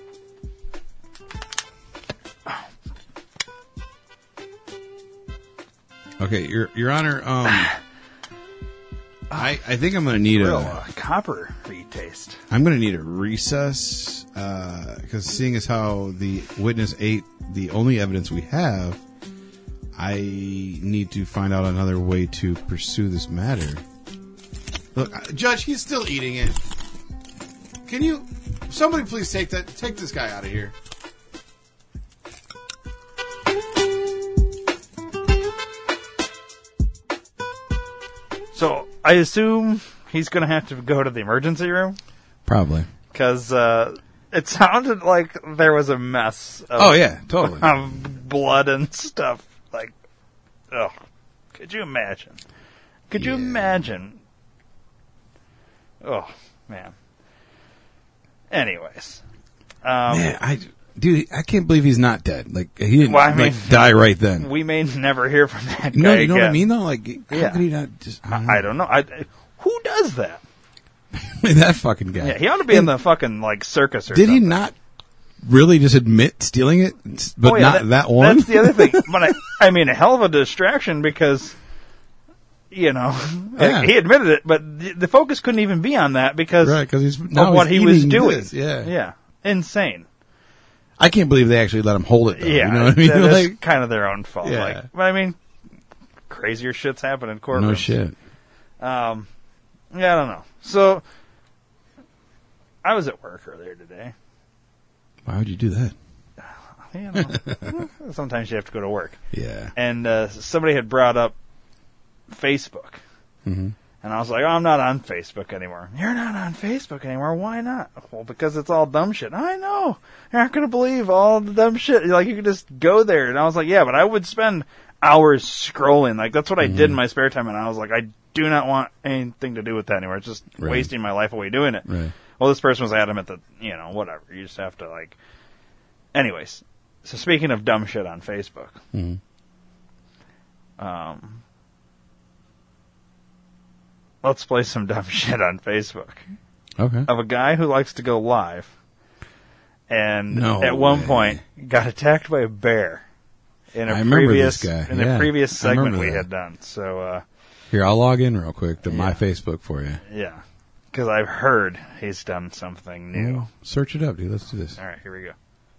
S4: go. Okay, Your Your Honor, um, I I think I'm going to need
S2: Real
S4: a
S2: uh, copper taste.
S4: I'm going to need a recess because seeing as how the witness ate the only evidence we have, I need to find out another way to pursue this matter. Look, uh, Judge, he's still eating it. Can you, somebody please take that, take this guy out of here.
S2: So I assume he's going to have to go to the emergency room
S4: Probably.
S2: because uh, it sounded like there was a mess. Of,
S4: Oh yeah, totally.
S2: of blood and stuff. Like, oh, could you imagine? Could you
S4: Yeah.
S2: imagine? Oh man. Anyways, um,
S4: Man, I, dude, I can't believe he's not dead. Like he didn't
S2: Well, I mean,
S4: like die right then.
S2: we may never hear from that guy.
S4: No, you know what I
S2: again.
S4: mean though. Like, how
S2: Yeah.
S4: could he not just? I don't
S2: I don't know. I, who does that?
S4: know. that fucking guy.
S2: Yeah, he ought to be in the fucking like circus or
S4: Did he
S2: something.
S4: not really just admit stealing it, but
S2: Oh, yeah,
S4: not that, one?
S2: That's the other thing. But I, I mean, a hell of a distraction because, you know,
S4: Yeah.
S2: he admitted it, but the, the focus couldn't even be on that because
S4: Right, because he's
S2: of
S4: now
S2: what
S4: he's
S2: he was
S4: eating
S2: doing.
S4: this, yeah.
S2: yeah, insane.
S4: I can't believe they actually let him hold it. Though,
S2: Yeah,
S4: you know what I mean?
S2: that is
S4: Like,
S2: kind of their own fault.
S4: Yeah.
S2: Like, but I mean, crazier shits happen in courtrooms.
S4: no shit.
S2: Um, yeah, I don't know. So, I was at work earlier today.
S4: Why would you do that?
S2: You know, sometimes you have to go to work.
S4: Yeah.
S2: And uh, somebody had brought up Facebook.
S4: Mm-hmm.
S2: And I was like, oh, I'm not on Facebook anymore. You're not on Facebook anymore. Why not? Well, because it's all dumb shit. I know. You're not going to believe all the dumb shit. Like, you could just go there. And I was like, yeah, but I would spend hours scrolling. Like, that's what I did in my spare time. And I was like, I do not want anything to do with that anymore. It's just
S4: Right.
S2: wasting my life away doing it.
S4: Right.
S2: Well, this person was adamant that, you know, whatever. You just have to, like... Anyways. So, speaking of dumb shit on Facebook.
S4: Mhm.
S2: Um... Let's play some dumb shit on Facebook
S4: Okay.
S2: of a guy who likes to go live, and
S4: No
S2: at one
S4: way.
S2: point got attacked by a bear in a
S4: I remember
S2: previous
S4: this guy.
S2: in
S4: Yeah,
S2: a previous
S4: I remember
S2: segment we
S4: that.
S2: had done. So uh,
S4: Here, I'll log in real quick to my
S2: Yeah.
S4: Facebook for you.
S2: yeah, because I've heard he's done something new.
S4: Oh, search it up, dude. Let's do this.
S2: All right, here we go.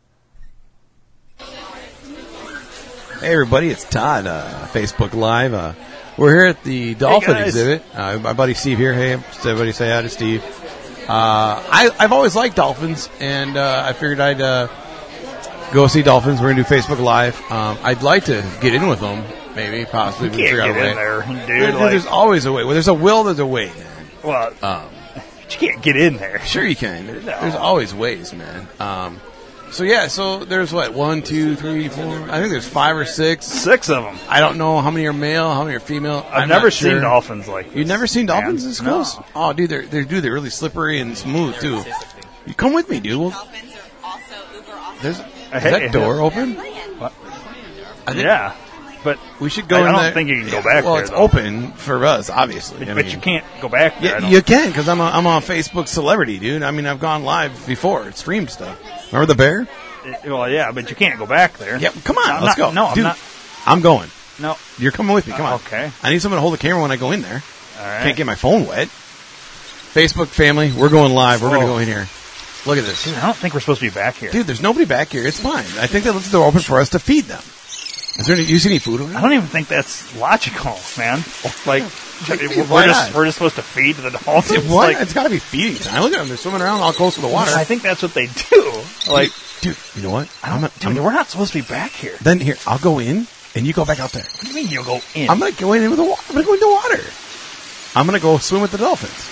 S7: Hey everybody, it's Todd, uh, Facebook Live. Uh, we're here at the Dolphin
S2: guys.
S7: exhibit. Uh, my buddy Steve here. Hey, everybody say hi to Steve. Uh, I, I've always liked dolphins, and uh, I figured I'd uh, go see dolphins. We're going to do Facebook Live. Um, I'd like to get in with them, maybe, possibly.
S2: You
S7: we
S2: can't
S7: figure out
S2: get
S7: a way.
S2: in there, dude.
S7: There-
S2: like,
S7: there's always a way. Well, there's a will, there's a way, man.
S2: well,
S7: Um,
S2: you can't get in there.
S7: Sure you can. There-
S2: No.
S7: There's always ways, man. Um, so, yeah, so there's what? One, two, three, four. I think there's five or six.
S2: Six of them.
S7: I don't know how many are male, how many are female.
S2: I've
S7: I'm
S2: never
S7: not
S2: seen
S7: sure.
S2: dolphins like this.
S7: You've never seen
S2: man.
S7: dolphins this
S2: No.
S7: close? Oh, dude, they're, they're dude, they're really slippery and smooth too. You come with me, dude. We'll,
S8: Dolphins are also uber awesome.
S7: there's is
S2: Hey,
S7: that door open?
S2: What?
S7: I think
S2: Yeah, but
S7: we should go.
S2: I,
S7: in
S2: I don't
S7: there.
S2: think you can go back
S7: Well,
S2: there.
S7: it's
S2: though.
S7: open for us, obviously. I
S2: but
S7: mean,
S2: you can't go back there. I
S7: Yeah,
S2: don't
S7: you can because I'm a, I'm a Facebook celebrity, dude. I mean, I've gone live before, streamed stuff. Remember the bear?
S2: Well, yeah, but you can't go back there.
S7: Yeah, come on,
S2: I'm
S7: let's
S2: not-
S7: go.
S2: No, I'm
S7: dude,
S2: not.
S7: I'm going.
S2: No.
S7: You're coming with me. Come on.
S2: Okay.
S7: I need someone to hold the camera when I go in there.
S2: All right.
S7: Can't get my phone wet. Facebook family, we're going live. We're going to
S2: Whoa.
S7: go in here. Look at this.
S2: Dude, I don't think we're supposed to be back here.
S7: Dude, there's nobody back here. It's fine. I think they left the door open for us to feed them. Is there any, you see any food over
S2: I
S7: there?
S2: don't even think that's logical, man. Like, we're,
S7: Why
S2: we're just
S7: not?
S2: we're just supposed to feed the dolphins.
S7: What?
S2: Like,
S7: It's got to be feeding time. Look at them. They're swimming around all close to the water.
S2: I think that's what they do. Like,
S7: dude, you know what?
S2: I don't,
S7: I'm not,
S2: dude,
S7: I'm,
S2: we're not supposed to be back here.
S7: then here, I'll go in, and you go back out there.
S2: What do you mean you'll go in?
S7: I'm going to go in with the water. I'm going to go in the water. I'm going to go swim with the dolphins.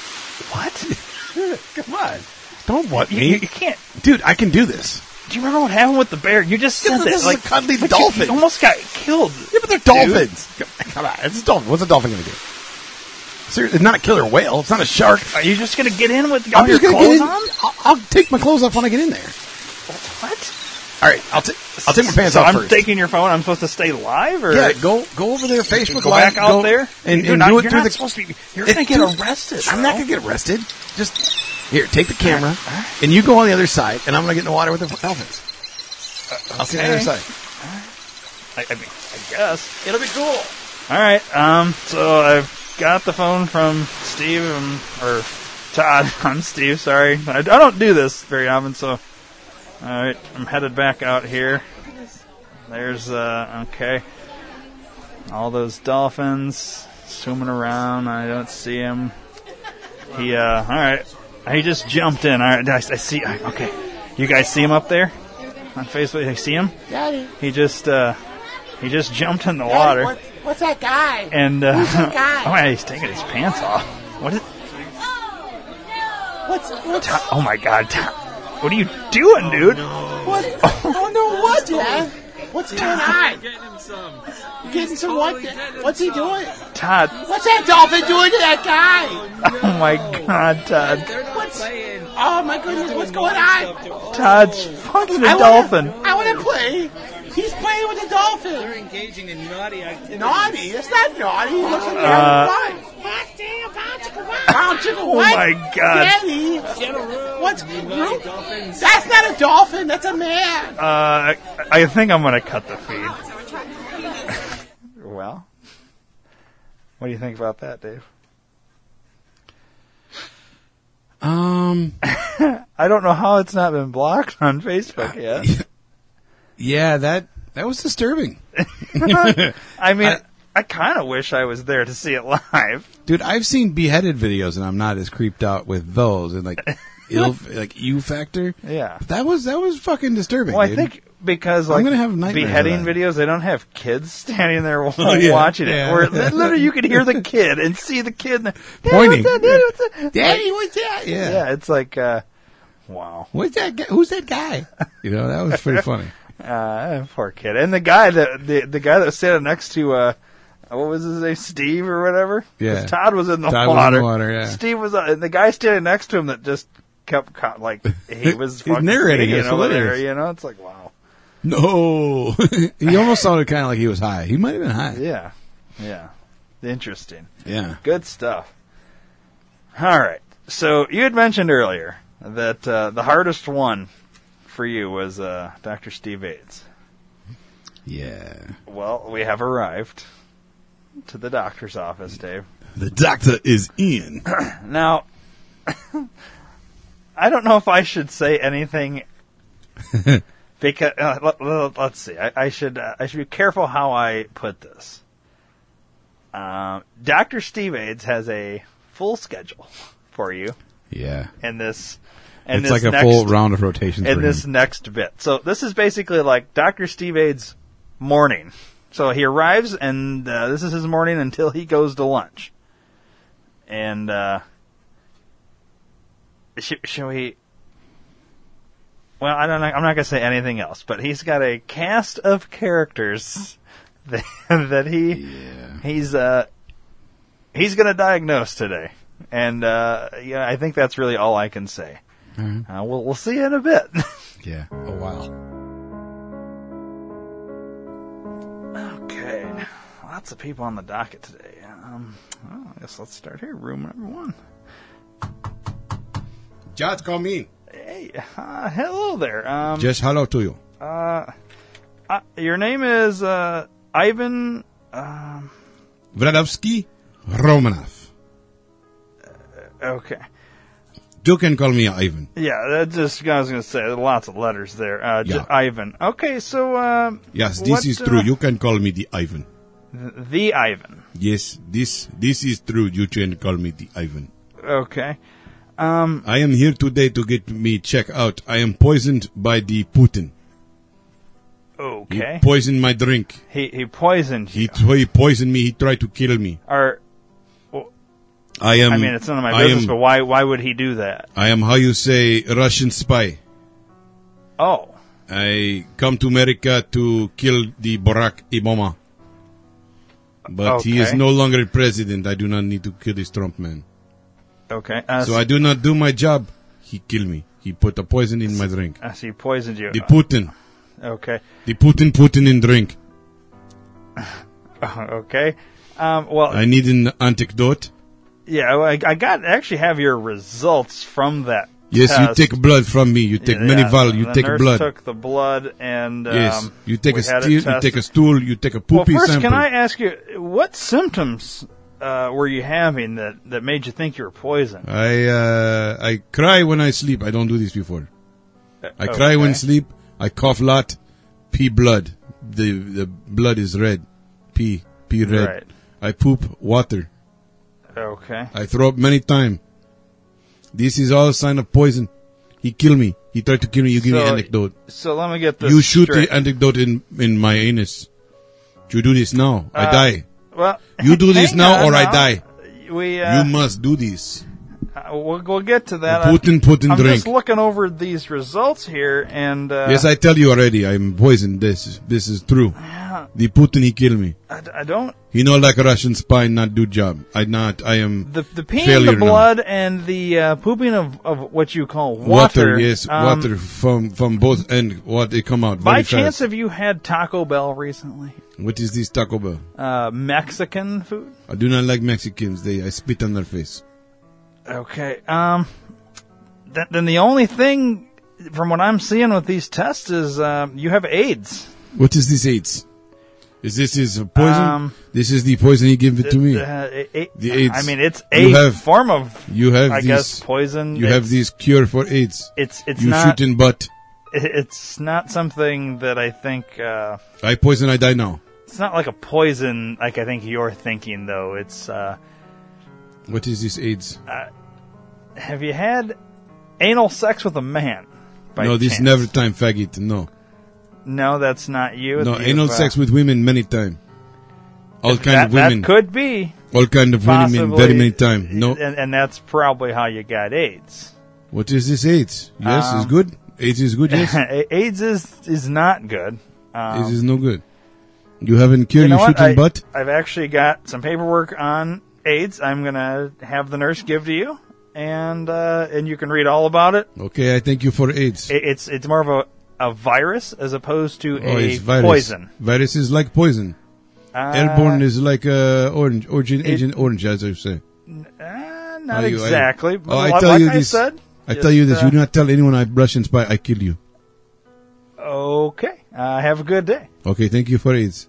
S2: what?
S7: Come on. Don't what
S2: You,
S7: me.
S2: you, you can't.
S7: Dude, I can do this.
S2: Do you remember what happened with the bear? You just
S7: Yeah,
S2: said
S7: but
S2: that.
S7: this is
S2: like,
S7: a cuddly
S2: but you-
S7: dolphin.
S2: You almost got killed.
S7: Yeah, but they're dolphins. Come on. It's a dolphin. What's a dolphin going to do? Seriously, it's not a killer whale. It's not a shark.
S2: Are you just going to get in with all
S7: I'm
S2: your
S7: just gonna
S2: clothes
S7: get in.
S2: on?
S7: I'll, I'll take my clothes off when I get in there.
S2: What?
S5: All right, I'll, t- I'll take my pants
S2: so
S5: off
S2: I'm
S5: first.
S2: taking your phone. I'm supposed to stay live, or
S5: Yeah, go go over there, Facebook
S2: go
S5: Live.
S2: back out
S5: go,
S2: there
S5: and,
S2: Dude,
S5: and
S2: not-
S5: do it
S2: you're
S5: through
S2: not
S5: the.
S2: supposed to be. You're
S5: It-
S2: gonna get
S5: dude,
S2: arrested.
S5: I'm
S2: bro.
S5: not gonna get arrested. Just here, take the camera, and you go on the other side, and I'm gonna get in the water with the dolphins. I'll see you on the other
S2: okay.
S5: side.
S2: I, I mean, I guess.
S5: It'll be cool.
S2: All right. Um. So I've got the phone from Steve um, or Todd. I'm Steve. Sorry, I, I don't do this very often. So, all right, I'm headed back out here. There's uh. Okay. All those dolphins swimming around. I don't see him. He uh. All right. He just jumped in. All right. I, I see. Okay. You guys see him up there on Facebook? You see him?
S9: Daddy,
S2: He just uh. He just jumped in the water.
S9: Daddy, what, what's that guy?
S2: And uh,
S9: Who's that guy?
S2: oh, yeah, he's taking his pants off. What is?
S9: What's what's
S2: Tom, oh my God! Tom, what are you doing, dude?
S9: what? Oh no, what, Dad? What's going on?
S10: Getting him some.
S9: Getting some what? What's he doing?
S2: Todd!
S9: What's that dolphin doing to that guy?
S2: Oh my God, Todd!
S10: They're not
S9: What's-
S10: playing.
S9: Oh my goodness, what's going on?
S2: Todd's fucking a
S9: I wanna-
S2: dolphin.
S9: I want to play. He's playing with a
S10: They're
S9: dolphin.
S10: engaging in naughty activities.
S9: Naughty? It's not naughty. He looks like they're
S2: Uh,
S9: having fun. Pound chicken,
S2: Oh
S9: what?
S2: my God!
S9: Daddy,
S10: Get a room.
S9: what's
S10: you
S9: room?
S10: naughty dolphins.
S9: That's not a dolphin. That's a man.
S2: Uh, I, I think I'm gonna cut the feed. Well, what do you think about that, Dave?
S4: Um,
S2: I don't know how it's not been blocked on Facebook yet.
S4: yeah, that that was disturbing,
S2: I mean,
S4: I-
S2: I, kind of wish I was there to see it live.
S4: dude. I've seen beheaded videos, and I'm not as creeped out with those, and like ill, like U factor.
S2: Yeah.
S4: That was that was fucking disturbing.
S2: Well, I
S4: dude.
S2: think because
S4: I'm
S2: like
S4: gonna have nightmares
S2: beheading
S4: of that.
S2: videos, they don't have kids standing there
S4: yeah,
S2: watching
S4: yeah.
S2: it. Where literally you could hear the kid and see the kid and the,
S4: Pointing.
S2: What's that, Daddy? What's that?
S4: Daddy, what's that? Yeah.
S2: Yeah, it's like, uh, wow.
S4: What's that guy? Who's that guy? You know, that was pretty funny.
S2: Uh, poor kid. And the guy that the the guy that was standing next to uh, what was his name, Steve or whatever? 'Cause
S4: Yeah.
S2: Todd was in the
S4: Todd was in
S2: water.
S4: the water, yeah.
S2: Steve was, uh, and the guy standing next to him that just kept co- like he was
S4: He's
S2: fucking
S4: narrating.
S2: singing
S4: It's
S2: over there.
S4: hilarious.
S2: You know, it's like wow.
S4: No, he almost sounded kind of like he was high. He might have been high.
S2: Yeah, yeah, interesting.
S4: Yeah.
S2: Good stuff. All right. So you had mentioned earlier that uh, the hardest one for you was uh, Doctor Steve Aids.
S4: Yeah.
S2: Well, we have arrived to the doctor's office, Dave.
S4: The doctor is in.
S2: Now, I don't know if I should say anything because uh, let, let, let's see. I, I should uh, I should be careful how I put this. Um, Doctor Steve Aids has a full schedule for you
S4: Yeah.
S2: in this. In
S4: It's
S2: this
S4: like a
S2: next,
S4: full round of rotations
S2: in
S4: for
S2: this
S4: him.
S2: next bit. So this is basically like Doctor Steve Aids' morning. So he arrives, and uh, this is his morning until he goes to lunch. And uh, should, should we? Well, I don't know. I'm not going to say anything else. But he's got a cast of characters that, that he
S4: Yeah.
S2: he's uh, he's going to diagnose today. And uh, yeah, I think that's really all I can say.
S4: Mhm.
S2: Uh, we'll we'll see you in a bit.
S4: Yeah. Oh, wow.
S2: Okay, lots of people on the docket today. Um, well, I guess let's start here. Room number one.
S4: Just come in.
S2: Hey, uh, hello there. Um,
S4: Just hello to you.
S2: uh, uh, your name is uh, Ivan. Um,
S4: Vradovsky Romanov.
S2: okay.
S4: You can call me Ivan.
S2: Yeah, that just I was going to say there are lots of letters there. Uh,
S4: Yeah.
S2: just Ivan. Okay, so uh,
S4: Yes, this
S2: what,
S4: is
S2: uh,
S4: true. You can call me the Ivan.
S2: the Ivan.
S4: Yes, this this is true. You can call me the Ivan.
S2: Okay. Um,
S4: I am here today to get me check out. I am poisoned by the Putin. He
S2: okay.
S4: poisoned my drink.
S2: He he poisoned you.
S4: He, he poisoned me. He tried to kill me.
S2: Are
S4: I am.
S2: I mean, it's none of my
S4: I
S2: business,
S4: am,
S2: but why why would he do that?
S4: I am how you say Russian spy.
S2: Oh,
S4: I come to America to kill the Barack Obama. But he is
S2: Okay.
S4: no longer president. I do not need to kill this Trump man.
S2: okay. Uh,
S4: So I do not do my job. He kill me. He put a poison in my drink.
S2: uh, so he poisoned you.
S4: The Putin.
S2: Okay.
S3: The Putin Putin in drink.
S2: Okay. Um, well,
S3: I need an antidote.
S2: yeah, I, I got actually have your results from that.
S3: Yes,
S2: test.
S3: you take blood from me. You take
S2: Yeah,
S3: many val. You
S2: the
S3: take
S2: nurse
S3: blood.
S2: took the blood and um,
S3: Yes, you take
S2: we
S3: a
S2: had it
S3: stool. You
S2: tested.
S3: take a stool. You take a
S2: Well,
S3: poopy
S2: first,
S3: sample.
S2: can I ask you what symptoms uh, were you having that, that made you think you were poisoned?
S3: I uh, I cry when I sleep. I don't do this before. I
S2: Okay.
S3: cry when sleep. I cough a lot. Pee blood. The the blood is red. Pee pee red.
S2: Right.
S3: I poop water.
S2: Okay.
S3: I throw up many times. This is all sign of poison. He kill me. He tried to kill me. You give me
S2: So-
S3: antidote.
S2: So let me get this
S3: You shoot
S2: straight.
S3: the antidote in in my anus. You do this now. I
S2: Uh,
S3: die.
S2: Well,
S3: You do this
S2: hang
S3: now
S2: on
S3: or I
S2: now.
S3: die.
S2: We uh,
S3: You must do this.
S2: uh, we'll, we'll get to that.
S3: Putin, Putin,
S2: I'm
S3: drink.
S2: just looking over these results here, and uh,
S3: Yes, I tell you already. I'm poisoned. This this is true. The Putin he kill me.
S2: I, I don't.
S3: He know like a Russian spy not do job. I not. I am
S2: The the peeing,
S3: failure
S2: the blood, and the uh, pooping of, of what you call
S3: now.
S2: water.
S3: Yes,
S2: um,
S3: water from from both end. What they come out
S2: By
S3: very
S2: chance,
S3: fast.
S2: have you had Taco Bell recently?
S3: What is this Taco Bell?
S2: Uh, Mexican food.
S3: I do not like Mexicans. They I spit on their face.
S2: Okay. Um. Th- then the only thing, from what I'm seeing with these tests, is um, you have AIDS.
S3: What is this AIDS? Is this is a poison?
S2: Um,
S3: this is the poison he gave it to me.
S2: Uh, a- a-
S3: The AIDS.
S2: I mean, it's
S3: You
S2: a
S3: have-
S2: form of,
S3: You have
S2: I
S3: this.
S2: guess, poison.
S3: You
S2: It's-
S3: have this cure for AIDS.
S2: It's it's
S3: you
S2: not.
S3: shoot in butt.
S2: It's not something that I think. Uh,
S3: I poison. I die now.
S2: it's not like a poison, like I think you're thinking, though. It's. Uh,
S3: What is this AIDS?
S2: have you had anal sex with a man? By
S3: no, this
S2: chance?
S3: never time faggot. No,
S2: No, that's not you.
S3: no,
S2: You've,
S3: anal
S2: uh,
S3: sex with women many time. All kind
S2: that,
S3: of women.
S2: That could be.
S3: All kind of women
S2: Possibly,
S3: very many time. No,
S2: and, and that's probably how you got AIDS.
S3: what is this AIDS? Yes,
S2: Um,
S3: it's good. AIDS is good. Yes,
S2: AIDS is is not good. Um,
S3: AIDS is no good. You haven't
S2: you
S3: cured.
S2: know
S3: You,
S2: what?
S3: shoot in
S2: I,
S3: butt.
S2: I've actually got some paperwork on AIDS. I'm gonna have the nurse give to you, and uh, and you can read all about it.
S3: Okay, I thank you for AIDS.
S2: It- It's it's more of a, a virus as opposed to
S3: oh,
S2: a
S3: it's virus.
S2: poison.
S3: Virus is like poison.
S2: Uh,
S3: Airborne is like uh, orange, origin,
S2: it-
S3: Agent Orange, as I say.
S2: uh, not
S3: Oh, you- I-
S2: exactly.
S3: Oh, I
S2: Like-
S3: tell
S2: like
S3: you
S2: I
S3: this.
S2: said,
S3: I
S2: just,
S3: tell you this.
S2: uh,
S3: You do not tell anyone I brush and spy. I kill you.
S2: Okay. Uh, have a good day.
S3: Okay, thank you for AIDS.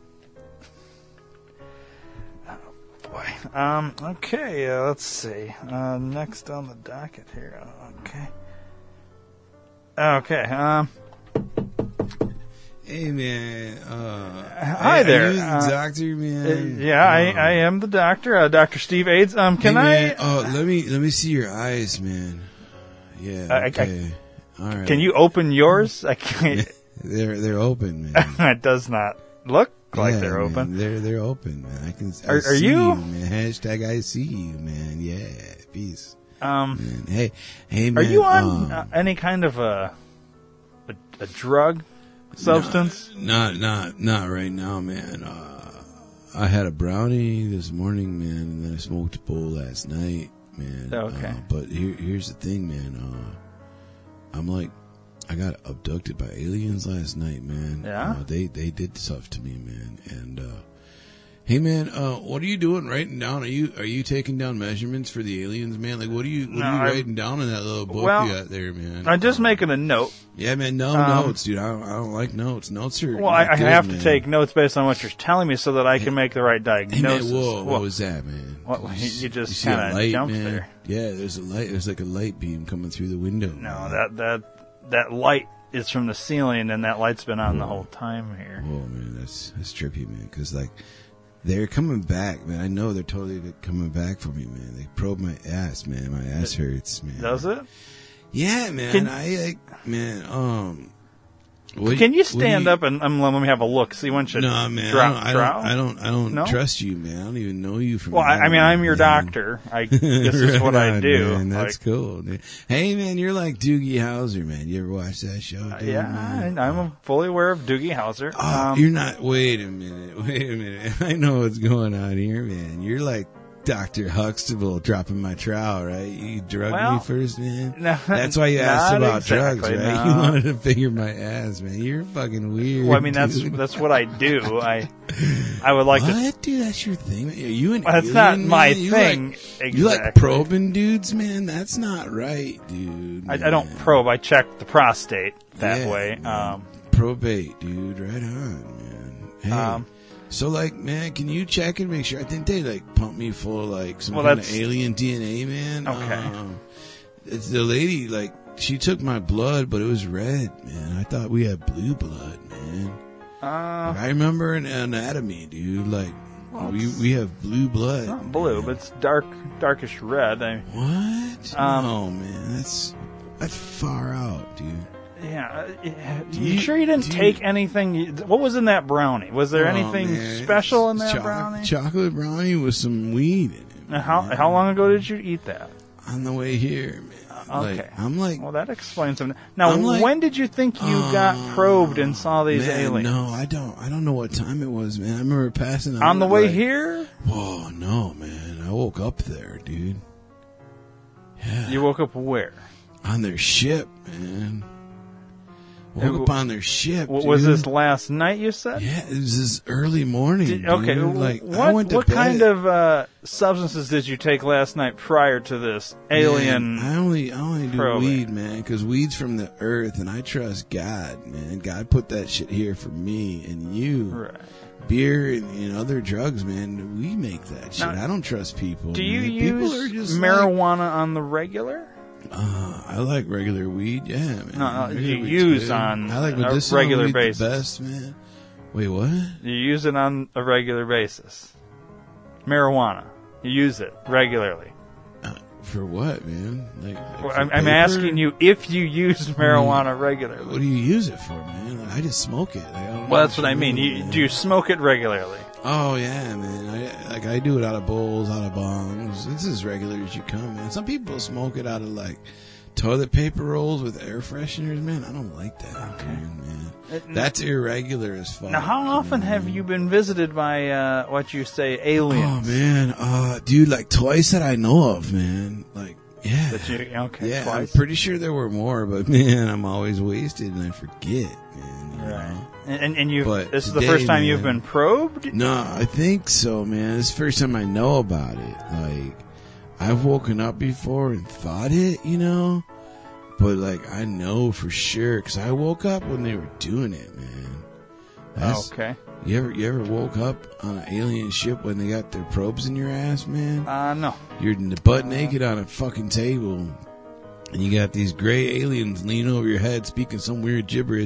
S2: Boy. Um. Okay. Uh, let's see. Uh, next on the docket here. Okay. Okay. Um.
S3: Hey man, uh,
S2: Hi
S3: I-
S2: there.
S3: Are you the
S2: Uh,
S3: doctor, man?
S2: Uh, yeah, I,
S3: Uh,
S2: I am the doctor, uh, Doctor Steve AIDS. Um, can
S3: hey,
S2: I?
S3: man, Oh, let me let me see your eyes, man. Yeah.
S2: I- I-
S3: Okay. All right.
S2: Can you open yours? I can't.
S3: They're they're open, man.
S2: It does not look like
S3: Yeah,
S2: they're
S3: man,
S2: open.
S3: They're they're open, man. I can. I
S2: Are- are
S3: see
S2: you?
S3: man? Hashtag I see you, man. Yeah, peace.
S2: Um,
S3: Man. Hey, hey,
S2: are
S3: man.
S2: you on
S3: um,
S2: uh, any kind of a a, a drug substance?
S3: Not not not right now, man. Uh, I had a brownie this morning, man, and then I smoked a bowl last night, man.
S2: Okay.
S3: Uh, but here here's the thing, man. Uh, I'm like, I got abducted by aliens last night, man.
S2: Yeah?
S3: Uh, they they did stuff to me, man. And uh, hey, man, uh, what are you doing? Writing down? Are you are you taking down measurements for the aliens, man? Like, what are you what
S2: No,
S3: are you
S2: I'm-
S3: writing down in that little book
S2: Well,
S3: you got there, man?
S2: I'm just making a note.
S3: Yeah, man, no
S2: Um,
S3: notes, dude. I don't, I don't like notes. Notes are
S2: Well, I,
S3: not
S2: I
S3: good,
S2: have to
S3: man.
S2: take notes based on what you're telling me so that I can make the right
S3: Hey, man,
S2: diagnosis.
S3: whoa,
S2: Well,
S3: what was that, man?
S2: what-
S3: Did
S2: you just
S3: you see a
S2: kinda
S3: light,
S2: jumped
S3: man?
S2: there.
S3: Yeah, there's a light. There's like a light beam coming through the window.
S2: No,
S3: man.
S2: that that that light is from the ceiling, and that light's been on the whole time here.
S3: Whoa, man, that's that's trippy, man. Because like they're coming back, man. I know they're totally coming back for me, man. They probe my ass, man. My ass hurts, man.
S2: Does it?
S3: Yeah, man.
S2: Can-
S3: I like, man. Um, what-
S2: Can you
S3: what do
S2: stand
S3: you-
S2: up and um, let me have a look? See when should
S3: No, man.
S2: drop,
S3: I don't.
S2: drop?
S3: I don't. I don't, I don't
S2: No?
S3: trust you, man. I don't even know you from.
S2: Well, I, I mean,
S3: Adam,
S2: I'm your
S3: man.
S2: doctor. I this is what
S3: Right
S2: I
S3: on,
S2: do.
S3: Man. That's
S2: Like,
S3: cool. Dude. Hey, man, you're like Doogie Howser, man. You ever watch that show? Dude,
S2: yeah,
S3: man?
S2: I, I'm fully aware of Doogie Howser.
S3: Oh,
S2: Um,
S3: you're not. Wait a minute. Wait a minute. I know what's going on here, man. You're like
S4: Doctor Huxtable dropping my trowel, right? You drugged
S2: Well,
S4: me first, man.
S2: no,
S4: That's why you asked
S2: not
S4: about
S2: exactly,
S4: drugs, right?
S2: no.
S4: You wanted to figure my ass, man. You're fucking weird.
S2: Well, I mean, that's
S4: dude.
S2: that's what I do. I I would like
S4: what,
S2: to.
S4: dude? That's your thing. Are you an
S2: Well, that's
S4: alien,
S2: not my
S4: man? You
S2: thing,
S4: Like, You like
S2: exactly.
S4: probing dudes, man? That's not right, dude.
S2: I,
S4: man.
S2: I don't probe. I check the prostate that
S4: Yeah,
S2: way.
S4: man.
S2: Um,
S4: Probate, dude. Right on, man. Hey.
S2: Um,
S4: so, like, man, can you check and make sure? I think they, like, pump me full of, like, some
S2: Well,
S4: kind of
S2: that's-
S4: alien D N A, man.
S2: Okay.
S4: Um, it's the lady, like, she took my blood, but it was red, man. I thought we had blue blood, man.
S2: uh,
S4: I remember in anatomy, dude. Like, we we have blue blood.
S2: not blue, but it's dark, darkish red. I,
S4: What?
S2: Um,
S4: oh, man. That's, that's far out, dude.
S2: yeah. uh,
S4: Do
S2: You
S4: you-
S2: sure you didn't
S4: do you-
S2: take anything? you- What was in that brownie? Was there
S4: Oh,
S2: anything
S4: man.
S2: special in that
S4: Choc-
S2: brownie?
S4: Chocolate brownie with some weed in it.
S2: Now, how
S4: man.
S2: how long ago did you eat that?
S4: On the way here, man.
S2: Okay.
S4: Like, I'm like,
S2: Well, that explains something. Now,
S4: I'm like-
S2: when did you think you got
S4: uh,
S2: probed and saw these
S4: man,
S2: aliens?
S4: No, I don't. I don't know what time it was, man. I remember passing out,
S2: On the way
S4: like,
S2: here,
S4: Whoa, no, man. I woke up there, dude. Yeah.
S2: you woke up where?
S4: On their ship, man. Woke
S2: It-
S4: up on their ship.
S2: W- Was
S4: dude.
S2: this last night? You said.
S4: Yeah, it was this early morning.
S2: Did-
S4: dude.
S2: okay.
S4: like I
S2: what
S4: went to
S2: what
S4: bed.
S2: kind of uh, substances did you take last night prior to this alien?
S4: Man, I only I only do
S2: probing.
S4: weed, man, because weed's from the earth, and I trust God, man. God put that shit here for me and you.
S2: Right.
S4: Beer and, and other drugs, man. We make that shit.
S2: Now,
S4: I don't trust people.
S2: Do you
S4: man.
S2: use
S4: people are just
S2: marijuana on the regular?
S4: Like, uh, I like regular weed. Yeah, man.
S2: No, no,
S4: Regular
S2: you
S4: weed's
S2: use
S4: good.
S2: on
S4: I like
S2: a
S4: medicinal
S2: regular
S4: weed
S2: basis.
S4: The best, man. Wait, what?
S2: You use it on a regular basis. Marijuana. You use it regularly.
S4: Uh, for what, man? Like,
S2: Well,
S4: for
S2: I'm, I'm
S4: paper?
S2: asking you if you use marijuana
S4: What
S2: regularly.
S4: do you use it for, man? Like, I just smoke it. Like, I don't know
S2: Well, that's what I
S4: you
S2: mean.
S4: mean,
S2: You,
S4: man.
S2: do you smoke it regularly?
S4: Oh yeah, man. I like I do it out of bowls, out of bongs. It's as regular as you come, man. Some people smoke it out of like toilet paper rolls with air fresheners, man. I don't like that, dude, man.
S2: It-
S4: That's irregular as fuck.
S2: Now, how often have you been visited by uh, what you say aliens?
S4: Oh man, uh, dude, like twice that I know of, man. Like, yeah,
S2: That you, okay,
S4: yeah.
S2: twice.
S4: I'm pretty sure there were more, but man, I'm always wasted and I forget, man. you
S2: Right.
S4: know?
S2: And, and, and you
S4: But
S2: this is the
S4: today,
S2: first time you've
S4: man-
S2: been probed?
S4: No, I think so, man. It's the first time I know about it. Like, I've woken up before and thought it, you know? But, like, I know for sure, because I woke up when they were doing it, man. That's,
S2: Okay.
S4: You ever, you ever woke up on an alien ship when they got their probes in your ass, man?
S2: Uh, no.
S4: You're butt naked on a fucking table. And you got these gray aliens leaning over your head speaking some weird gibberish.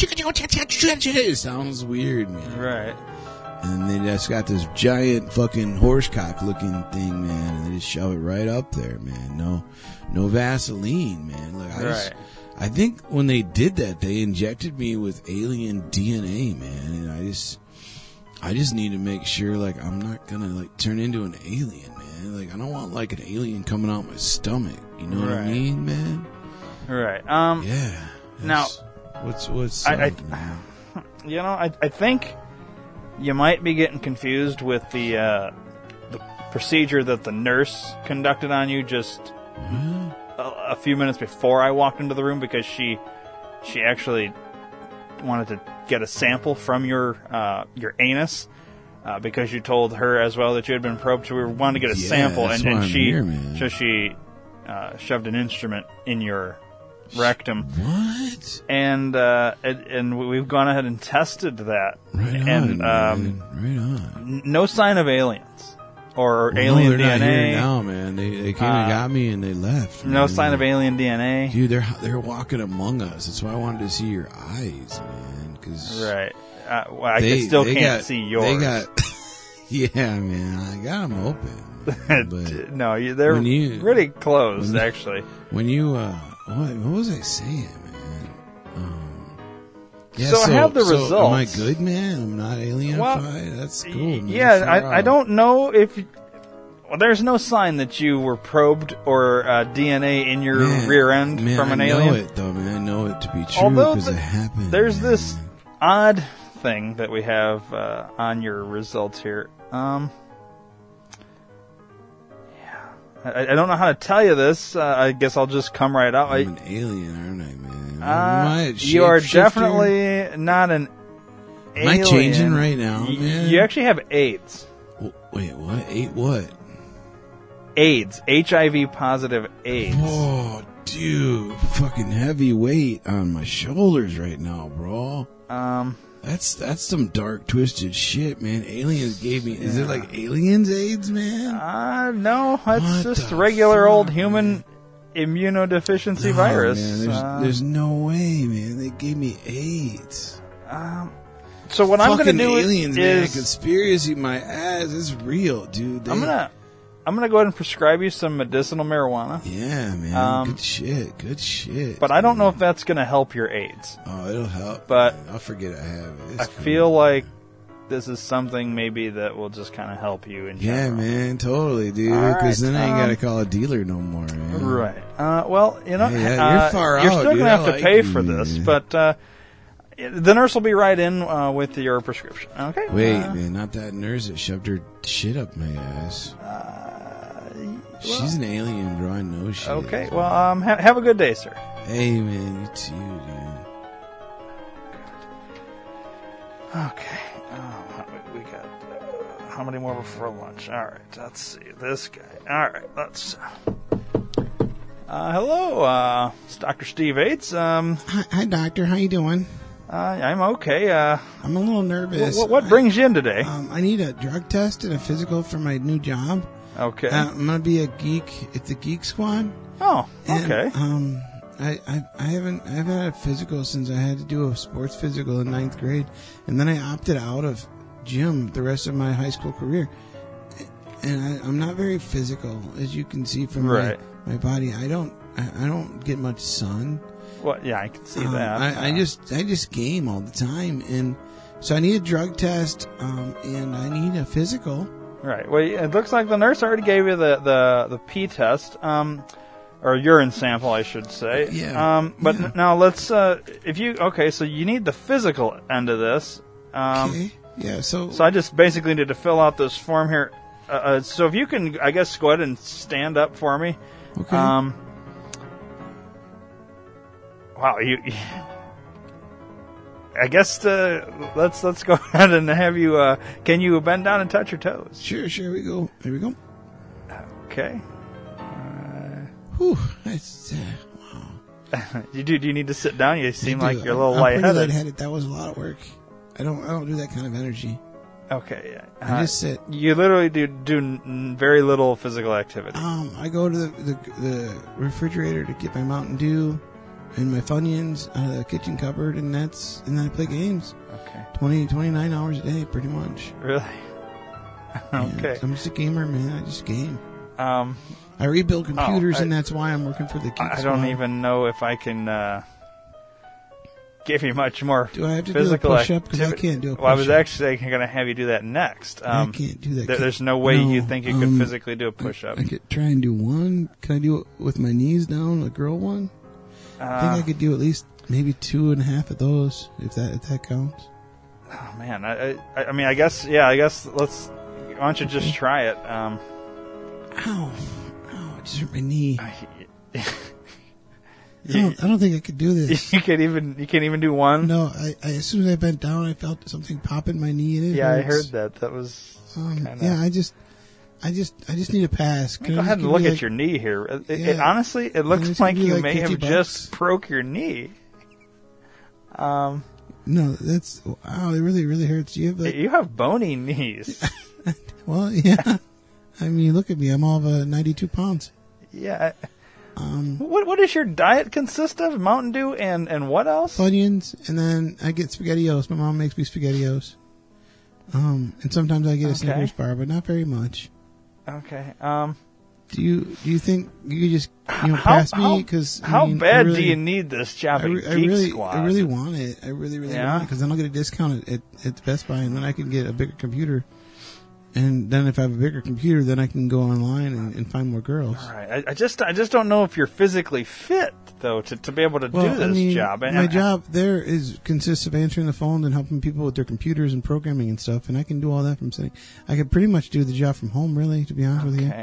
S4: It sounds weird, man.
S2: Right.
S4: And they just got this giant fucking horsecock looking thing, man, and they just shove it right up there, man. No, no Vaseline, man. Like I just,
S2: Right.
S4: I think when they did that, they injected me with alien D N A, man, and I just, I just need to make sure, like, I'm not gonna like turn into an alien, man. Like, I don't want like an alien coming out my stomach. You know what I
S2: Right.
S4: mean, man?
S2: Right. Um,
S4: Yeah.
S2: Now-
S4: That's- what's what's
S2: I- I-
S4: up, man?
S2: You know, I, I think you might be getting confused with the uh, the procedure that the nurse conducted on you just a, a few minutes before I walked into the room, because she she actually wanted to get a sample from your uh, your anus, uh, because you told her as well that you had been probed. So we wanted to get a
S4: Yeah,
S2: sample,
S4: that's
S2: and, and
S4: why I'm
S2: she
S4: here, man.
S2: so she uh, shoved an instrument in your rectum.
S4: What?
S2: And uh, and, and we've gone ahead and tested that,
S4: Right on,
S2: and um,
S4: man. Right on.
S2: n- no sign of aliens or
S4: Well,
S2: alien
S4: no, they're
S2: D N
S4: not
S2: A.
S4: here now, man. They they came and
S2: Uh,
S4: got me and they left.
S2: No
S4: man.
S2: sign of alien D N A.
S4: Dude, they're they're walking among us. That's why I wanted to see your eyes, man. Cause
S2: Right. Uh, well, I
S4: they,
S2: still
S4: they
S2: can't
S4: got,
S2: see yours.
S4: They got, yeah, man. I got them open. man. But
S2: no, you, they're
S4: when you-
S2: pretty closed,
S4: when you-
S2: actually.
S4: when you, uh, what, what was I saying, man? Um, yeah,
S2: So I have the
S4: so Am I
S2: results.
S4: good, man? I'm not alienified.
S2: Well,
S4: That's cool, man.
S2: Yeah,
S4: Far
S2: I, I
S4: out.
S2: don't know if. Well, there's no sign that you were probed or uh, D N A in your
S4: Man,
S2: rear end
S4: man,
S2: from an
S4: I
S2: alien.
S4: know it, though, man. I know it to be true
S2: Although
S4: because
S2: the-
S4: it happened.
S2: There's
S4: man.
S2: this odd thing that we have uh, on your results here. Um, I, I don't know how to tell you this. Uh, I guess I'll just come right out.
S3: I'm an alien, aren't I, man?
S2: Uh,
S3: Am I a
S2: you are
S3: shapeshifter?
S2: definitely not an
S3: Am
S2: alien.
S3: I changing right now,
S2: Y-
S3: man?
S2: You actually have AIDS.
S3: W- Wait, what? Eight what?
S2: AIDS. H I V positive AIDS.
S3: Oh, dude. Fucking heavy weight on my shoulders right now, bro.
S2: Um,
S3: That's that's some dark, twisted shit, man. Aliens gave me... Is it like aliens AIDS, man?
S2: uh, no, it's
S3: What
S2: just
S3: the
S2: regular
S3: fuck,
S2: old human immunodeficiency
S3: No,
S2: virus.
S3: Man, there's,
S2: Uh,
S3: there's no way, man. They gave me AIDS.
S2: um, so what I'm going to
S3: Fucking
S2: do
S3: aliens, man.
S2: is
S3: Conspiracy, my ass. It's real, dude. They-
S2: I'm gonna I'm gonna go ahead and prescribe you some medicinal marijuana.
S3: Yeah, man.
S2: Um,
S3: good shit. Good shit.
S2: But I don't know if that's going to help your AIDS.
S3: Oh, it'll help.
S2: But
S3: man. I'll forget I have it. It's
S2: I
S3: cool.
S2: feel like this is something maybe that will just kind of help you in
S3: Yeah,
S2: general.
S3: man. Totally, dude.
S2: All right,
S3: Because then I ain't
S2: um,
S3: got to call a dealer no more, man.
S2: Right. Uh, well, you know,
S3: Hey, yeah, you're
S2: uh,
S3: far
S2: you're
S3: out,
S2: still
S3: dude.
S2: going to
S3: I
S2: have to
S3: like
S2: pay
S3: you,
S2: for this,
S3: man.
S2: but uh, the nurse will be right in uh, with your prescription. Okay.
S3: Wait,
S2: Uh,
S3: man. Not that nurse that shoved her shit up my ass. She's an alien, bro. I know she
S2: Okay.
S3: is.
S2: Well, um, ha- have a good day, sir.
S3: Hey, man. You too, dude.
S2: Okay. Oh, we we got uh, how many more before lunch? All right. Let's see this guy. All right. Let's. Uh, hello, uh, it's Doctor Steve Aids. Um,
S3: Hi, hi, doctor. How you doing?
S2: uh, I'm okay. Uh,
S3: I'm a little nervous.
S2: what, what brings you in today?
S3: Um, I need a drug test and a physical for my new job.
S2: Okay.
S3: Uh, I'm gonna be a geek at the Geek Squad.
S2: Oh,
S3: And,
S2: okay.
S3: um, I, I I haven't I haven't had a physical since I had to do a sports physical in ninth grade, and then I opted out of gym the rest of my high school career. And I, I'm not very physical, as you can see from
S2: Right.
S3: my, my body. I don't I, I don't get much sun.
S2: Well, yeah, I can see
S3: Um,
S2: that.
S3: I, I
S2: Uh,
S3: just I just game all the time, and so I need a drug test, um, and I need a physical.
S2: Right. Well, it looks like the nurse already gave you the, the, the pee test, um, or urine sample, I should say.
S3: Yeah.
S2: Um, but
S3: Yeah.
S2: n- now let's, uh, if you, okay, so you need the physical end of this. Um,
S3: Okay. Yeah. So,
S2: So I just basically need to fill out this form here. Uh, uh, so if you can, I guess, go ahead and stand up for me.
S3: okay.
S2: Um, wow, you. I guess uh, let's let's go ahead and have you. Uh, can you bend down and touch your toes?
S3: sure. Sure. We go. There we go.
S2: Okay.
S3: Whew. That's, uh, wow.
S2: You do. Do you need to sit down? You seem
S3: I
S2: like
S3: do.
S2: you're a little
S3: I'm pretty
S2: lightheaded.
S3: lightheaded. That was a lot of work. I don't. I don't do that kind of energy.
S2: Okay. Yeah.
S3: I
S2: Uh,
S3: just sit.
S2: you literally do do n- very little physical activity.
S3: Um. I go to the, the the refrigerator to get my Mountain Dew and my Funyuns out of the kitchen cupboard, and that's and then I play games.
S2: Okay.
S3: twenty, twenty-nine hours a day, pretty much.
S2: Really.
S3: Yeah,
S2: Okay.
S3: I'm just a gamer, man. I just game.
S2: Um.
S3: I rebuild computers,
S2: Oh, I-
S3: and that's why I'm working for the Geek
S2: I don't
S3: Squad.
S2: even know if I can uh, give you much more
S3: Do I have to do a
S2: physical
S3: push-up? 'Cause I
S2: activity.
S3: can't do a
S2: Well, I was
S3: push-up.
S2: actually going to have you do that next. Um,
S3: I can't do that.
S2: there-
S3: Can-
S2: there's no way
S3: no,
S2: you think you could
S3: um,
S2: physically do a push-up.
S3: I, I could try and do one. Can I do it with my knees down, a girl one? I
S2: Uh,
S3: think I could do at least maybe two and a half of those, if that if that counts.
S2: oh, man, I, I, I mean, I guess, yeah, I guess let's. Why don't you just try it? Um,
S3: Ow! Ow! It just hurt my knee. I
S2: you,
S3: don't, I don't think I could do this.
S2: you can't even you can't even do one.
S3: No, I, I as soon as I bent down, I felt something pop in my knee, and it
S2: yeah, I
S3: hurts.
S2: heard that. That was.
S3: Um,
S2: kinda-
S3: yeah, I just, I just, I just need a pass. Can
S2: Go
S3: I just
S2: ahead and
S3: give
S2: look
S3: you,
S2: at
S3: like-
S2: your knee here. It, it-
S3: Yeah.
S2: it- honestly, it
S3: Can I
S2: looks
S3: just
S2: like
S3: give you,
S2: you
S3: like,
S2: may
S3: fifty
S2: have
S3: bucks?
S2: just broke your knee. Um,
S3: No, that's wow. It really, really hurts. Do you have like?
S2: you have bony knees.
S3: Well, yeah. I mean, look at me. I'm all of uh, ninety-two pounds.
S2: Yeah.
S3: Um,
S2: What what does your diet consist of? Mountain Dew and and what else?
S3: Funyuns, and then I get SpaghettiOs. My mom makes me SpaghettiOs. Um, and sometimes I get a
S2: Okay.
S3: Snickers bar, but not very much.
S2: Okay. Um,
S3: Do you do you think you could just you know
S2: how
S3: pass
S2: how,
S3: me? Because
S2: how bad do you need this job
S3: I,
S2: at
S3: re- I
S2: Geek
S3: really,
S2: Squad?
S3: I really want it. I really, really
S2: Yeah?
S3: want it because then I'll get a discount at, at, at the Best Buy, and then I can get a bigger computer. And then if I have a bigger computer, then I can go online and, and find more girls.
S2: All right. I, I just I just don't know if you're physically fit though to, to be able to
S3: Well,
S2: do this
S3: I mean,
S2: job. And,
S3: my
S2: and-
S3: job there is consists of answering the phone and helping people with their computers and programming and stuff, and I can do all that from sitting. I could pretty much do the job from home, really, to be honest with you.
S2: Okay.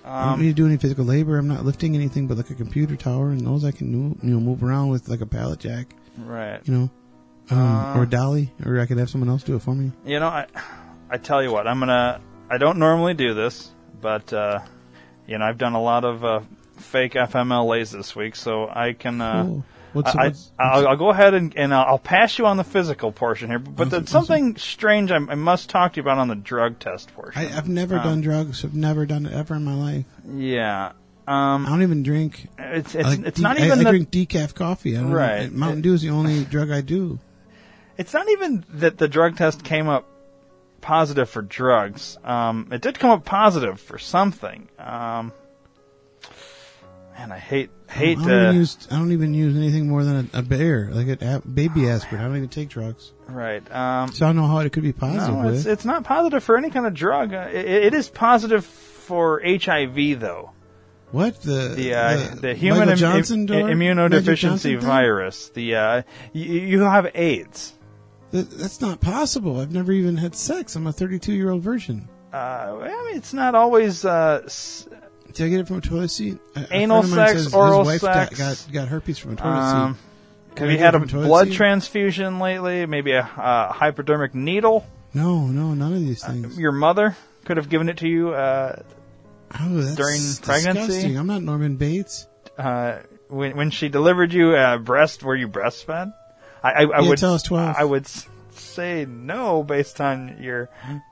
S4: I don't
S2: Um,
S4: need to do any physical labor. I'm not lifting anything but like a computer tower, and those I can move, you know move around with like a pallet jack,
S2: right.
S4: you know, um,
S2: Uh,
S4: or a dolly, or I could have someone else do it for me.
S2: You know, I, I tell you what, I'm gonna. I don't normally do this, but uh, you know, I've done a lot of uh, fake F M L As this week, so I can. Uh,
S4: Cool. What's,
S2: I,
S4: what's,
S2: I'll, I'll go ahead and, and I'll I'll pass you on the physical portion here, but
S4: Awesome,
S2: there's something strange I, I must talk to you about on the drug test portion.
S4: I, I've never
S2: Um,
S4: done drugs. I've never done it ever in my life.
S2: Yeah.
S4: I
S2: Um,
S4: don't even drink.
S2: it's
S4: I
S2: it's,
S4: like
S2: it's
S4: de-
S2: not
S4: I,
S2: even
S4: I
S2: the,
S4: drink decaf coffee. I don't
S2: Right.
S4: Know. Mountain Dew is the only drug I do.
S2: It's not even that the drug test came up positive for drugs. Um, it did come up positive for something. Um, man, I hate hate
S4: I don't,
S2: to.
S4: even use, I don't even use anything more than a, a bear, like a, a baby aspirin. I don't even take drugs,
S2: Right. Um,
S4: so I don't know how it could be positive
S2: no, it's
S4: with.
S2: it's not positive for any kind of drug. Uh, it, it is positive for H I V though.
S4: What the
S2: The uh,
S4: the,
S2: the human
S4: Michael
S2: im-
S4: Johnson
S2: im-
S4: drug? Magic
S2: immunodeficiency
S4: Johnson thing?
S2: virus. The uh, you, you have AIDS.
S4: That, that's not possible. I've never even had sex. I'm a thirty-two year old virgin.
S2: Uh, I mean, it's not always. Uh, s-
S4: Did I get it from a toilet seat? A, a
S2: Anal
S4: friend of mine
S2: sex,
S4: says
S2: oral
S4: his wife got-
S2: sex.
S4: Got, got herpes from a toilet
S2: um,
S4: seat.
S2: have
S4: Can I
S2: you
S4: get
S2: had
S4: it
S2: a
S4: from toilet
S2: blood
S4: seat?
S2: transfusion lately? Maybe a uh, hypodermic needle?
S4: No, no, none of these things.
S2: Your mother could have given it to you uh,
S4: Oh, that's
S2: during pregnancy?
S4: disgusting. I'm not Norman Bates.
S2: uh, when when she delivered you uh, breast. Were you breastfed? I, I, I
S4: Yeah,
S2: would.
S4: till I was twelve.
S2: I would s- say no based on your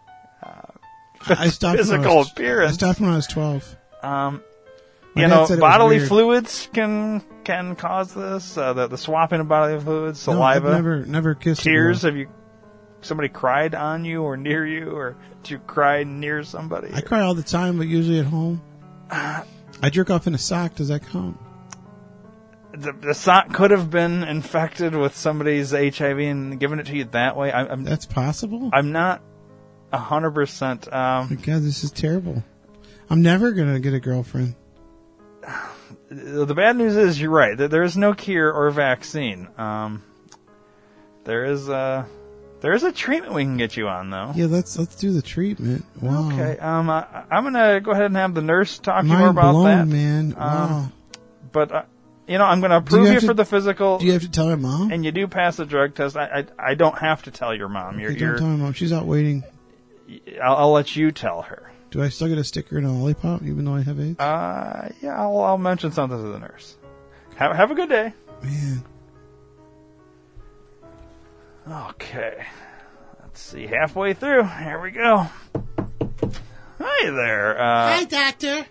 S4: I stopped when I
S2: physical
S4: was-
S2: appearance.
S4: I stopped when I was twelve.
S2: Um,
S4: My
S2: you
S4: dad
S2: know,
S4: said it was
S2: bodily
S4: weird.
S2: fluids can can cause this. Uh, the the swapping of bodily fluids,
S4: No,
S2: saliva,
S4: I've never, never kissed a
S2: tears.
S4: girl.
S2: Have you? Somebody cried on you or near you, or did you cry near somebody?
S4: I cry all the time, but usually at home. I jerk off in a sock. Does that count?
S2: The, the sock could have been infected with somebody's H I V and given it to you that way. I, I'm
S4: That's possible.
S2: I'm not a hundred percent.
S4: My
S2: Um,
S4: God, this is terrible. I'm never gonna get a girlfriend.
S2: the bad news is you're right. There there is no cure or vaccine. Um, there is a there is a treatment we can get you on though.
S4: Yeah, let's let's do the treatment. Wow.
S2: Okay. Um, I, I'm gonna go ahead and have the nurse talk to you
S4: Mind
S2: more about
S4: blown,
S2: that.
S4: man. Wow.
S2: Um, But uh, you know, I'm gonna
S4: Do you
S2: approve you,
S4: have to-
S2: for the physical.
S4: Do you have to tell her mom?
S2: and you do pass the drug test. I I, I don't have to tell your mom. You're,
S4: Okay, don't
S2: you're
S4: tell her mom. She's out waiting.
S2: I'll, I'll let you tell her.
S4: Do I still get a sticker and a lollipop, even though I have AIDS?
S2: Uh, yeah, I'll, I'll mention something to the nurse. Have, have a good day.
S4: Man.
S2: Okay. Let's see. Halfway through. Here we go. Hi there. Uh,
S9: Hi, doctor.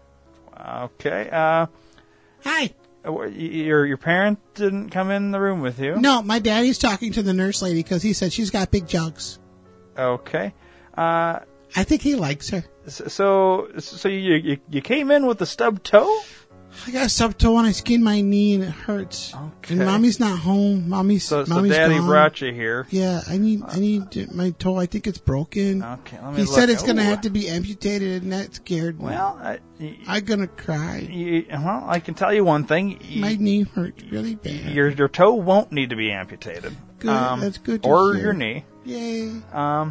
S2: okay. Uh,
S9: Hi.
S2: your your parent didn't come in the room with you.
S9: No, my daddy's talking to the nurse lady because he said she's got big jugs.
S2: Okay. Uh,
S9: I think he likes her.
S2: so so you you, you came in with a stub toe?
S9: I got a stub toe and I skinned my knee and it hurts.
S2: Okay.
S9: And mommy's not home. Mommy's
S2: So, so
S9: mommy's
S2: daddy
S9: gone.
S2: brought you here.
S9: Yeah, I need I need my toe. I think it's broken.
S2: Okay. Let me
S9: He
S2: look.
S9: said it's gonna
S2: Ooh.
S9: have to be amputated, and that scared me.
S2: Well, I, y-
S9: I'm gonna cry.
S2: y- well, I can tell you one thing. Y-
S9: My knee hurts really bad.
S2: Your your toe won't need to be amputated.
S9: Good, that's good to
S2: Or
S9: hear.
S2: your knee.
S9: Yay!
S2: Um.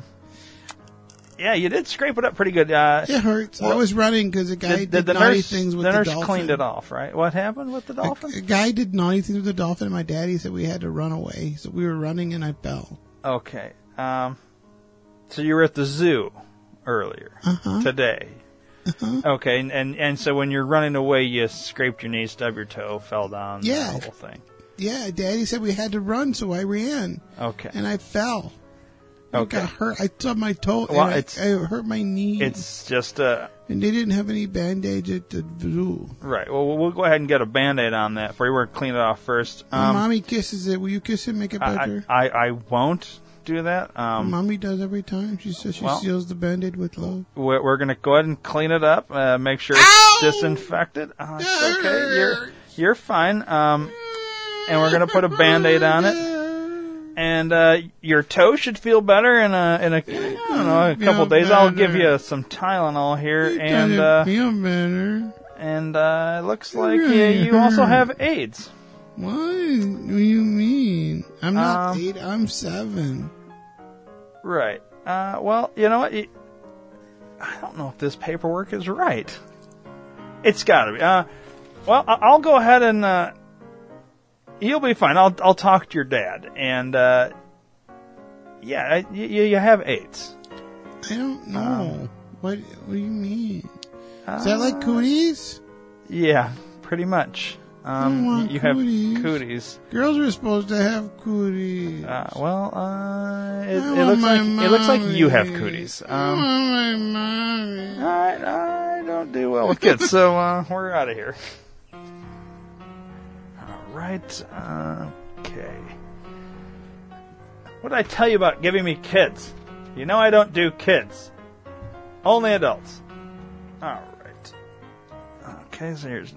S2: Yeah, you did scrape it up pretty good. Uh,
S9: It hurts. I
S2: well,
S9: was running because a guy
S2: did,
S9: did,
S2: did the
S9: naughty
S2: nurse
S9: things with
S2: the
S9: the,
S2: nurse
S9: dolphin.
S2: cleaned it off, right? What happened with the
S9: A,
S2: dolphin?
S9: a guy did naughty things with the dolphin, and my daddy said we had to run away. So we were running, and I fell.
S2: Okay. Um. So you were at the zoo earlier
S9: Uh-huh.
S2: today.
S9: Uh-huh.
S2: Okay, and, and and so when you're running away, you scraped your knee, stubbed your toe, fell down.
S9: Yeah.
S2: The whole thing.
S9: Yeah, Daddy said we had to run, so I ran,
S2: Okay.
S9: and I fell. I
S2: Okay.
S9: got hurt. I stubbed my toe,
S2: Well,
S9: and I,
S2: it's-
S9: I hurt my knee.
S2: It's just uh
S9: and they didn't have any band-aids at the zoo.
S2: right. Well, we'll go ahead and get a band-aid on that for you. We're gonna clean it off first.
S9: My
S2: Um,
S9: mommy kisses it. Will you kiss it, make it
S2: I,
S9: better?
S2: I I won't do that. Um,
S9: Mommy does every time. She says she
S2: well-
S9: seals the band-aid with love.
S2: we're, we're gonna go ahead and clean it up. Uh, make sure it's disinfected. Oh, it's okay. You're you're fine. Um, and we're gonna put a band-aid on it. And uh, your toe should feel better in a in a I don't know a couple
S9: Feel
S2: days. I'll
S9: better.
S2: give you some Tylenol here,
S9: It
S2: and
S9: doesn't
S2: uh,
S9: feel better.
S2: and uh, it looks like yeah, you also have AIDS.
S9: What do you mean? I'm not
S2: Um,
S9: eight. I'm seven.
S2: Right. Uh, well, you know what? You- I don't know if this paperwork is right. It's got to be. Uh, well, I- I'll go ahead and uh, you'll be fine. I'll I'll talk to your dad, and uh, yeah, I- you you have AIDS.
S9: I don't know.
S2: Um,
S9: what What do you mean? Is that like cooties?
S2: Yeah, pretty much.
S9: I
S2: Um,
S9: don't want
S2: you
S9: cooties.
S2: have cooties.
S9: Girls are supposed to have cooties.
S2: Uh, well, uh, it,
S9: I
S2: it
S9: want
S2: looks
S9: my
S2: like it looks like you have
S9: mommy.
S2: cooties.
S9: I
S2: Um,
S9: want my mommy.
S2: all right, I don't do well with kids, so uh, we're out of here. All right, uh, okay. What did I tell you about giving me kids? You know I don't do kids. Only adults. All right. Okay, so here's.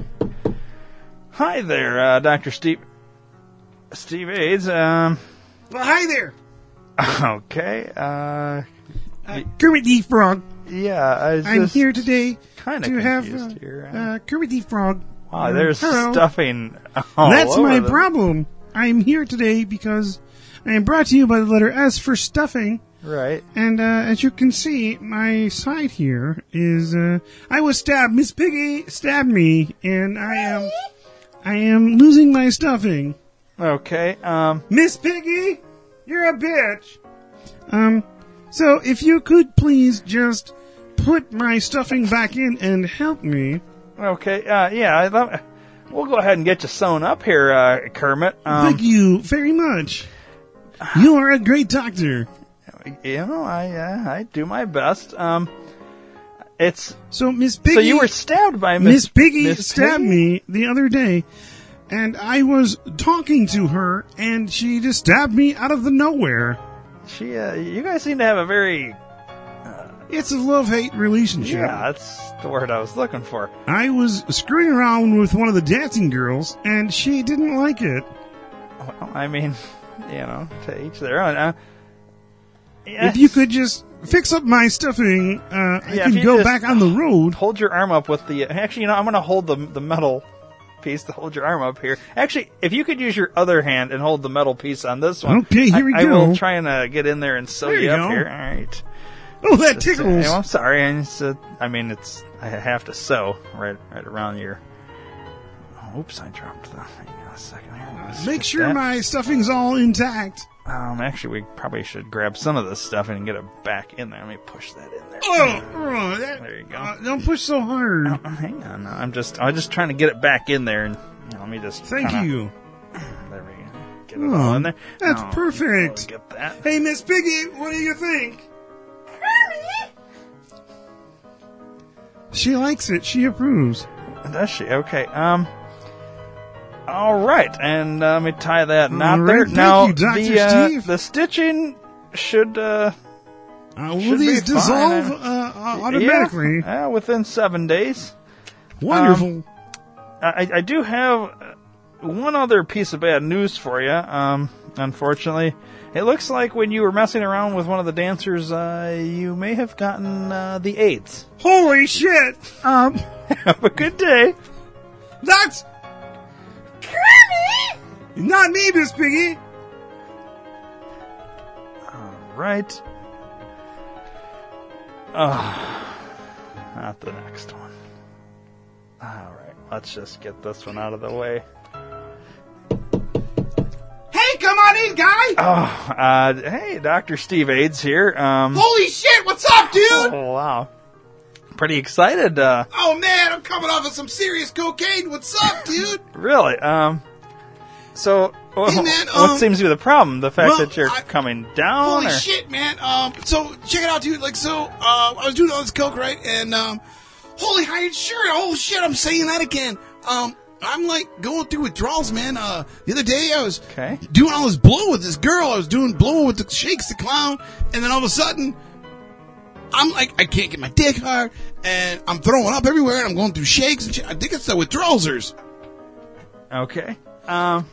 S2: Hi there, uh, Doctor Steve. Steve AIDS. Um.
S9: Well, hi there.
S2: Okay. Uh.
S9: Uh, Kermit the Frog.
S2: Yeah, I was
S9: I'm
S2: just
S9: here today
S2: kind of
S9: to have
S2: confused
S9: uh,
S2: here.
S9: uh, Kermit the Frog.
S2: Wow, there's
S9: Hello.
S2: stuffing all
S9: That's
S2: over
S9: my
S2: the-
S9: problem. I'm here today because I am brought to you by the letter S for stuffing.
S2: Right.
S9: And uh, as you can see, my side here is uh, I was stabbed. Miss Piggy stabbed me, and I am I am losing my stuffing.
S2: Okay. Um.
S9: Miss Piggy, you're a bitch. Um. So if you could please just put my stuffing back in and help me.
S2: Okay. Uh. Yeah. I love, we'll go ahead and get you sewn up here, uh, Kermit. Um,
S9: Thank you very much. You are a great doctor.
S2: You know, I uh, I do my best. Um. It's
S9: So Miss Piggy.
S2: so you were stabbed by
S9: Miss
S2: Miss
S9: Piggy
S2: Miss
S9: stabbed
S2: Piggy?
S9: me the other day, and I was talking to her, and she just stabbed me out of the nowhere.
S2: She. Uh, you guys seem to have a very.
S9: It's a love-hate relationship.
S2: Yeah, that's the word I was looking for.
S9: I was screwing around with one of the dancing girls, and she didn't like it.
S2: Well, I mean, you know, to each their own. Uh,
S9: If you could just fix up my stuffing, uh, I
S2: Yeah, if
S9: can
S2: you
S9: go
S2: just-
S9: back on the road.
S2: Hold your arm up with the. Actually, you know, I'm going to hold the the metal piece to hold your arm up here. Actually, if you could use your other hand and hold the metal piece on this one.
S9: Okay, here
S2: I,
S9: we
S2: I
S9: go.
S2: will try and uh, get in there and sew
S9: There
S2: you
S9: you
S2: up
S9: go.
S2: here. All right.
S9: Oh, that
S2: Just, uh,
S9: tickles.
S2: I'm sorry. I, just, uh, I mean, it's. I have to sew right right around your. Oops, I dropped the. Hang on a second here. Let's
S9: Make
S2: get
S9: sure
S2: that.
S9: my stuffing's all intact.
S2: Um, actually, we probably should grab some of this stuff and get it back in there. Let me push that in there.
S9: Oh, oh that,
S2: There you go.
S9: uh, don't push so hard.
S2: Oh, hang on. no, I'm just. I'm just trying to get it back in there, and you know, let me just.
S9: Thank
S2: kinda-
S9: you.
S2: There we go. Get it all in there.
S9: That's
S2: Oh,
S9: perfect.
S2: Get that.
S9: Hey, Miss Piggy, what do you think? She likes it. She approves.
S2: Does she? Okay. Um. All right, and uh, let me tie that knot
S9: All
S2: there.
S9: right, thank
S2: now
S9: you, Doctor
S2: the uh,
S9: Steve.
S2: the stitching should. Uh,
S9: Uh, will
S2: should
S9: these
S2: be fine.
S9: dissolve uh, uh, automatically?
S2: Yeah, yeah, within seven days.
S9: Wonderful.
S2: I, I do have one other piece of bad news for you. Um, unfortunately, it looks like when you were messing around with one of the dancers, uh, you may have gotten uh, the AIDS.
S9: Holy shit! Um,
S2: Have a good day.
S9: that's not me, Miss Piggy.
S2: Right. Oh, not the next one. All right, let's just get this one out of the way.
S9: Hey, come on in, guy.
S2: Oh, uh, hey, Doctor Steve AIDS here. Um,
S5: Holy shit, what's up, dude?
S2: oh, wow. Pretty excited, uh,
S5: Oh man, I'm coming off of some serious cocaine. What's up, dude?
S2: really. Um, so, wh-
S5: Hey, man,
S2: what
S5: um,
S2: seems to be the problem? The fact
S5: well,
S2: that you're
S5: I-
S2: coming down?
S5: Holy
S2: or?
S5: shit, man. Um, so check it out, dude. Like, so uh, I was doing all this coke, right? And um, holy high shirt. Oh shit, I'm saying that again. Um, I'm like going through withdrawals, man. Uh, the other day I was
S2: Okay.
S5: doing all this blow with this girl. I was doing blow with the Shakes the Clown, and then all of a sudden, I'm like, I can't get my dick hard, and I'm throwing up everywhere, and I'm going through shakes and shit. I think it's the withdrawalsers.
S2: Okay. Um,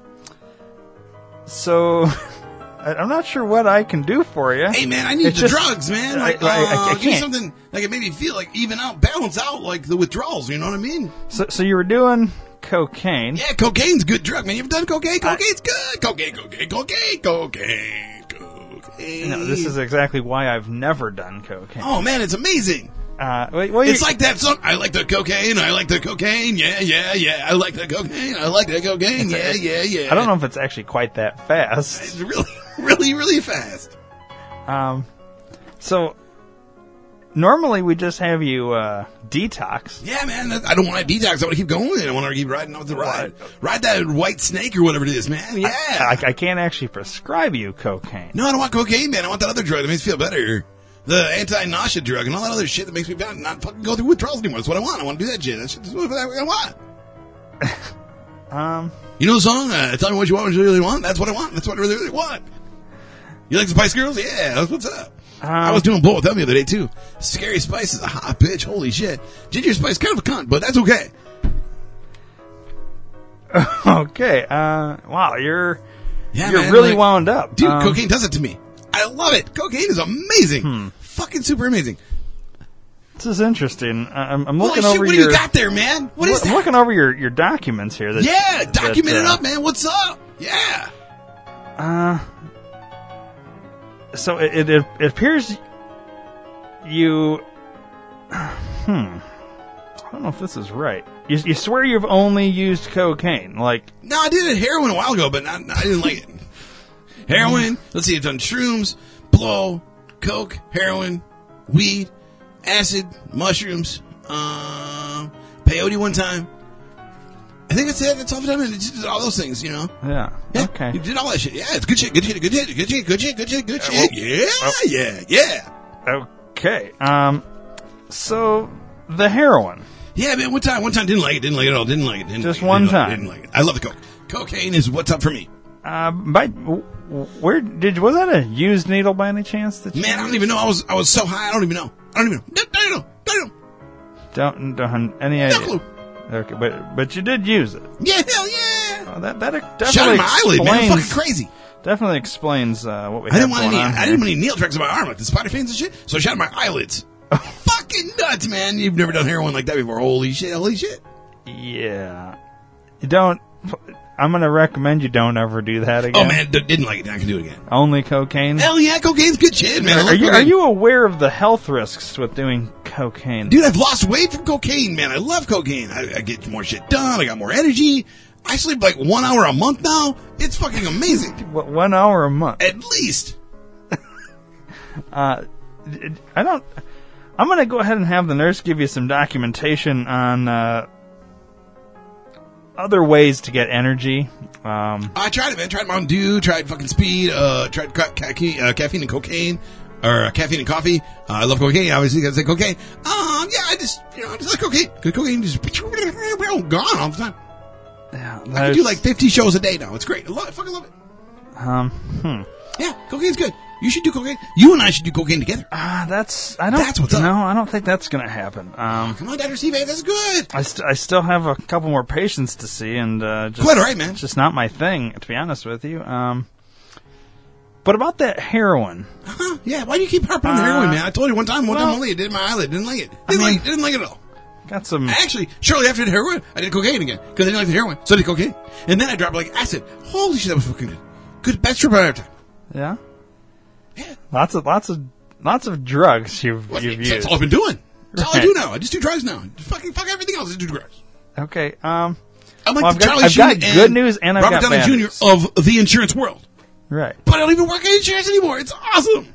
S2: so, I- I'm not sure what I can do for you.
S5: Hey man, I need
S2: It's
S5: the
S2: just-
S5: drugs, man.
S2: I-
S5: Like,
S2: I- I- I
S5: uh, give me
S2: can't.
S5: something like it made me feel like even out, balance out like the withdrawals. You know what I mean?
S2: So, so you were doing cocaine.
S5: Yeah, cocaine's a good drug, man. You ever done cocaine? Cocaine's good. Cocaine, cocaine, cocaine, cocaine, cocaine.
S2: No, this is exactly why I've never done cocaine.
S5: Oh man, it's amazing.
S2: Uh, wait, well,
S4: It's
S2: you-
S4: like that song. I like the cocaine. I like the cocaine. Yeah, yeah, yeah. I like the cocaine. I like the cocaine. Yeah, yeah, yeah.
S2: I don't know if it's actually quite that fast.
S4: It's really, really, really fast.
S2: Um, so normally we just have you uh, detox.
S4: Yeah, man. I don't want to detox. I want to keep going. I want to keep riding off the ride. Ride that white snake or whatever it is, man. Yeah.
S2: I, I can't actually prescribe you cocaine.
S4: No, I don't want cocaine, man. I want that other drug that makes me feel better. The anti-nausea drug and all that other shit that makes me not, not fucking go through withdrawals anymore. That's what I want. I want to do that shit. That's what I want.
S2: Um,
S4: You know the song? Uh, Tell me what you want, what you really want. That's what I want. That's what I really, really want. You like the Spice Girls? Yeah, that's what's up.
S2: um,
S4: I was doing both of them the other day, too. Scary Spice is a hot bitch. Holy shit. Ginger Spice kind of a cunt, but that's okay.
S2: okay. Uh, wow, you're
S4: Yeah,
S2: you're
S4: man,
S2: really
S4: like-
S2: wound up,
S4: Dude,
S2: Um,
S4: cocaine does it to me. I love it. Cocaine is amazing.
S2: Hmm.
S4: Fucking super amazing.
S2: This is interesting. I- I'm, I'm
S4: Holy
S2: looking
S4: shit,
S2: over
S4: what do
S2: your.
S4: you got there, man? What is
S2: I'm
S4: that?
S2: looking over your, your documents here. That,
S4: Yeah, document
S2: that,
S4: it
S2: uh,
S4: up, man. What's up? Yeah.
S2: Uh, so it, it it appears you. Hmm. I don't know if this is right. You, you swear you've only used cocaine, like
S4: No, I did it heroin a while ago, but not, I didn't like it. Heroin. Let's see. I've done shrooms, blow, coke, heroin, weed, acid, mushrooms, uh, peyote one time. I think that's it. That's all I've done. It's just all those things, you know.
S2: yeah.
S4: Yeah,
S2: Okay.
S4: You did all that shit. Yeah, it's good shit. Good shit. Good shit. Good shit. Good shit. Good shit. Good
S2: Uh,
S4: shit.
S2: well-
S4: Yeah. Yeah. Yeah.
S2: Okay. Um. So the heroin.
S4: Yeah, man. One time. One time. Didn't like it. Didn't like it at all. Didn't like it. Didn't
S2: Just
S4: like it,
S2: one
S4: didn't like it,
S2: time.
S4: Didn't like it. I love the coke. Cocaine is what's up for me.
S2: Uh. By where did was that a used needle by any chance? That you
S4: Man, I don't even know. I was I was so high. I don't even know. I don't even know. Don't, don't know. Don't know.
S2: don't don't any
S4: No
S2: idea.
S4: clue.
S2: Okay, but but you did use it.
S4: Yeah, hell yeah.
S2: Oh, that that definitely
S4: Shot in my eyelid, man. I'm
S2: explains-
S4: fucking crazy.
S2: Definitely explains uh, what we
S4: I
S2: have
S4: didn't want
S2: going
S4: any.
S2: on
S4: I
S2: here.
S4: didn't want any nail tracks in my arm, like the spider fans and shit. So I shot in my eyelids. Fucking nuts, man! You've never done heroin like that before. Holy shit! Holy shit!
S2: Yeah. You don't. I'm going to recommend you don't ever do that again.
S4: Oh man, d- didn't like it. I can do it again.
S2: Only cocaine?
S4: Hell yeah, cocaine's good shit, man. I
S2: Are
S4: love
S2: you, are
S4: cocaine.
S2: you aware of the health risks with doing cocaine?
S4: Dude, I've lost weight from cocaine, man. I love cocaine. I, I get more shit done. I got more energy. I sleep like one hour a month now. It's fucking amazing.
S2: What, one hour a month?
S4: At least.
S2: Uh, I don't. I'm going to go ahead and have the nurse give you some documentation on uh, other ways to get energy. Um,
S4: I tried it, man. Tried Mountain Dew. Tried fucking speed. Uh, tried ca- ca- uh, caffeine and cocaine. Or uh, caffeine and coffee. Uh, I love cocaine. Obviously, gotta say cocaine. Um, yeah, I just, you know, I just like cocaine. Cause cocaine just gone all the time.
S2: yeah,
S4: I can
S2: there's-
S4: do like fifty shows a day now. It's great. I love it. Fucking love it.
S2: um, hmm.
S4: Yeah, cocaine's good. You should do cocaine. You and I should do cocaine together.
S2: Ah, that's I don't.
S4: That's what's up.
S2: No, I don't think that's going to happen. Um,
S4: Come on, Doctor Steve. That's good.
S2: I, st- I still have a couple more patients to see, and uh, just,
S4: Quite all right, man.
S2: It's just not my thing, to be honest with you. Um, but about that heroin,
S4: Huh? Yeah, why do you keep harping on the
S2: Uh,
S4: heroin, man? I told you one time, one
S2: well-
S4: time only, it did my eyelid. Didn't like it. Didn't
S2: I
S4: like
S2: mean-
S4: it. Didn't like it at all.
S2: got some.
S4: Actually, shortly after the heroin, I did cocaine again because I didn't like the heroin. So I did cocaine, and then I dropped like acid. Holy shit, that was fucking good. Good, best trip I ever time.
S2: Yeah,
S4: Yeah,
S2: lots of lots of lots of drugs you've
S4: Well,
S2: you've
S4: that's
S2: used.
S4: all I've been doing. That's all I
S2: Right.
S4: do now. I just do drugs now. Just fucking fuck everything else. I just do drugs.
S2: Okay. Um.
S4: I'm like
S2: Well,
S4: the
S2: I've got-
S4: Charlie
S2: I've
S4: Sheen
S2: got good news and I've
S4: Robert
S2: got
S4: Downey
S2: bad
S4: Junior
S2: news.
S4: of the insurance world.
S2: Right.
S4: But I don't even work in insurance anymore. It's awesome.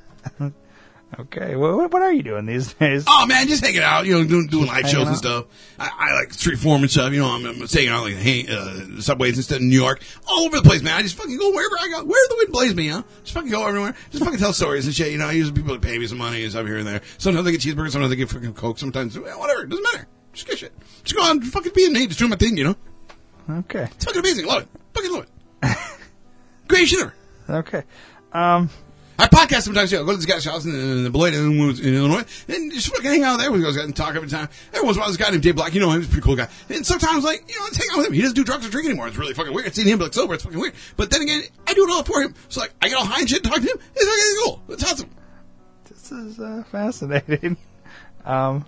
S2: Okay. Well, what, what are you doing these days?
S4: Oh man, just hanging out, you know, doing, doing live
S2: Hanging
S4: shows and
S2: out.
S4: stuff. I, I like street perform and stuff. You know, I'm, I'm staying out like hey, uh, subways and stuff in New York, all over the place, man. I just fucking go wherever I go, where the wind blows me, huh? Just fucking go everywhere. Just fucking tell stories and shit. You know, I use people to pay me some money and stuff here and there. Sometimes I get cheeseburgers, sometimes I get fucking coke, sometimes well, whatever. It doesn't matter. Just get shit. Just go on, fucking be in me, just doing my thing. You know,
S2: Okay.
S4: it's fucking amazing. Love it. Fucking love it. Great shit ever.
S2: Okay. Um.
S4: I podcast sometimes, yeah. I go to this guy's house in, in, in Beloit, in, in Illinois, and just fucking hang out there with those guys and talk every time. Every once in a while, this guy named Dave Black, you know him, he's a pretty cool guy. And sometimes, like, you know, let's hang out with him. He doesn't do drugs or drink anymore. It's really fucking weird. Seeing him like sober, it's fucking weird. But then again, I do it all for him. So, like, I get all high and shit and talk to him. It's fucking cool. It's awesome.
S2: This is uh, fascinating. Um,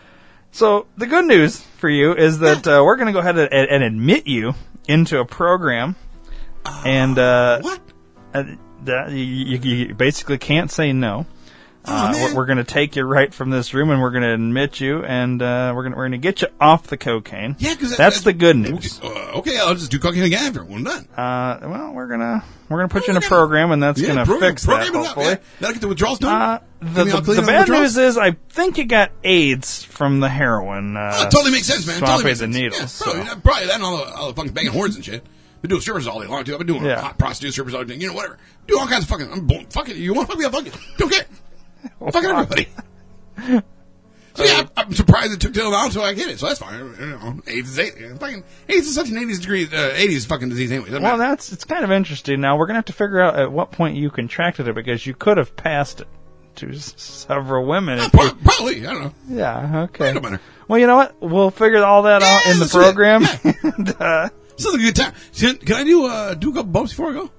S2: so the good news for you is that uh, we're going to go ahead and, and admit you into a program, and uh,
S4: What?
S2: uh, that you, you, you basically can't say no. Uh,
S4: man.
S2: we're we're going to take you right from this room, and we're going to admit you, and uh, we're going we're going to get you off the cocaine.
S4: Yeah, because
S2: that's the good news.
S4: Okay, uh, okay, I'll just do cocaine again after when I'm done.
S2: Uh, well, we're gonna we're gonna put you in a program, and that's
S4: Yeah,
S2: gonna
S4: program-
S2: fix that.
S4: program it up,
S2: Hopefully,
S4: yeah. That'll get the withdrawals done.
S2: Uh, the
S4: Give me
S2: the,
S4: all clean
S2: the
S4: on
S2: bad
S4: withdrawals?
S2: news is, I think you got AIDS from the heroin. Uh,
S4: Oh, it totally makes sense, man.
S2: Swap
S4: Totally
S2: away
S4: makes
S2: the
S4: sense.
S2: needles.
S4: Yeah,
S2: so.
S4: probably, probably that and all the, all the fucking banging horns and shit. Been doing strippers all day long too. I've been doing
S2: Yeah.
S4: hot prostitutes, strippers all day. You know, whatever. Do all kinds of fucking. I'm born, fucking. You want to fuck me? I'll fuck you. Don't care. Fucking everybody. So yeah, I'm, I'm surprised it took till now until I get it. So that's fine. You know, AIDS is AIDS. Fucking AIDS is such an eighties degree, uh, eighties fucking disease anyway. Doesn't
S2: Well,
S4: matter.
S2: that's it's kind of interesting. Now we're gonna have to figure out at what point you contracted it, because you could have passed it to s- several women. if
S4: Pro-
S2: you-
S4: probably. I don't know.
S2: yeah. Okay.
S4: Don't matter.
S2: Well, you know what? We'll figure all that out
S4: Yeah,
S2: in the
S4: let's do it.
S2: program.
S4: Yeah.
S2: and, uh,
S4: Sounds like a good time. Can, can I do uh, do a couple bumps before I go?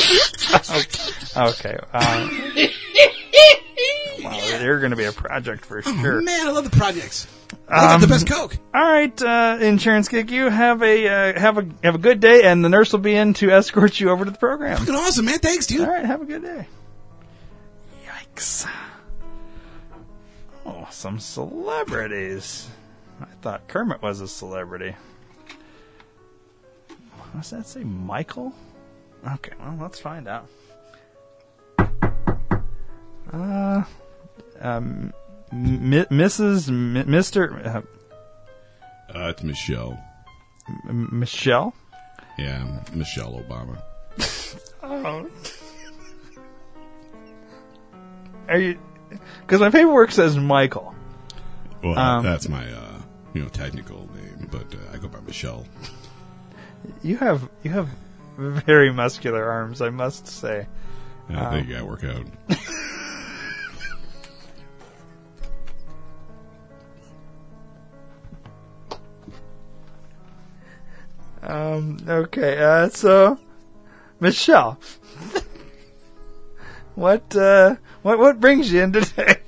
S2: okay. Uh, well, they're going to be a project for sure.
S4: Man, I love the projects. I got
S2: Um,
S4: the best Coke.
S2: All right, uh, insurance geek, you have a uh, have a have a good day, and the nurse will be in to escort you over to the program.
S4: Fucking awesome, man. Thanks, dude.
S2: All right, have a good day. Yikes! Oh, some celebrities. I thought Kermit was a celebrity. What does that say, Michael? Okay, well, let's find out. Uh, um, M- Missus M- Mister Uh,
S4: Uh, it's Michelle.
S2: M- Michelle?
S4: Yeah, Michelle Obama.
S2: Oh. Are you? Because my paperwork says Michael.
S4: Well,
S2: Um,
S4: that's my uh, you know technical name, but uh, I go by Michelle.
S2: You have you have very muscular arms, I must say.
S4: I
S2: Um,
S4: think I work out.
S2: Um. Okay. Uh. So, Michelle, what uh what what brings you in today?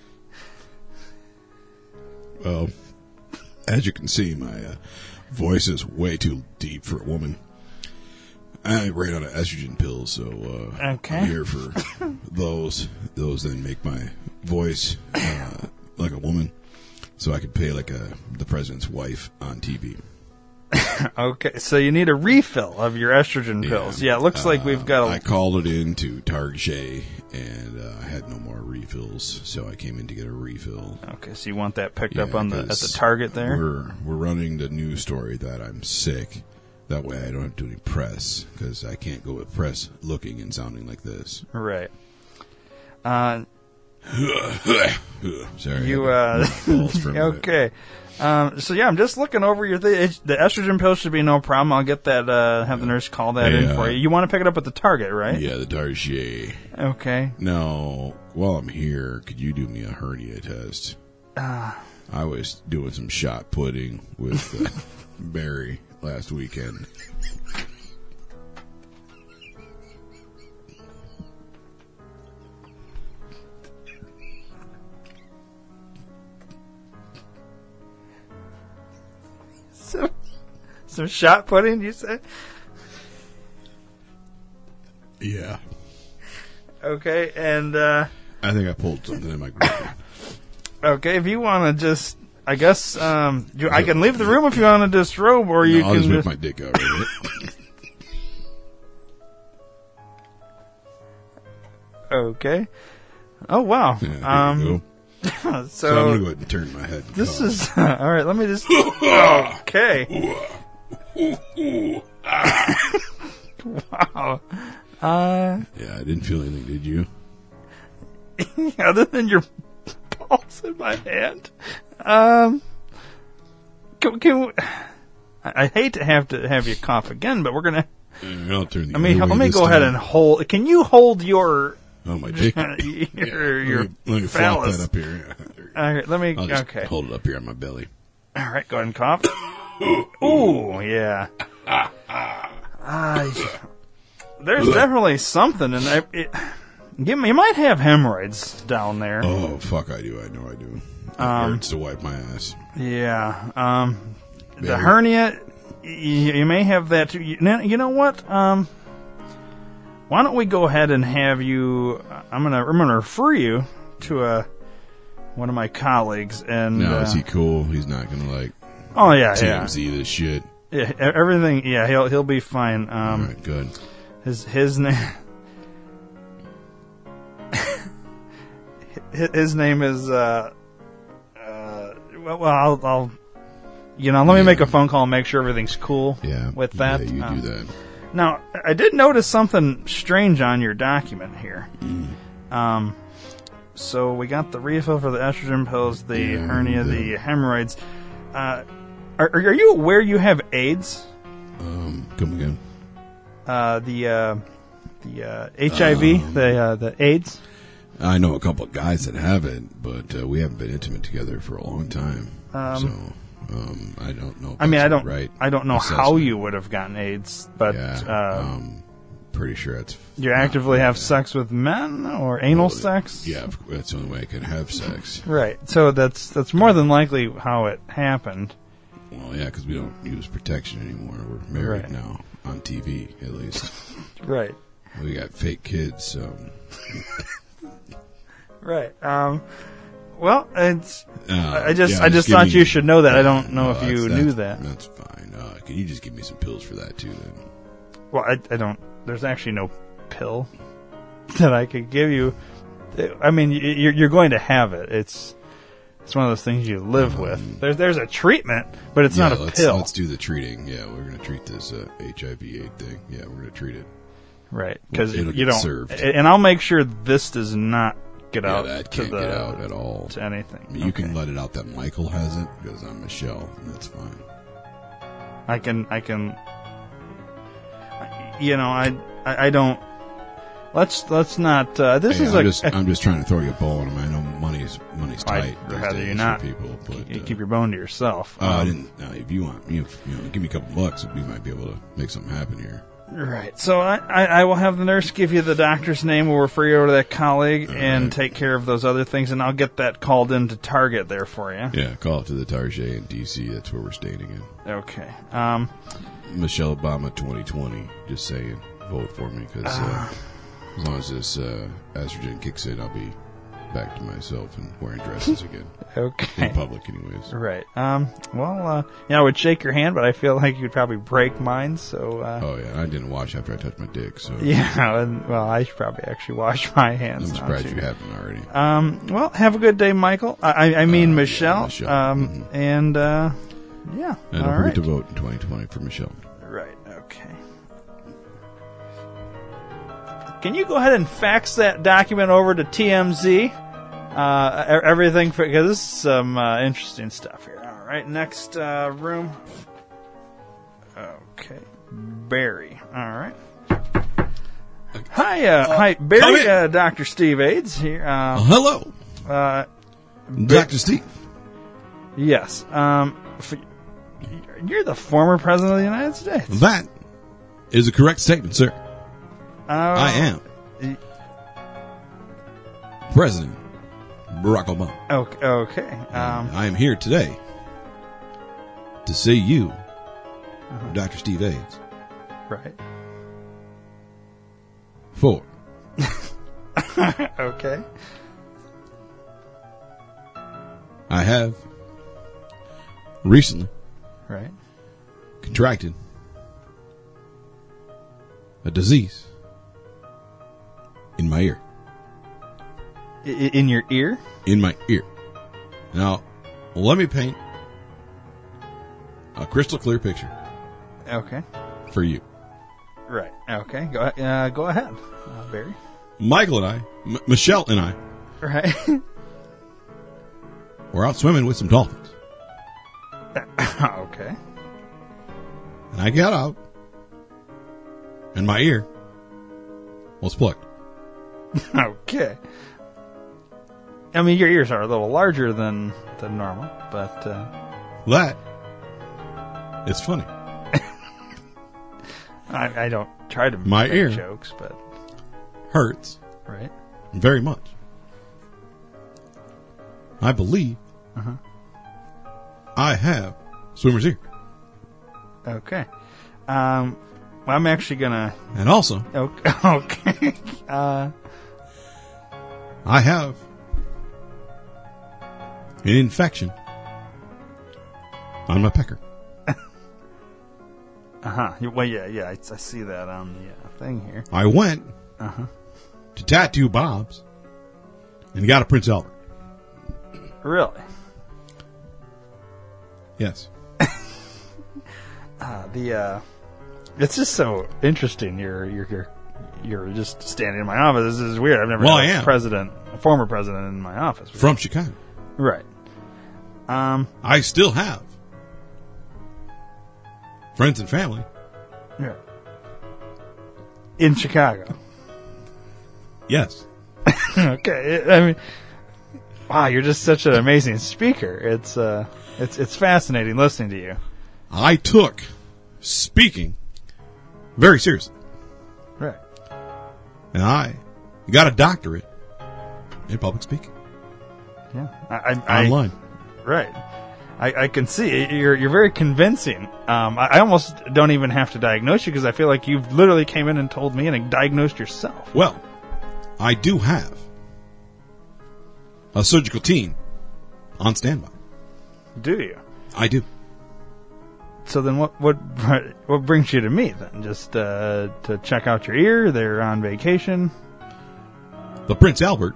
S4: Well, as you can see, my uh, voice is way too deep for a woman. I ran out of estrogen pills, so uh,
S2: Okay.
S4: I'm here for those. Those then make my voice uh, like a woman, so I could pay like a the president's wife on T V.
S2: Okay. So you need a refill of your estrogen pills. Yeah. It looks like we've got.
S4: I
S2: A,
S4: called it in to Target, and uh, I had no more refills, so I came in to get a refill.
S2: okay. So you want that picked
S4: Yeah,
S2: up on the at the
S4: 'cause
S2: Target there?
S4: We're we're running the news story that I'm sick. That way, I don't have to do any press because I can't go with press looking and sounding like this.
S2: Right. Uh.
S4: Sorry,
S2: You
S4: I
S2: uh.
S4: got balls for a minute.
S2: Okay. Um, so yeah, I'm just looking over your thing. The estrogen pill should be no problem. I'll get that. Uh, have the nurse call that
S4: Hey,
S2: in for
S4: uh,
S2: you. You want to pick it up at the Target, right?
S4: Yeah, the Target.
S2: Okay.
S4: No, while I'm here, could you do me a hernia test?
S2: Uh,
S4: I was doing some shot pudding with uh, Barry last weekend.
S2: some, some shot pudding, you said?
S4: Yeah,
S2: Okay, and uh,
S4: I think I pulled something in my group.
S2: okay, if you want to just, I guess um, you, I can leave the room if you want to disrobe, or you
S4: No, I'll
S2: can
S4: just whip
S2: just.
S4: my dick out. Right?
S2: Okay. Oh wow.
S4: Yeah, there you
S2: um,
S4: go.
S2: so,
S4: So I'm gonna go ahead and turn my head. and
S2: this
S4: cough.
S2: is all right. Let me just. Okay. Wow. Uh,
S4: Yeah, I didn't feel anything. Did you?
S2: other than your balls in my hand, um, can, can we, I, I hate to have to have you cough again, but we're gonna.
S4: Uh, I'll turn the
S2: I mean,
S4: other
S2: let
S4: way
S2: me
S4: this
S2: go ahead
S4: time.
S2: and hold. Can you hold your
S4: Oh, my dick.
S2: your
S4: Yeah,
S2: your
S4: let me, let me flop
S2: phallus?
S4: that up here.
S2: All right, let me.
S4: I'll just
S2: Okay.
S4: hold it up here on my belly.
S2: All right, go ahead and cough. Ooh, yeah. Uh, there's definitely something, and I, it, you, you might have hemorrhoids down there.
S4: Oh, fuck, I do. I know I do. It
S2: Um,
S4: hurts to wipe my ass.
S2: Yeah. Um, the
S4: Very-
S2: hernia, you, you may have that too. You know, you know what? Um, why don't we go ahead and have you? I'm gonna I'm gonna refer you to a one of my colleagues, and
S4: No,
S2: uh,
S4: is he cool? He's not gonna like
S2: oh yeah,
S4: T
S2: yeah,
S4: M Z this shit.
S2: yeah, e- everything. Yeah, he'll he'll be fine. Um,
S4: All right, good.
S2: His his name his name is uh, uh well, well I'll, I'll you know let me
S4: Yeah.
S2: make a phone call and make sure everything's cool
S4: Yeah,
S2: with that.
S4: Yeah, you
S2: Um,
S4: do that.
S2: Now I did notice something strange on your document here. Um, so we got the refill for the estrogen pills, the
S4: Yeah,
S2: hernia,
S4: the-
S2: the hemorrhoids. Uh, are, are you aware you have AIDS?
S4: Um, come again.
S2: Uh, the uh, the uh, H I V,
S4: Um,
S2: the uh, the AIDS.
S4: I know a couple of guys that have it, but uh, we haven't been intimate together for a long time.
S2: Um,
S4: so um, I don't know. If
S2: I mean,
S4: that's
S2: I don't,
S4: Right
S2: I don't know how
S4: assessment.
S2: you would have gotten AIDS, but
S4: Yeah,
S2: uh,
S4: um, pretty sure it's.
S2: you actively have sex with men or anal sex.
S4: Yeah, that's the only way I can have sex.
S2: Right. So that's that's more than likely how it happened.
S4: Well, yeah, because we don't use protection anymore. We're married
S2: Right.
S4: now, on T V at least.
S2: Right.
S4: We got fake kids, so.
S2: Right. Um, well, it's.
S4: Uh,
S2: I just,
S4: yeah,
S2: I just
S4: give
S2: thought
S4: me-
S2: you should know that. I don't
S4: No,
S2: know if you
S4: that's-
S2: knew
S4: that's-
S2: that.
S4: That's fine. Uh, can you just give me some pills for that too? Then.
S2: Well, I, I don't. There's actually no pill that I could give you. I mean, y- you're, you're going to have it. It's. It's one of those things you live with. There's, there's a treatment, but it's
S4: yeah,
S2: not a
S4: let's,
S2: pill.
S4: Let's do the treating. Yeah, we're going to treat this uh, H I V AIDS thing. Yeah, we're going to treat it.
S2: Right, because
S4: It'll
S2: you
S4: get
S2: don't.
S4: served.
S2: And I'll make sure this does not get
S4: Yeah,
S2: out
S4: that
S2: to
S4: can't
S2: the
S4: get out at all.
S2: to anything.
S4: I mean, you can
S2: Okay.
S4: let it out that Michael has it because I'm Michelle, and that's fine.
S2: I can. I can. You know, I. I, I don't. Let's let's not. Uh, this
S4: Hey,
S2: is
S4: I'm
S2: a.
S4: just
S2: a
S4: I'm just trying to throw you a bone. I mean, I know money's money's
S2: I'd
S4: tight. these
S2: rather you
S4: days
S2: not.
S4: for people, but
S2: you
S4: uh,
S2: keep your bone to yourself.
S4: uh, I
S2: Um,
S4: didn't. Now, if you want, you, you know, give me a couple bucks, we might be able to make something happen here.
S2: Right. So I, I, I will have the nurse give you the doctor's name. We'll refer you over to that colleague and
S4: right.
S2: take care of those other things, and I'll get that called into Target there for you.
S4: Yeah, call it to the Target in D C. That's where we're staying again.
S2: Okay. Um.
S4: Michelle Obama twenty twenty. Just saying, vote for me because uh, as long as this uh, estrogen kicks in, I'll be back to myself and wearing dresses again
S2: Okay.
S4: in public, anyways.
S2: Right. Um. Well, uh, yeah, I would shake your hand, but I feel like you'd probably break mine. So. Uh,
S4: Oh yeah, I didn't wash after I touched my dick, so
S2: Yeah. And, well, I should probably actually wash my hands.
S4: I'm
S2: now,
S4: surprised
S2: too.
S4: you haven't already.
S2: Um. Well, have a good day, Michael. I, I I mean
S4: Uh, yeah,
S2: Michelle.
S4: Michelle.
S2: Um.
S4: Mhm.
S2: And uh. Yeah.
S4: And
S2: all
S4: don't forget
S2: right.
S4: to vote in twenty twenty for Michelle.
S2: Right, okay. Can you go ahead and fax that document over to T M Z? Uh, e- everything, for because this is some uh, interesting stuff here. All right, next uh, room. Okay, Barry. All right. Hi, uh, hi,
S4: come
S2: Barry.
S4: in.
S2: Uh, Doctor Steve Aids here.
S4: Uh,
S2: Um,
S4: hello,
S2: uh,
S4: Doctor Steve.
S2: yes. Um, f- you're the former president of the United States.
S4: That is a correct statement, sir.
S2: Uh,
S4: I am President Barack Obama.
S2: Okay. Okay. Um,
S4: I am here today to say you, Doctor Steve AIDS,
S2: right.
S4: for
S2: Okay.
S4: I have recently
S2: Right.
S4: contracted a disease in my ear.
S2: I- in your ear?
S4: In my ear. Now, let me paint a crystal clear picture
S2: Okay.
S4: for you.
S2: Right. Okay. Go uh, go ahead, uh, Barry.
S4: Michael and I, M- Michelle and I,
S2: Right.
S4: were out swimming with some dolphins.
S2: Okay.
S4: And I got out, and my ear was plugged.
S2: Okay. I mean, your ears are a little larger than than normal, but uh,
S4: That is funny.
S2: I, I don't try to
S4: My
S2: make
S4: ear.
S2: jokes, but
S4: Hurts
S2: right.
S4: very much. I believe
S2: Uh-huh.
S4: I have swimmer's ear.
S2: Okay. Um, well, I'm actually gonna.
S4: And also,
S2: Okay. Okay. Uh,
S4: I have an infection on my pecker.
S2: Uh huh. Well, yeah, yeah. I, I see that on the uh, thing here.
S4: I went
S2: Uh huh.
S4: to Tattoo Bob's and got a Prince Albert.
S2: Really?
S4: Yes.
S2: Uh, the uh, it's just so interesting. You're you're you're you're just standing in my office. This is weird. I've never
S4: Well,
S2: had
S4: I
S2: a
S4: am.
S2: president, a former president, in my office.
S4: From Chicago.
S2: Right. Um.
S4: I still have friends and family.
S2: Yeah. In Chicago.
S4: Yes.
S2: Okay. I mean, wow, you're just such an amazing speaker. It's uh, it's it's fascinating listening to you.
S4: I took speaking very seriously.
S2: Right.
S4: And I got a doctorate in public speaking.
S2: Yeah. I, I, I
S4: Online.
S2: Right. I, I can see it. You're you're very convincing. Um, I, I almost don't even have to diagnose you because I feel like you've literally came in and told me and diagnosed yourself.
S4: Well, I do have a surgical team on standby.
S2: Do you?
S4: I do.
S2: So then, what what what brings you to me then? Just uh, to check out your ear? They're on vacation.
S4: The Prince Albert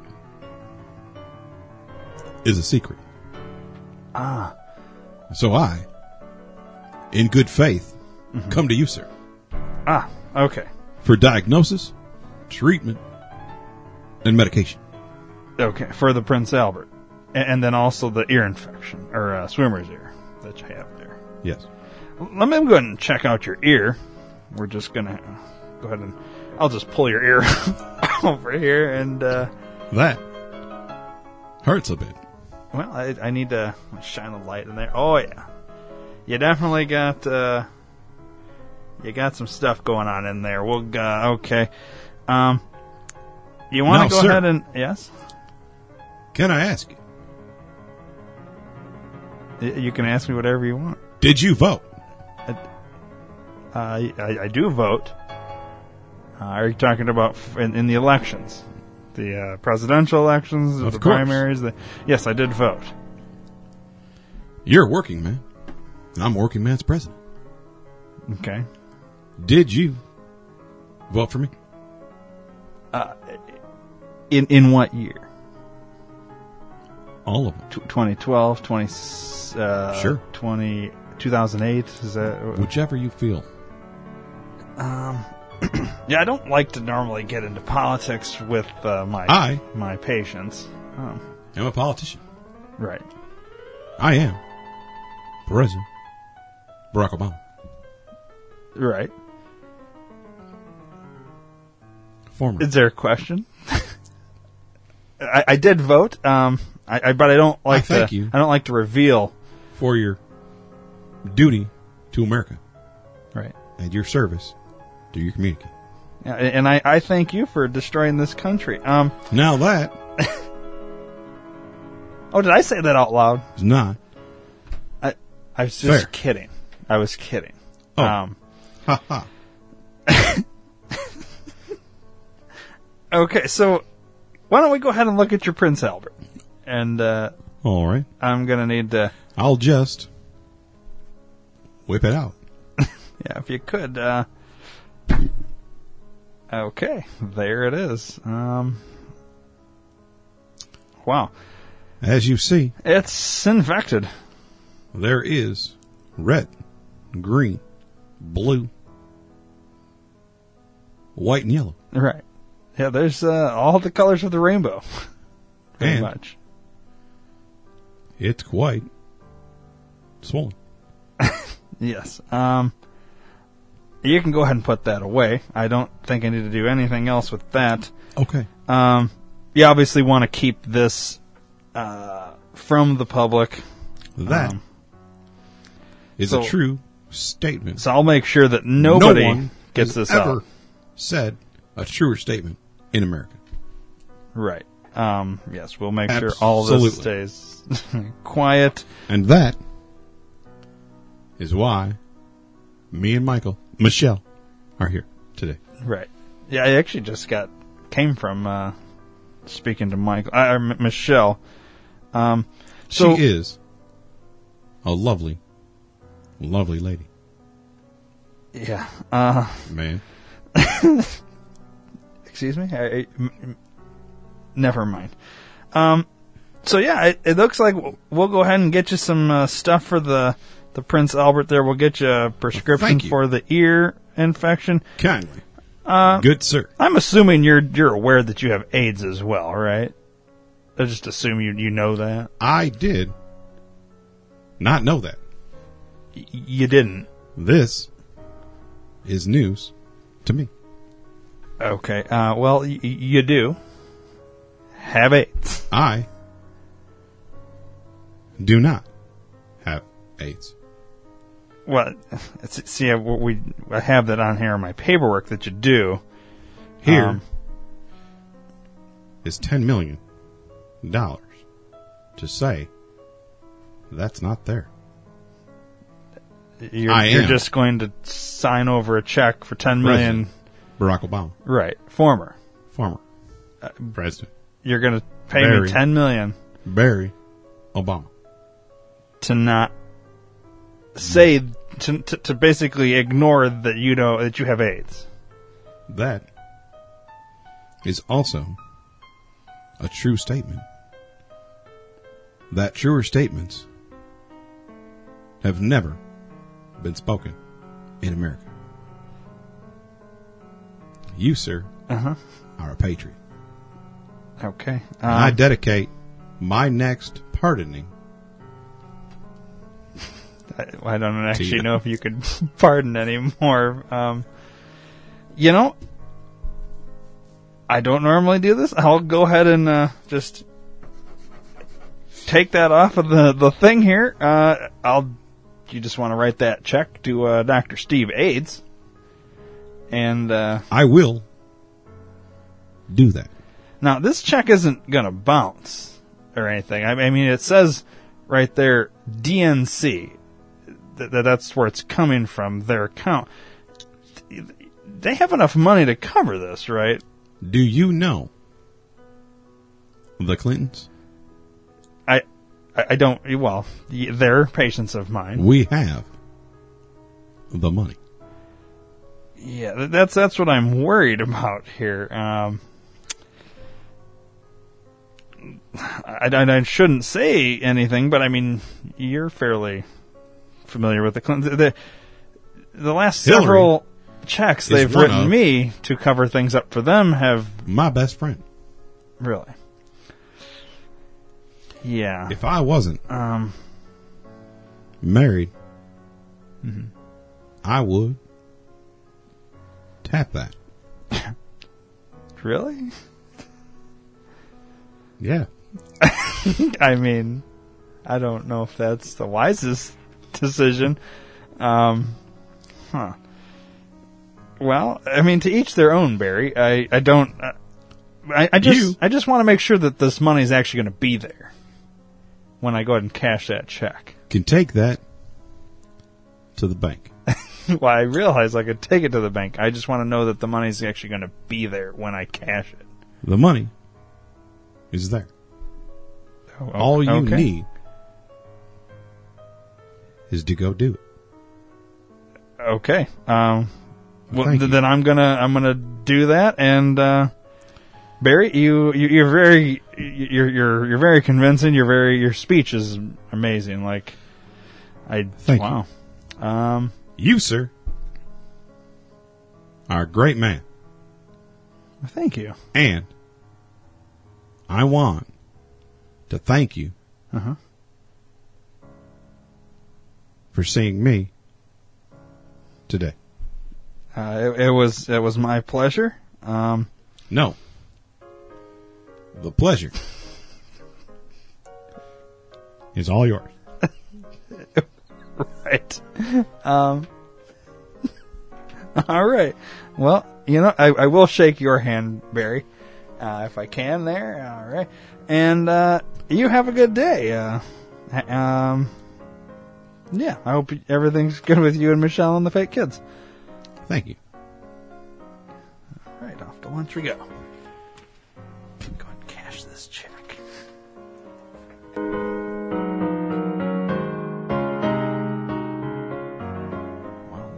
S4: is a secret.
S2: Ah.
S4: So I, in good faith,
S2: Mm-hmm.
S4: come to you, sir,
S2: Ah. Okay.
S4: for diagnosis, treatment, and medication.
S2: Okay. For the Prince Albert, and, and then also the ear infection or uh, swimmer's ear that you have there.
S4: Yes.
S2: Let me go ahead and check out your ear. We're just gonna go ahead and I'll just pull your ear over here and. Uh,
S4: That hurts a bit.
S2: Well, I, I need to shine a light in there. Oh yeah, you definitely got uh, you got some stuff going on in there. We'll uh, okay. Um, you want
S4: Now,
S2: to go
S4: sir.
S2: ahead and yes,
S4: Can I ask you,
S2: Y- you can ask me whatever you want.
S4: did you vote?
S2: Uh, I, I do vote. Uh, are you talking about f- in, in the elections, the uh, presidential elections,
S4: Of
S2: the
S4: course.
S2: primaries? The, yes, I did vote.
S4: You're a working man. I'm a working man's president.
S2: Okay.
S4: Did you vote for me?
S2: In in what year?
S4: All of them.
S2: Tw- twenty twelve, twenty, uh,
S4: Sure.
S2: twenty, two thousand eight. Is that?
S4: Whichever you feel.
S2: Um, yeah, I don't like to normally get into politics with uh, my
S4: I-
S2: my patients. Um,
S4: I'm a politician.
S2: right.
S4: I am President Barack Obama.
S2: Right.
S4: Former.
S2: Is there a question? I, I did vote. Um, I, I but I don't like
S4: thank
S2: to.
S4: you.
S2: I don't like to reveal.
S4: For your duty to America
S2: Right.
S4: and your service to your community.
S2: Yeah, and I, I thank you for destroying this country. Um.
S4: Now that
S2: Oh, did I say that out loud?
S4: is not.
S2: I I was just
S4: Fair.
S2: kidding. I was kidding.
S4: Oh.
S2: Um.
S4: Ha ha.
S2: Okay, so why don't we go ahead and look at your Prince Albert? And uh,
S4: All right.
S2: I'm going to need to,
S4: I'll just whip it out.
S2: yeah, if you could. Uh, okay, there it is. Um, wow.
S4: As you see,
S2: It's infected.
S4: there is red, green, blue, white, and yellow.
S2: Right. Yeah, there's uh, all the colors of the rainbow. Pretty
S4: And
S2: much.
S4: it's quite swollen.
S2: Yes. Um, you can go ahead and put that away. I don't think I need to do anything else with that.
S4: Okay.
S2: Um, you obviously want to keep this uh, from the public.
S4: That
S2: Um,
S4: is
S2: so-
S4: a true statement.
S2: So I'll make sure that nobody
S4: no one
S2: gets
S4: has
S2: this
S4: ever
S2: out.
S4: said a truer statement in America.
S2: Right. Um, yes, we'll make sure all this
S4: Absolutely.
S2: stays quiet.
S4: And that is why me and Michael, Michelle, are here today.
S2: Right. Yeah, I actually just got came from uh, speaking to Michael uh, M- Michelle. Um, So-
S4: she is a lovely, lovely lady.
S2: Yeah. Uh,
S4: Man.
S2: excuse me? I, I- m- m- never mind. Um, so yeah, it, it looks like we'll, we'll go ahead and get you some uh, stuff for the, the Prince Albert there. We'll get you a prescription
S4: Thank you.
S2: for the ear infection.
S4: Kindly.
S2: Uh,
S4: Good sir.
S2: I'm assuming you're you're aware that you have AIDS as well, right? I just assume you you know that.
S4: I did not know that.
S2: Y- you didn't.
S4: This is news to me.
S2: Okay. Uh, well, y- y- you do have AIDS.
S4: I do not have AIDS.
S2: Well, it's, see, I- we I have that on here in my paperwork that you do.
S4: Here
S2: Um,
S4: is ten million dollars to say that's not there.
S2: You're,
S4: I
S2: you're
S4: am.
S2: just going to sign over a check for ten million.
S4: Barack Obama,
S2: Right, former.
S4: former president,
S2: You're going to pay
S4: Barry.
S2: me ten million
S4: Barry Obama.
S2: to not say to, to to basically ignore that you know that you have AIDS.
S4: That is also a true statement. That truer statements have never been spoken in America. You, sir,
S2: Uh huh.
S4: are a patriot.
S2: Okay.
S4: And I
S2: Um,
S4: dedicate my next pardoning.
S2: I, I don't actually
S4: you.
S2: know if you could pardon anymore. Um, you know, I don't normally do this. I'll go ahead and uh, just take that off of the, the thing here. Uh, I'll. You just want to write that check to uh, Doctor Steve AIDS, and uh,
S4: I will do that.
S2: now this check isn't going to bounce or anything. I, I mean, it says right there D N C. That, that's where it's coming from, their account. They have enough money to cover this, right?
S4: Do you know the Clintons?
S2: I, I I don't. Well, they're patients of mine.
S4: We have the money.
S2: Yeah, that's that's what I'm worried about here. Um, I, I, I shouldn't say anything, but I mean, you're fairly familiar with the Clintons. The, the last
S4: Hillary
S2: several checks
S4: is
S2: they've
S4: one
S2: written
S4: of-
S2: me to cover things up for them have
S4: My best friend.
S2: really. Yeah.
S4: If I wasn't
S2: Um.
S4: married,
S2: Mm-hmm.
S4: I would tap that.
S2: Really?
S4: Yeah.
S2: I mean, I don't know if that's the wisest decision. Um, huh. Well, I mean, to each their own, Barry. I, I don't. Uh, I, I just
S4: You-
S2: I just want to make sure that this money is actually going to be there when I go ahead and cash that check.
S4: Can take that to the bank.
S2: Well, I realize I could take it to the bank. I just want to know that the money's actually going to be there when I cash it.
S4: The money is there.
S2: Oh,
S4: All you
S2: okay.
S4: need is to go do it.
S2: Okay. Um, well,
S4: Thank
S2: th-
S4: you.
S2: then I'm gonna I'm gonna do that. And uh, Barry, you, you you're very you're you're you're very convincing. You're very your speech is amazing. Like I
S4: Thank
S2: wow. you. Um,
S4: You, sir, are a great man.
S2: thank you.
S4: And I want to thank you
S2: Uh-huh.
S4: for seeing me today.
S2: Uh, it, it was it was my pleasure. Um,
S4: No. The pleasure is all yours.
S2: right. Um, all right. Well, you know, I, I will shake your hand, Barry, uh, if I can. There. All right. And uh, you have a good day. Uh, um, yeah. I hope everything's good with you and Michelle and the fake kids.
S4: Thank you.
S2: All right. Off to lunch we go. Go ahead and cash this check.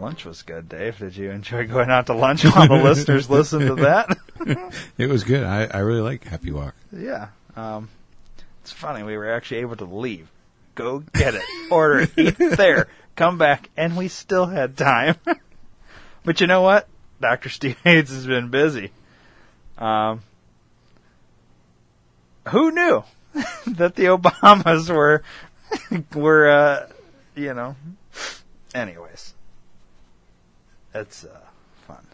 S2: lunch was good, Dave. Did you enjoy going out to lunch while the listeners listened to that?
S4: It was good. I, I really like Happy Walk.
S2: Yeah. Um, it's funny. We were actually able to leave, go get it, order it, eat there, come back, and we still had time. But you know what? Doctor Steve Hayes has been busy. Um, who knew that the Obamas were, were, uh, you know, anyways. It's, uh, fun.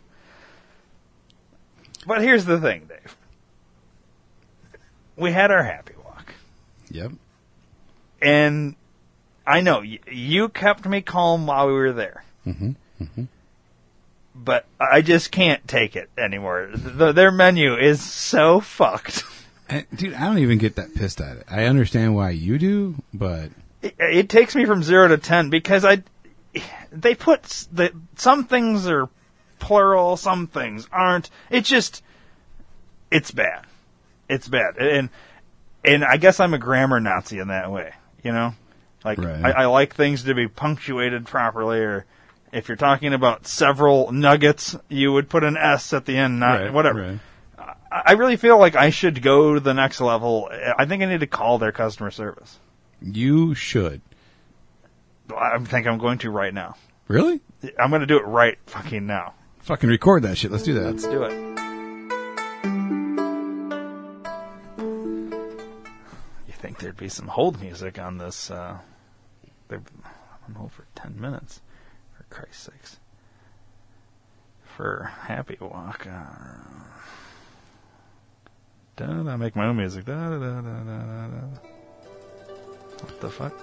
S2: But here's the thing, Dave. We had our happy walk.
S4: Yep.
S2: And I know, y- you kept me calm while we were there.
S4: Mm-hmm. Mm-hmm.
S2: But I just can't take it anymore. The, their menu is so fucked.
S4: And, dude, I don't even get that pissed at it. I understand why you do, but...
S2: It, it takes me from zero to ten because I, they put s- the some things are plural, some things aren't. It's just, it's bad. It's bad, and and I guess I'm a grammar Nazi in that way. You know, like
S4: Right.
S2: I, I like things to be punctuated properly, or if you're talking about several nuggets, you would put an S at the end, not
S4: Right,
S2: whatever.
S4: right.
S2: I, I really feel like I should go to the next level. I think I need to call their customer service.
S4: You should.
S2: I think I'm going to right now.
S4: Really?
S2: I'm going to do it right fucking now.
S4: Fucking record that shit. Let's do that.
S2: Let's do it. You think there'd be some hold music on this? Uh, they've been on hold for ten minutes. For Christ's sakes. For Happy Walk. Uh, da da. Make my own music. Da da da da da da. What the fuck?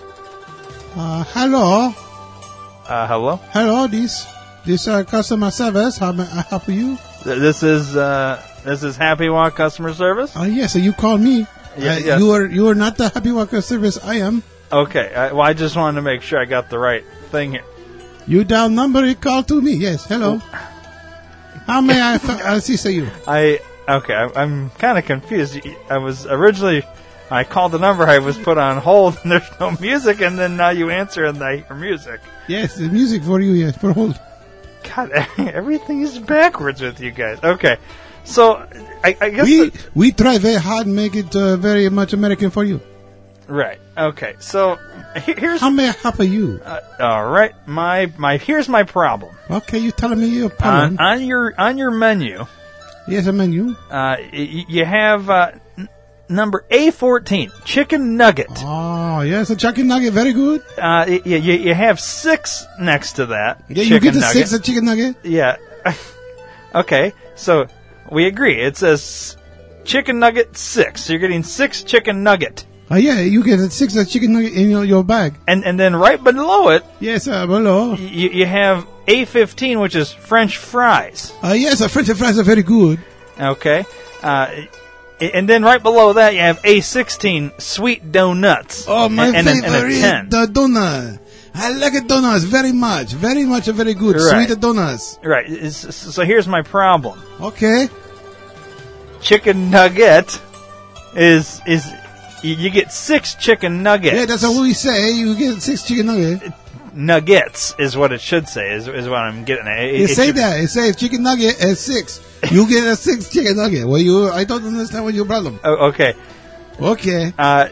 S11: Uh, hello.
S2: Uh, hello?
S11: Hello, this, this, uh, customer service. How may I help you?
S2: Th- This is, uh, this is Happy Walk customer service?
S11: Uh, yes, you called me.
S2: Yeah,
S11: uh,
S2: yes.
S11: You are, you are not the Happy Walker service. I am.
S2: Okay, I, well, I just wanted to make sure I got the right thing here.
S11: You down number, you call to me. Yes, hello. How may I f- assist you?
S2: I, okay, I, I'm kind of confused. I was originally, I called the number, I was put on hold, and there's no music, and then now you answer and I hear music.
S11: Yes, the music for you, yes, for hold.
S2: God, everything is backwards with you guys. Okay, so, I, I guess...
S11: We,
S2: the-
S11: we try very hard make it uh, very much American for you.
S2: right, okay, so, he- here's...
S11: How may I help you?
S2: Uh, all right, my, my, here's my problem.
S11: Okay, you telling me your
S2: On,
S11: problem.
S2: on your, on your menu...
S11: Yes, a menu.
S2: Uh, y- you have uh, n- number A fourteen, chicken nugget.
S11: Oh, yes, a chicken nugget, very good.
S2: Uh, y- y- you, you have six next to that.
S11: Yeah, you
S2: chicken
S11: get the
S2: nugget.
S11: six, a chicken nugget.
S2: Yeah. Okay, so we agree. It says chicken nugget six. So you're getting six chicken nugget.
S11: Oh, yeah, you get a six a chicken nugget in your, your bag.
S2: And and then right below it,
S11: Yes, uh, below.
S2: y- you have A fifteen, which is French fries.
S11: Uh, yes, uh, French fries are very good.
S2: Okay. Uh, and then right below that, you have A sixteen, sweet donuts.
S11: Oh, my
S2: and, and, a,
S11: favorite,
S2: and a ten.
S11: the donut. I like it donuts very much, very much, very good.
S2: Right.
S11: Sweet donuts.
S2: Right. s- So here's my problem.
S11: Okay.
S2: Chicken nugget is is you you get six chicken nuggets.
S11: Yeah, that's what we say. You get six chicken nuggets.
S2: Nuggets is what it should say. Is is what I'm getting at. It,
S11: It,
S2: it
S11: say
S2: should-
S11: that. It says chicken nugget at six. You get a six chicken nugget. Well, you, I don't understand what your problem.
S2: Oh, okay.
S11: Okay.
S2: Uh,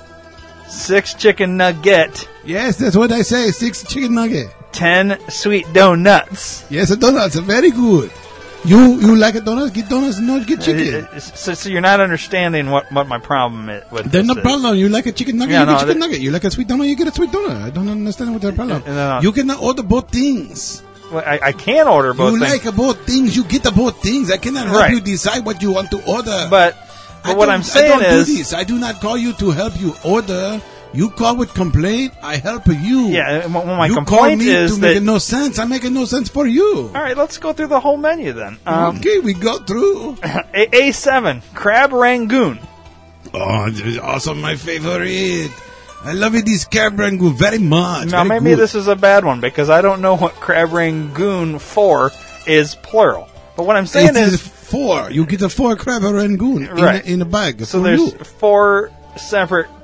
S2: six chicken nugget.
S11: Yes, that's what I say. Six chicken nugget.
S2: Ten sweet donuts.
S11: Yes, the donuts are very good. You you like a donut? Get donuts, not get chicken.
S2: Uh, So, so you're not understanding what, what my problem is with
S11: There's
S2: this
S11: no
S2: is.
S11: problem. You like a chicken nugget,
S2: Yeah,
S11: you get
S2: no,
S11: chicken
S2: that-
S11: nugget. You like a sweet donut, you get a sweet donut. I don't understand what the problem.
S2: No, no.
S11: You can order both things.
S2: Well, I, I can order both
S11: you
S2: things.
S11: like both things, you get the both things. I cannot help
S2: Right.
S11: you decide what you want to order.
S2: But,
S11: I
S2: but what
S11: don't-
S2: I'm saying
S11: I don't
S2: is,
S11: do this. I do not call you to help you order. You call with complaint, I help you.
S2: yeah. Well, my
S11: you call
S2: complaint
S11: me
S2: is
S11: to
S2: that.
S11: make no sense. I'm making no sense for you.
S2: All right, let's go through the whole menu then. Um,
S11: okay, we go through.
S2: A- A7, crab rangoon.
S11: Oh, this is also my favorite. I love it, this crab rangoon very much.
S2: Now,
S11: very
S2: maybe
S11: good.
S2: this is a bad one because I don't know what crab rangoon for is plural. But what I'm saying
S11: It is
S2: is,
S11: four. You get a four crab rangoon
S2: Right.
S11: in, a, in a bag
S2: so
S11: for
S2: there's
S11: you.
S2: four separate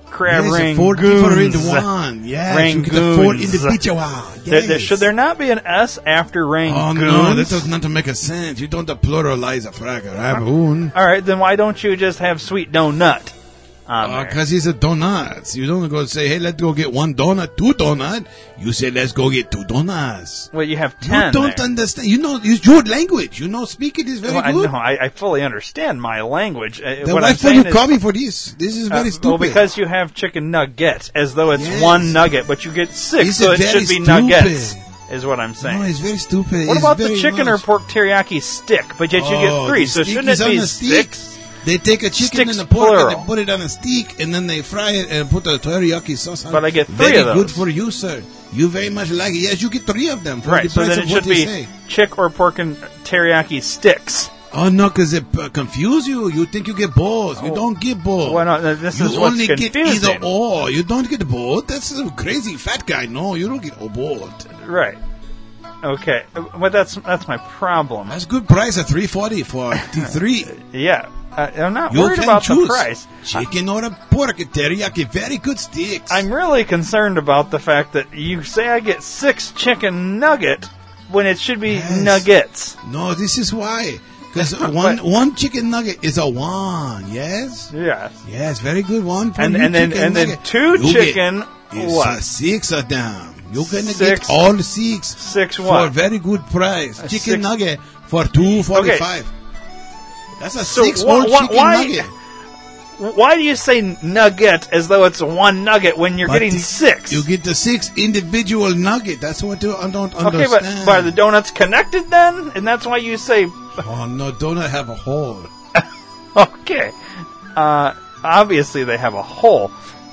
S2: crab
S4: Yes,
S2: rangoons.
S4: four different one. Yes, you get the four
S2: Rangoons.
S4: individual.
S2: There- there-
S4: Yes.
S2: should there not be an S after
S4: Oh
S2: rangoons?
S4: no, that does not make a sense. You don't pluralize a frag raboon.
S2: All right, then why don't you just have sweet donut on there?
S4: Because he's a donuts. You don't go say, hey, let's go get one donut, two donut. You say, let's go get two donuts.
S2: Well, you have ten.
S4: You don't
S2: there.
S4: understand. You know, it's your language. You know, speak it is very
S2: Well, I,
S4: good.
S2: no, I, I fully understand my language. Uh,
S4: Then
S2: what
S4: why
S2: I'm
S4: for
S2: saying
S4: you
S2: is,
S4: call me for this? This is very
S2: uh,
S4: stupid.
S2: Well, because you have chicken nuggets, as though it's
S4: Yes.
S2: one nugget, but you get six,
S4: It's
S2: so it
S4: very
S2: should be
S4: stupid.
S2: nuggets, is what I'm saying.
S4: No, it's very stupid.
S2: What
S4: It's
S2: about the
S4: very
S2: chicken
S4: much.
S2: or pork teriyaki stick? But yet you
S4: Oh,
S2: get three,
S4: the
S2: so
S4: stick
S2: shouldn't
S4: is
S2: it
S4: on
S2: be
S4: the stick.
S2: six?
S4: They take a chicken
S2: Sticks
S4: and a pork
S2: plural.
S4: and they put it on a stick and then they fry it and put the teriyaki sauce on.
S2: But I get three
S4: very
S2: of those.
S4: good for you, sir. You very much like it. Yes, you get three of them. For
S2: Right,
S4: the
S2: so
S4: price
S2: then
S4: of
S2: it
S4: what
S2: should
S4: they
S2: be
S4: say.
S2: chick or pork and teriyaki sticks.
S4: Oh no, because it uh, confuse you. You think you get both. You don't get both.
S2: Well, no, this
S4: you
S2: is what's
S4: only get
S2: confusing.
S4: either or. You don't get both. That's a crazy fat guy. No, you don't get both.
S2: Right. Okay, but that's that's my problem.
S4: That's good price at three forty for T three.
S2: Yeah, uh, I'm not
S4: You
S2: worried
S4: can
S2: about
S4: choose
S2: the price.
S4: chicken or a pork teriyaki. Very good sticks.
S2: I'm really concerned about the fact that you say I get six chicken nugget when it should be
S4: Yes.
S2: nuggets.
S4: No, this is why. Because one one chicken nugget is a one. Yes.
S2: Yes.
S4: Yes, very good one. For
S2: And
S4: you
S2: and then
S4: chicken
S2: and then
S4: nugget.
S2: two
S4: You get-
S2: chicken
S4: It's
S2: what?
S4: uh, six of them. You're gonna
S2: Six-
S4: get all six
S2: Six
S4: for
S2: what?
S4: a very good price.
S2: A
S4: Chicken
S2: six-
S4: nugget for two forty five. That's a
S2: So
S4: six
S2: wha-
S4: whole
S2: wha-
S4: chicken
S2: why-
S4: nugget.
S2: Why do you say nugget as though it's one nugget when you're
S4: But
S2: getting
S4: the-
S2: six?
S4: You get the six individual nugget. That's what you- I don't
S2: Okay,
S4: understand.
S2: but are the donuts connected then? And that's why you say
S4: Oh no, donut have a hole.
S2: okay. Uh, obviously they have a hole.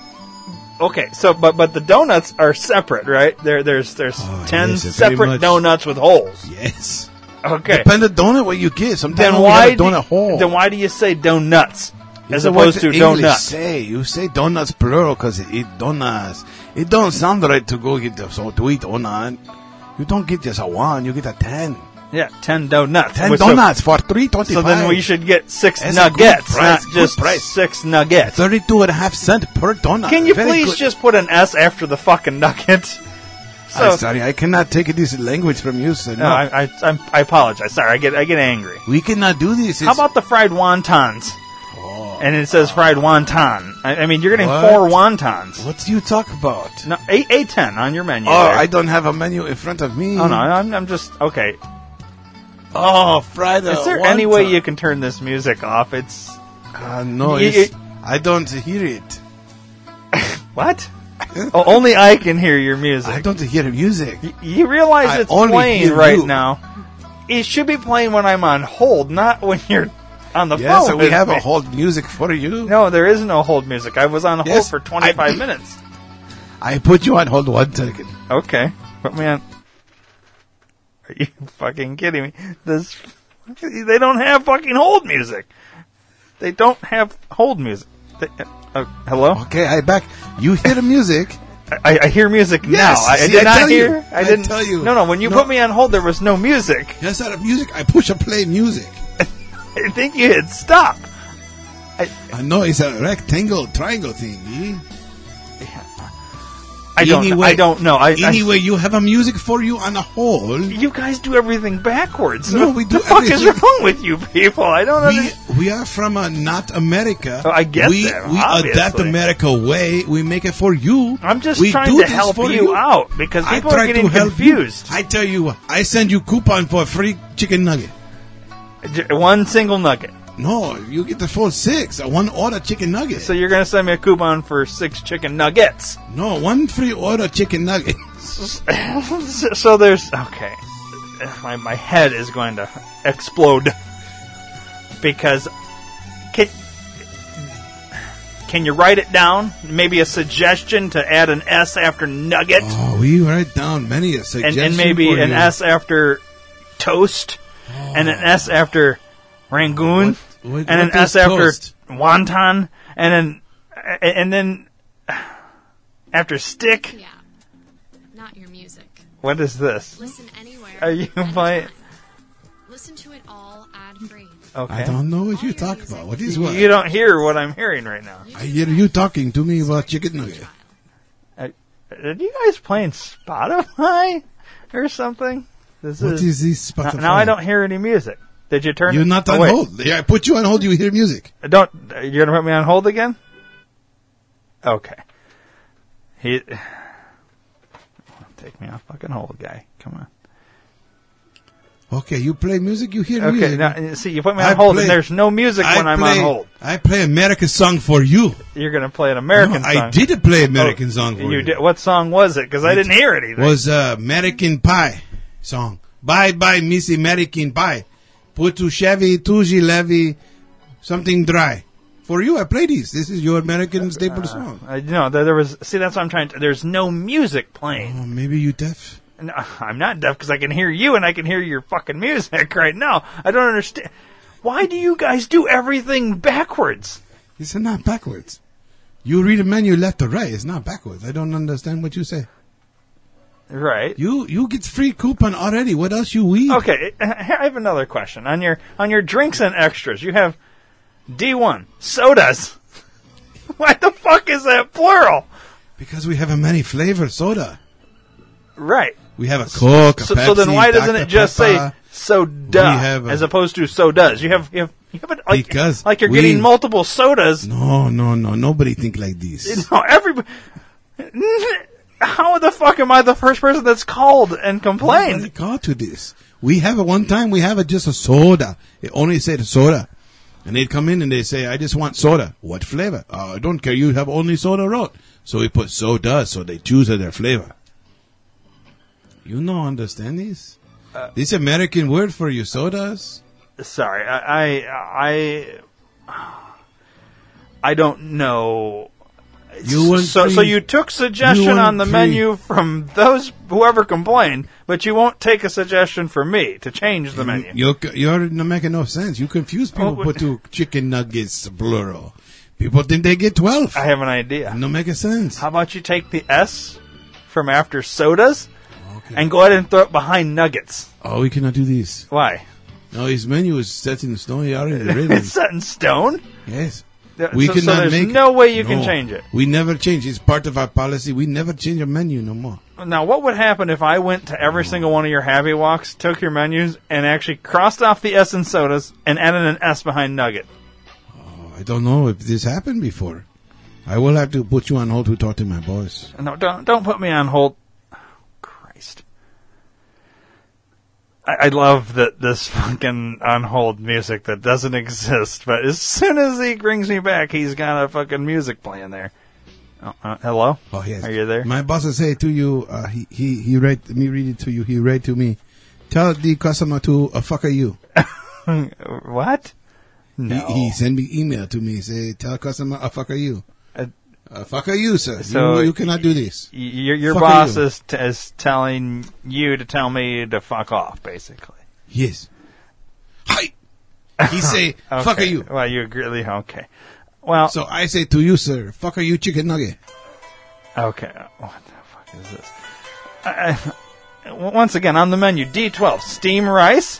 S2: Okay, so but but the donuts are separate, right? There there's there's ten
S4: Oh, yes, it's very
S2: separate
S4: much-
S2: donuts with holes.
S4: Yes.
S2: Okay.
S4: Depend on donut what you get. Sometimes
S2: Then
S4: we
S2: why
S4: have a donut
S2: do,
S4: hole.
S2: then why do you say donuts as
S4: It's what
S2: opposed to
S4: the English
S2: donut?
S4: Say you say donuts plural because it eat donuts. It don't sound right to go get the, so to eat donut. You don't get just a one. You get a ten.
S2: Yeah, ten donuts.
S4: Ten
S2: Well, so-
S4: donuts for three twenty
S2: So
S4: five.
S2: then we should get six
S4: That's a good
S2: nuggets,
S4: price,
S2: not
S4: good
S2: just
S4: price.
S2: six nuggets.
S4: thirty-two and a half cent per donut.
S2: Can you
S4: Very
S2: please
S4: good.
S2: just put an S after the fucking nugget? So,
S4: I'm sorry, I cannot take this language from you, sir.
S2: no,
S4: No,
S2: I, I, I'm, I apologize. Sorry, I get I get angry.
S4: we cannot do this.
S2: How
S4: It's-
S2: about the fried wontons? And it says fried wonton. I, I mean, you're getting
S4: What?
S2: four wontons.
S4: what do you talk about?
S2: No, a a ten on your menu.
S4: Oh,
S2: there.
S4: I don't have a menu in front of me.
S2: Oh no, I'm, I'm just okay.
S4: Oh, Friday.
S2: Is there any way you can turn this music off? It's
S4: Uh, no,
S2: You-
S4: it's,
S2: you-
S4: I don't hear it.
S2: what? Oh, only I can hear your music.
S4: I don't hear music.
S2: Y- You realize
S4: I
S2: it's
S4: only
S2: playing
S4: hear
S2: right
S4: you.
S2: now. It should be playing when I'm on hold, not when you're on the
S4: Yes,
S2: phone.
S4: so we
S2: with
S4: have
S2: me.
S4: a hold music for you.
S2: No, there is no hold music. I was on hold
S4: Yes,
S2: for twenty-five
S4: I-
S2: minutes.
S4: I put you on hold one second.
S2: Okay, but man, are you fucking kidding me? This they don't have fucking hold music. They don't have hold music. They, uh, uh, hello?
S4: Okay, I back. You hear the music.
S2: I, I hear music
S4: Yes,
S2: now. I, I
S4: see,
S2: did
S4: I
S2: not
S4: tell you.
S2: hear. I
S4: I
S2: didn't
S4: tell you.
S2: No, no. When you
S4: No.
S2: put me on hold, there was no music.
S4: Yes, out of music. I push a play music.
S2: I think you hit stop.
S4: I know it's a rectangle, triangle thing. eh?
S2: I don't.
S4: Anyway-
S2: I don't know. I, I-
S4: Anyway, you have a music for you on a whole.
S2: you guys do everything backwards.
S4: No, we do
S2: What the fuck is
S4: everything-
S2: wrong with you people? I don't
S4: We
S2: understand.
S4: we are from a not America.
S2: Oh, I get
S4: we,
S2: that,
S4: We
S2: obviously.
S4: adapt America way. We make it for you.
S2: I'm just
S4: we
S2: trying
S4: do
S2: to
S4: this
S2: help
S4: for
S2: you out because
S4: I
S2: people
S4: try
S2: are getting
S4: to help you.
S2: confused.
S4: I tell you what, I send you coupon for a free chicken nugget.
S2: J- One single nugget.
S4: No, you get the full six. A one order chicken nugget.
S2: So you're going to send me a coupon for six chicken nuggets.
S4: no, one free order chicken nugget.
S2: So there's okay. My my head is going to explode because can can you write it down? Maybe a suggestion to add an S after nugget,
S4: Oh, we write down many a
S2: and,
S4: suggestion
S2: and maybe
S4: for
S2: an
S4: you.
S2: S after toast, and an S after rangoon,
S4: What- what-
S2: and an
S4: what
S2: S
S4: is
S2: after
S4: toast?
S2: wonton, and then and then after stick.
S8: Yeah. Not your music.
S2: What is this?
S8: Listen anywhere.
S2: Are you
S8: anytime.
S2: playing?
S8: Listen to it all ad free.
S2: Okay.
S11: I don't know what you talk about. What is what?
S2: You don't hear what I'm hearing right now.
S11: I hear you talking to me about chicken nugget.
S2: Uh, are you guys playing Spotify or something? This
S11: What is this
S2: Now,
S11: Spotify?
S2: now I don't hear any music. Did you turn?
S11: You're
S2: it?
S11: not
S2: oh,
S11: on
S2: wait.
S11: hold. Yeah, I put you on hold. You hear music.
S2: Don't. You're gonna put me on hold again? Okay. He. Take me off fucking hold, guy. Come on.
S11: Okay, you play music. You hear
S2: Okay.
S11: music.
S2: Now, see, you put me on
S11: I
S2: hold,
S11: play-
S2: and there's no music
S11: I
S2: when I'm
S11: play-
S2: on hold.
S11: I play American song for you.
S2: You're gonna play an American
S11: No,
S2: song.
S11: I did play American
S2: Oh,
S11: song for you.
S2: you did. What song was it? Because I didn't hear anything.
S11: Was uh, American Pie song. Bye bye, Miss American Pie. Put to Chevy, Tuji Levy, something dry. For you, I play these. This is your American staple song.
S2: I know there, there was. See, that's what I'm trying to. There's no music playing.
S11: Oh, maybe you deaf.
S2: No, I'm not deaf because I can hear you and I can hear your fucking music right now. I don't understand. Why do you guys do everything backwards?
S11: It's not backwards. You read a menu left to right. It's not backwards. I don't understand what you say.
S2: Right.
S11: You you get free coupon already. What else you weed?
S2: Okay, I have another question. On your on your drinks and extras, you have D one sodas. Why the fuck is that plural?
S11: Because we have a many flavor soda.
S2: Right.
S11: We have a Coke, a
S2: So,
S11: Pepsi,
S2: so then why doesn't
S11: Doctor
S2: it just
S11: Pepper.
S2: say soda
S11: We have a-
S2: as opposed to so does? You have you have, you have it like
S11: Because
S2: like you're
S11: we-
S2: getting multiple sodas.
S11: No, no, no. Nobody think like this.
S2: No, everybody. How the fuck am I the first person that's called and complained?
S11: Nobody called to this. We have it one time. We have it just a soda. It only said soda, and they'd come in and they say, "I just want soda." What flavor? Oh, I don't care. You have only soda wrote. So we put soda, so they choose their flavor. You know, understand this?
S2: Uh,
S11: this American word for you, sodas.
S2: Sorry, I, I, I, I don't know.
S11: You want
S2: so,
S11: free-
S2: so you took suggestion
S11: you want
S2: on the
S11: free-
S2: menu from those whoever complained, but you won't take a suggestion from me to change the menu.
S11: You're, you're not making no sense. You confuse people.
S2: Oh,
S11: put two chicken nuggets plural. People think they get twelve.
S2: I have an idea.
S11: No making sense.
S2: How about you take the S from after sodas and go ahead and throw it behind nuggets?
S11: Oh, we cannot do this.
S2: Why?
S11: No, his menu is set in stone. He already written.
S2: It's set in stone.
S11: Yes.
S2: Th-
S11: We
S2: so,
S11: cannot
S2: so there's
S11: make
S2: no way you can
S11: No.
S2: change it.
S11: We never change. It's part of our policy. We never change our menu no more.
S2: Now, what would happen if I went to every single one of your Happy Walks, took your menus, and actually crossed off the S in sodas and added an S behind nugget?
S11: Oh, I don't know if this happened before. I will have to put you on hold to talk to my boss.
S2: No, don't don't put me on hold. Oh, Christ. I, I love that this fucking on hold music that doesn't exist, but as soon as he brings me back, he's got a fucking music playing there. Oh, uh, hello?
S11: Oh, yes.
S2: Are you there?
S11: My boss will say to you, uh, he, he, he write, let me read it to you. He write to me, tell the customer to uh, fuck you.
S2: What? No.
S11: He, he send me email to me, say, tell customer uh, fuck you.
S2: Uh,
S11: Uh, fuck you, sir.
S2: So
S11: you, you cannot do this.
S2: Y- Your your
S11: Fuck
S2: boss
S11: you.
S2: is t- is telling you to tell me to fuck off, basically.
S11: Yes. Hi. He say, fuck
S2: Okay.
S11: you.
S2: Well, you agree. Okay. Well,
S11: So I say to you, sir, fuck you, chicken nugget.
S2: okay. What the fuck is this? I, I, once again, on the menu, D twelve, steam rice.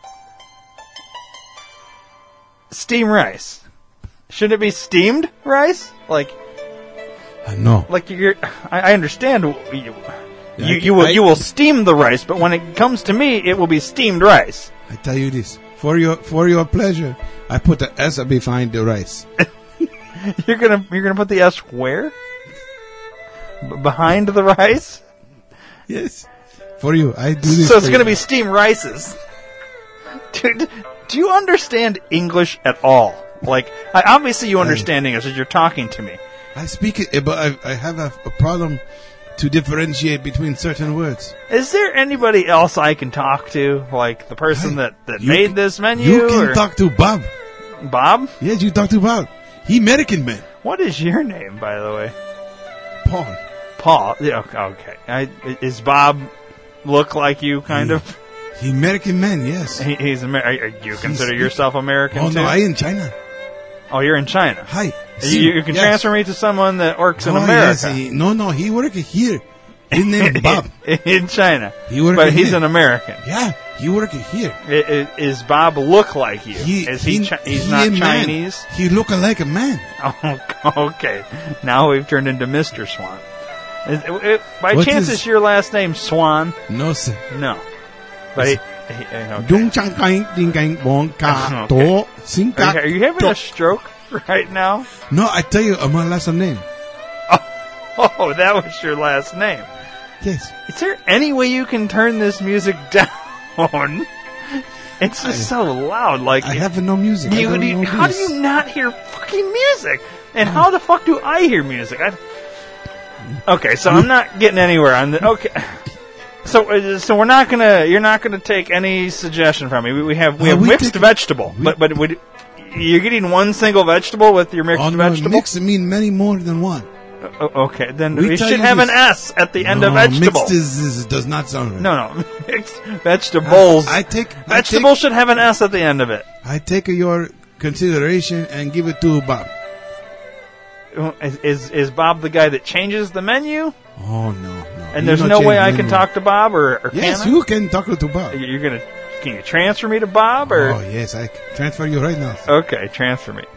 S2: Steam rice. Should it be steamed rice? Like,
S11: Uh, no.
S2: like you're. I, I understand. You, you,
S11: I-
S2: you will
S11: I-
S2: you will steam the rice, but when it comes to me, it will be steamed rice.
S11: I tell you this. For your for your pleasure, I put the S behind the rice.
S2: You're gonna you're gonna put the S where? B- behind the rice?
S11: Yes. For you. I do this.
S2: So it's
S11: for
S2: gonna
S11: you.
S2: be steamed rices. Dude, do you understand English at all? Like, I, obviously you understand English as you're talking to me.
S11: I speak it, but I, I have a, a problem to differentiate between certain words.
S2: Is there anybody else I can talk to? Like the person that, that
S11: You
S2: made
S11: can-
S2: this menu?
S11: You can
S2: or
S11: talk to Bob.
S2: Bob?
S11: Yes, you talk to Bob. He American man.
S2: What is your name, by the way?
S11: Paul.
S2: Paul. Yeah, okay. okay. I, is Bob look like you, kind
S11: Yeah.
S2: of?
S11: He American man, yes.
S2: He, he's Amer- Do you consider yourself American
S11: Oh,
S2: too?
S11: no, I in China.
S2: Oh, you're in China.
S11: Hi.
S2: You, you can
S11: Yes.
S2: transfer me to someone that works in
S11: Oh,
S2: America.
S11: yes, he- no, no, he work here. His name is Bob.
S2: in China.
S11: He work
S2: but he's
S11: here.
S2: an American.
S11: Yeah, he work here.
S2: I- I- Is Bob look like you?
S11: He,
S2: Is he?
S11: he
S2: Chi- he's
S11: he
S2: not
S11: a man.
S2: Chinese.
S11: He look like a man.
S2: Oh, okay. Now we've turned into Mister Swan. Is, it, by
S11: What
S2: chance,
S11: is-
S2: is your last name Swan?
S11: No sir.
S2: No. But he, he, okay.
S11: Dung chang kai ding gang bong ka
S2: Okay.
S11: to sing
S2: Are you,
S11: ka.
S2: are you having
S11: to.
S2: a stroke right now?
S11: No, I tell you, uh, my last name.
S2: Oh, that was your last name.
S11: Yes.
S2: Is there any way you can turn this music down? It's just so loud. Like
S11: I have no music. I
S2: You,
S11: don't
S2: do you-
S11: know
S2: how do
S11: this.
S2: you not hear fucking music? And how the fuck do I hear music? I, okay, so I'm not getting anywhere on the. Okay, so uh, so we're not gonna. You're not gonna take any suggestion from me. We, we have we
S11: Uh,
S2: have
S11: we
S2: mixed
S11: take-
S2: vegetable, but but would, you're getting one single vegetable with your mixed
S11: Oh, no,
S2: vegetable.
S11: mix mean many more than one.
S2: Uh, okay, then
S11: We
S2: we,
S11: tell
S2: should
S11: you
S2: have an
S11: this.
S2: S at the end
S11: no,
S2: of vegetable.
S11: Mixed is, is, does not sound right.
S2: No, no, mixed vegetables.
S11: I take
S2: vegetable should have an S at the end of it.
S11: I take your consideration and give it to Bob.
S2: Is, is is Bob the guy that changes the menu?
S11: Oh no, no.
S2: And
S11: You
S2: there's
S11: not
S2: no way
S11: change
S2: I
S11: menu.
S2: can talk to Bob, or, or
S11: Yes,
S2: can I?
S11: you can talk to Bob.
S2: You're gonna can you transfer me to Bob, or
S11: Oh yes, I can transfer you right now.
S2: okay, transfer me.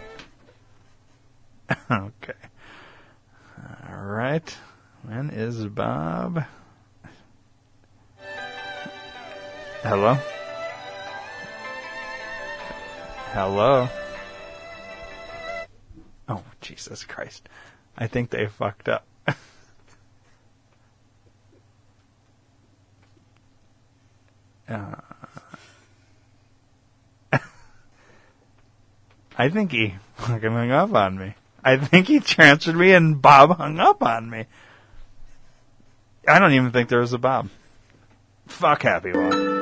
S2: Okay, all right. When is Bob? Hello. Hello. Oh, Jesus Christ. I think they fucked up. uh, I think he fucking hung up on me. I think he transferred me and Bob hung up on me. I don't even think there was a Bob. Fuck Happy Walk.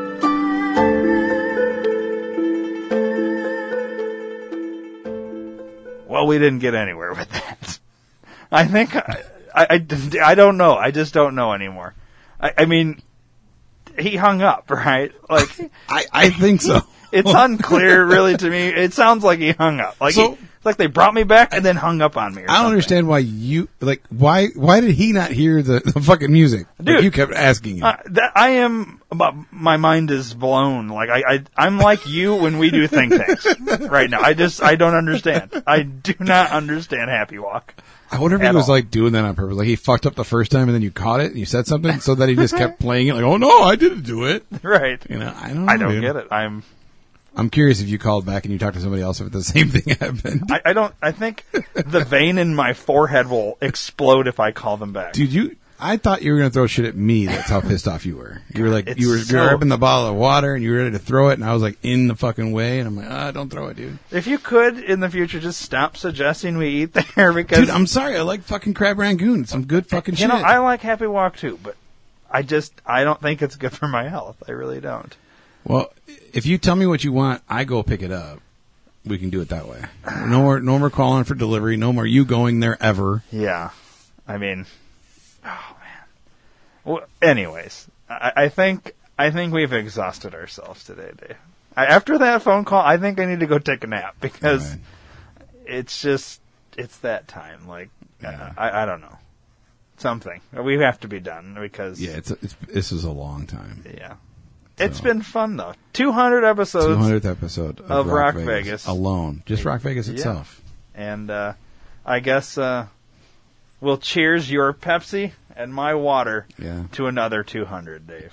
S2: Well, we didn't get anywhere with that. I think I, I, I, I don't know. I just don't know anymore. I, I mean, he hung up, right? Like,
S11: I, I think so.
S2: It's unclear, really, to me. It sounds like he hung up. Like,
S11: So-
S2: he, it's like they brought me back and then hung up on me. Or
S11: I don't
S2: something.
S11: understand why you like why why did he not hear the, the fucking music?
S2: Dude.
S11: Like you kept asking him.
S2: Uh, that I am. My mind is blown. Like I, I, I'm like you when we do think tanks right now. I just, I don't understand. I do not understand Happy Walk.
S11: I wonder if he
S2: at
S11: was
S2: all.
S11: like doing that on purpose. Like he fucked up the first time and then you caught it and you said something so that he just kept playing it like, oh no, I didn't do it.
S2: Right.
S11: You know, I don't know.
S2: I don't
S11: dude.
S2: get it. I'm.
S11: I'm curious if you called back and you talked to somebody else if the same thing happened.
S2: I, I don't. I think the vein in my forehead will explode if I call them back.
S11: Dude, you I thought you were going to throw shit at me. That's how pissed off you were. You were like,
S2: It's
S11: you were
S2: so-
S11: grabbing the bottle of water and you were ready to throw it, and I was like in the fucking way, and I'm like, ah, don't throw it, dude.
S2: If you could in the future just stop suggesting we eat there, because
S11: Dude, I'm sorry. I like fucking crab rangoon. It's some good fucking
S2: you
S11: shit.
S2: know I like Happy Walk too, but I just I don't think it's good for my health. I really don't.
S11: Well, if you tell me what you want, I go pick it up. We can do it that way. No more, no more calling for delivery. No more you going there ever.
S2: Yeah, I mean, oh man. Well, anyways, I, I think I think we've exhausted ourselves today, Dave. I, after that phone call, I think I need to go take a nap because
S11: Right.
S2: it's just it's that time. Like uh, I, I don't know something. We have to be done because
S11: Yeah, it's, it's this is a long time.
S2: yeah. It's been fun though. two hundred episodes.
S11: two hundredth episode of,
S2: of
S11: Rock,
S2: Rock
S11: Vegas.
S2: Vegas.
S11: alone. Just Rock Vegas
S2: Yeah.
S11: itself.
S2: And uh, I guess uh, we'll cheers your Pepsi and my water
S11: Yeah.
S2: to another two hundred, Dave.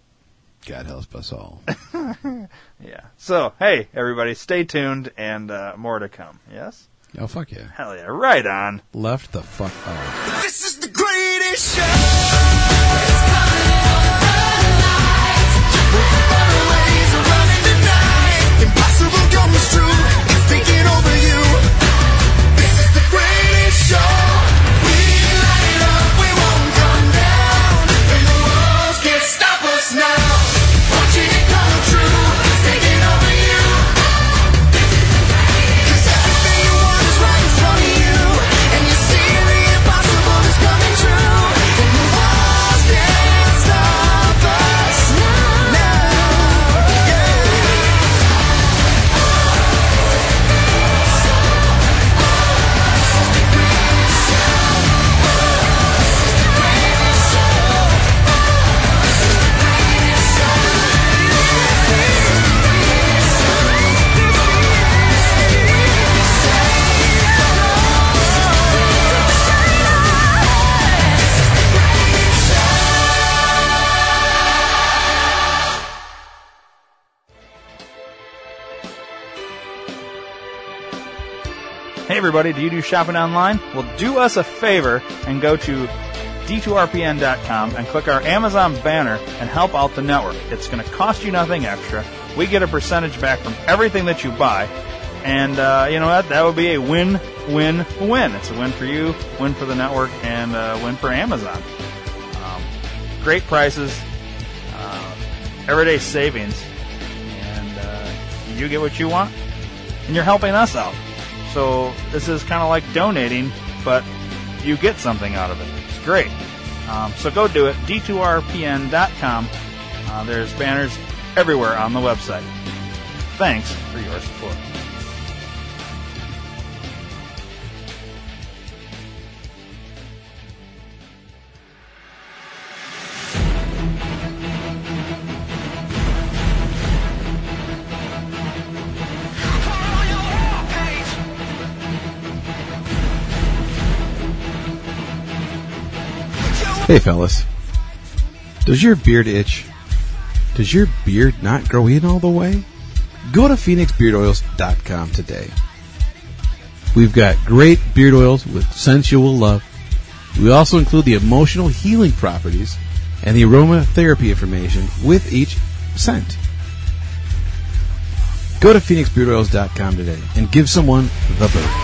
S11: God help us all.
S2: Yeah. So, hey, everybody, stay tuned and uh, more to come. Yes?
S11: Oh fuck yeah!
S2: Hell yeah. Right on.
S11: Left the fuck off.
S12: This is the greatest show. It's coming over the night. Runaways are running tonight. Impossible comes true. It's taking over you. This is the greatest show. We light it up. We won't come down. And the walls can't stop us now. Watching it come true. It's taking over you. 'Cause everything you want is right in front of you. And you see the impossible is coming true. And the
S2: Hey everybody, do you do shopping online? Well, do us a favor and go to D two R P N dot com and click our Amazon banner and help out the network. It's going to cost you nothing extra. We get a percentage back from everything that you buy. And, uh, you know what? That would be a win-win-win. It's a win for you, win for the network, and a win for Amazon. Um, great prices, uh, everyday savings, and uh, you get what you want, and you're helping us out. So this is kind of like donating, but you get something out of it. It's great. Um, so go do it, D two R P N dot com. Uh, there's banners everywhere on the website. Thanks for your support.
S4: Hey fellas, does your beard itch? Does your beard not grow in all the way? Go to Phoenix Beard Oils dot com today. We've got great beard oils with scents you will love. We also include the emotional healing properties and the aromatherapy information with each scent. Go to Phoenix Beard Oils dot com today and give someone the bird.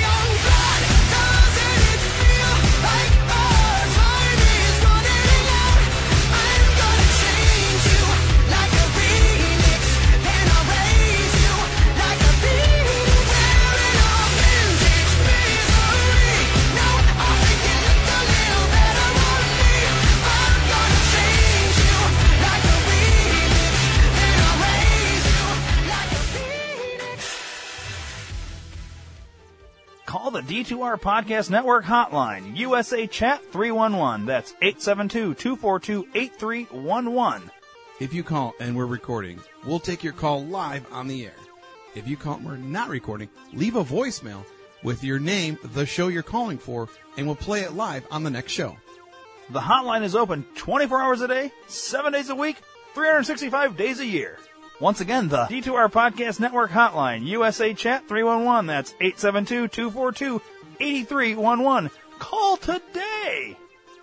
S2: Call the D two R Podcast Network hotline, U S A Chat three one one. That's eight seven two, two four two, eight three one one.
S4: If you call and we're recording, we'll take your call live on the air. If you call and we're not recording, leave a voicemail with your name, the show you're calling for, and we'll play it live on the next show.
S2: The hotline is open twenty-four hours a day, seven days a week, three hundred sixty-five days a year. Once again, the D two R Podcast Network hotline, U S A Chat three one one. That's eight seven two, two four two, eight three one one. Call today!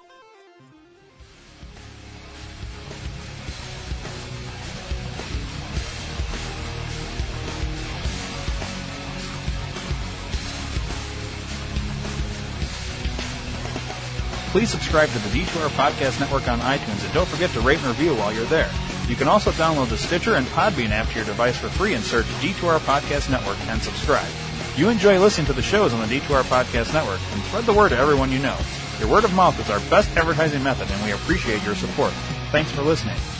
S2: Please subscribe to the D two R Podcast Network on iTunes, and don't forget to rate and review while you're there. You can also download the Stitcher and Podbean app to your device for free and search D two R Podcast Network and subscribe. You enjoy listening to the shows on the D two R Podcast Network, and spread the word to everyone you know. Your word of mouth is our best advertising method, and we appreciate your support. Thanks for listening.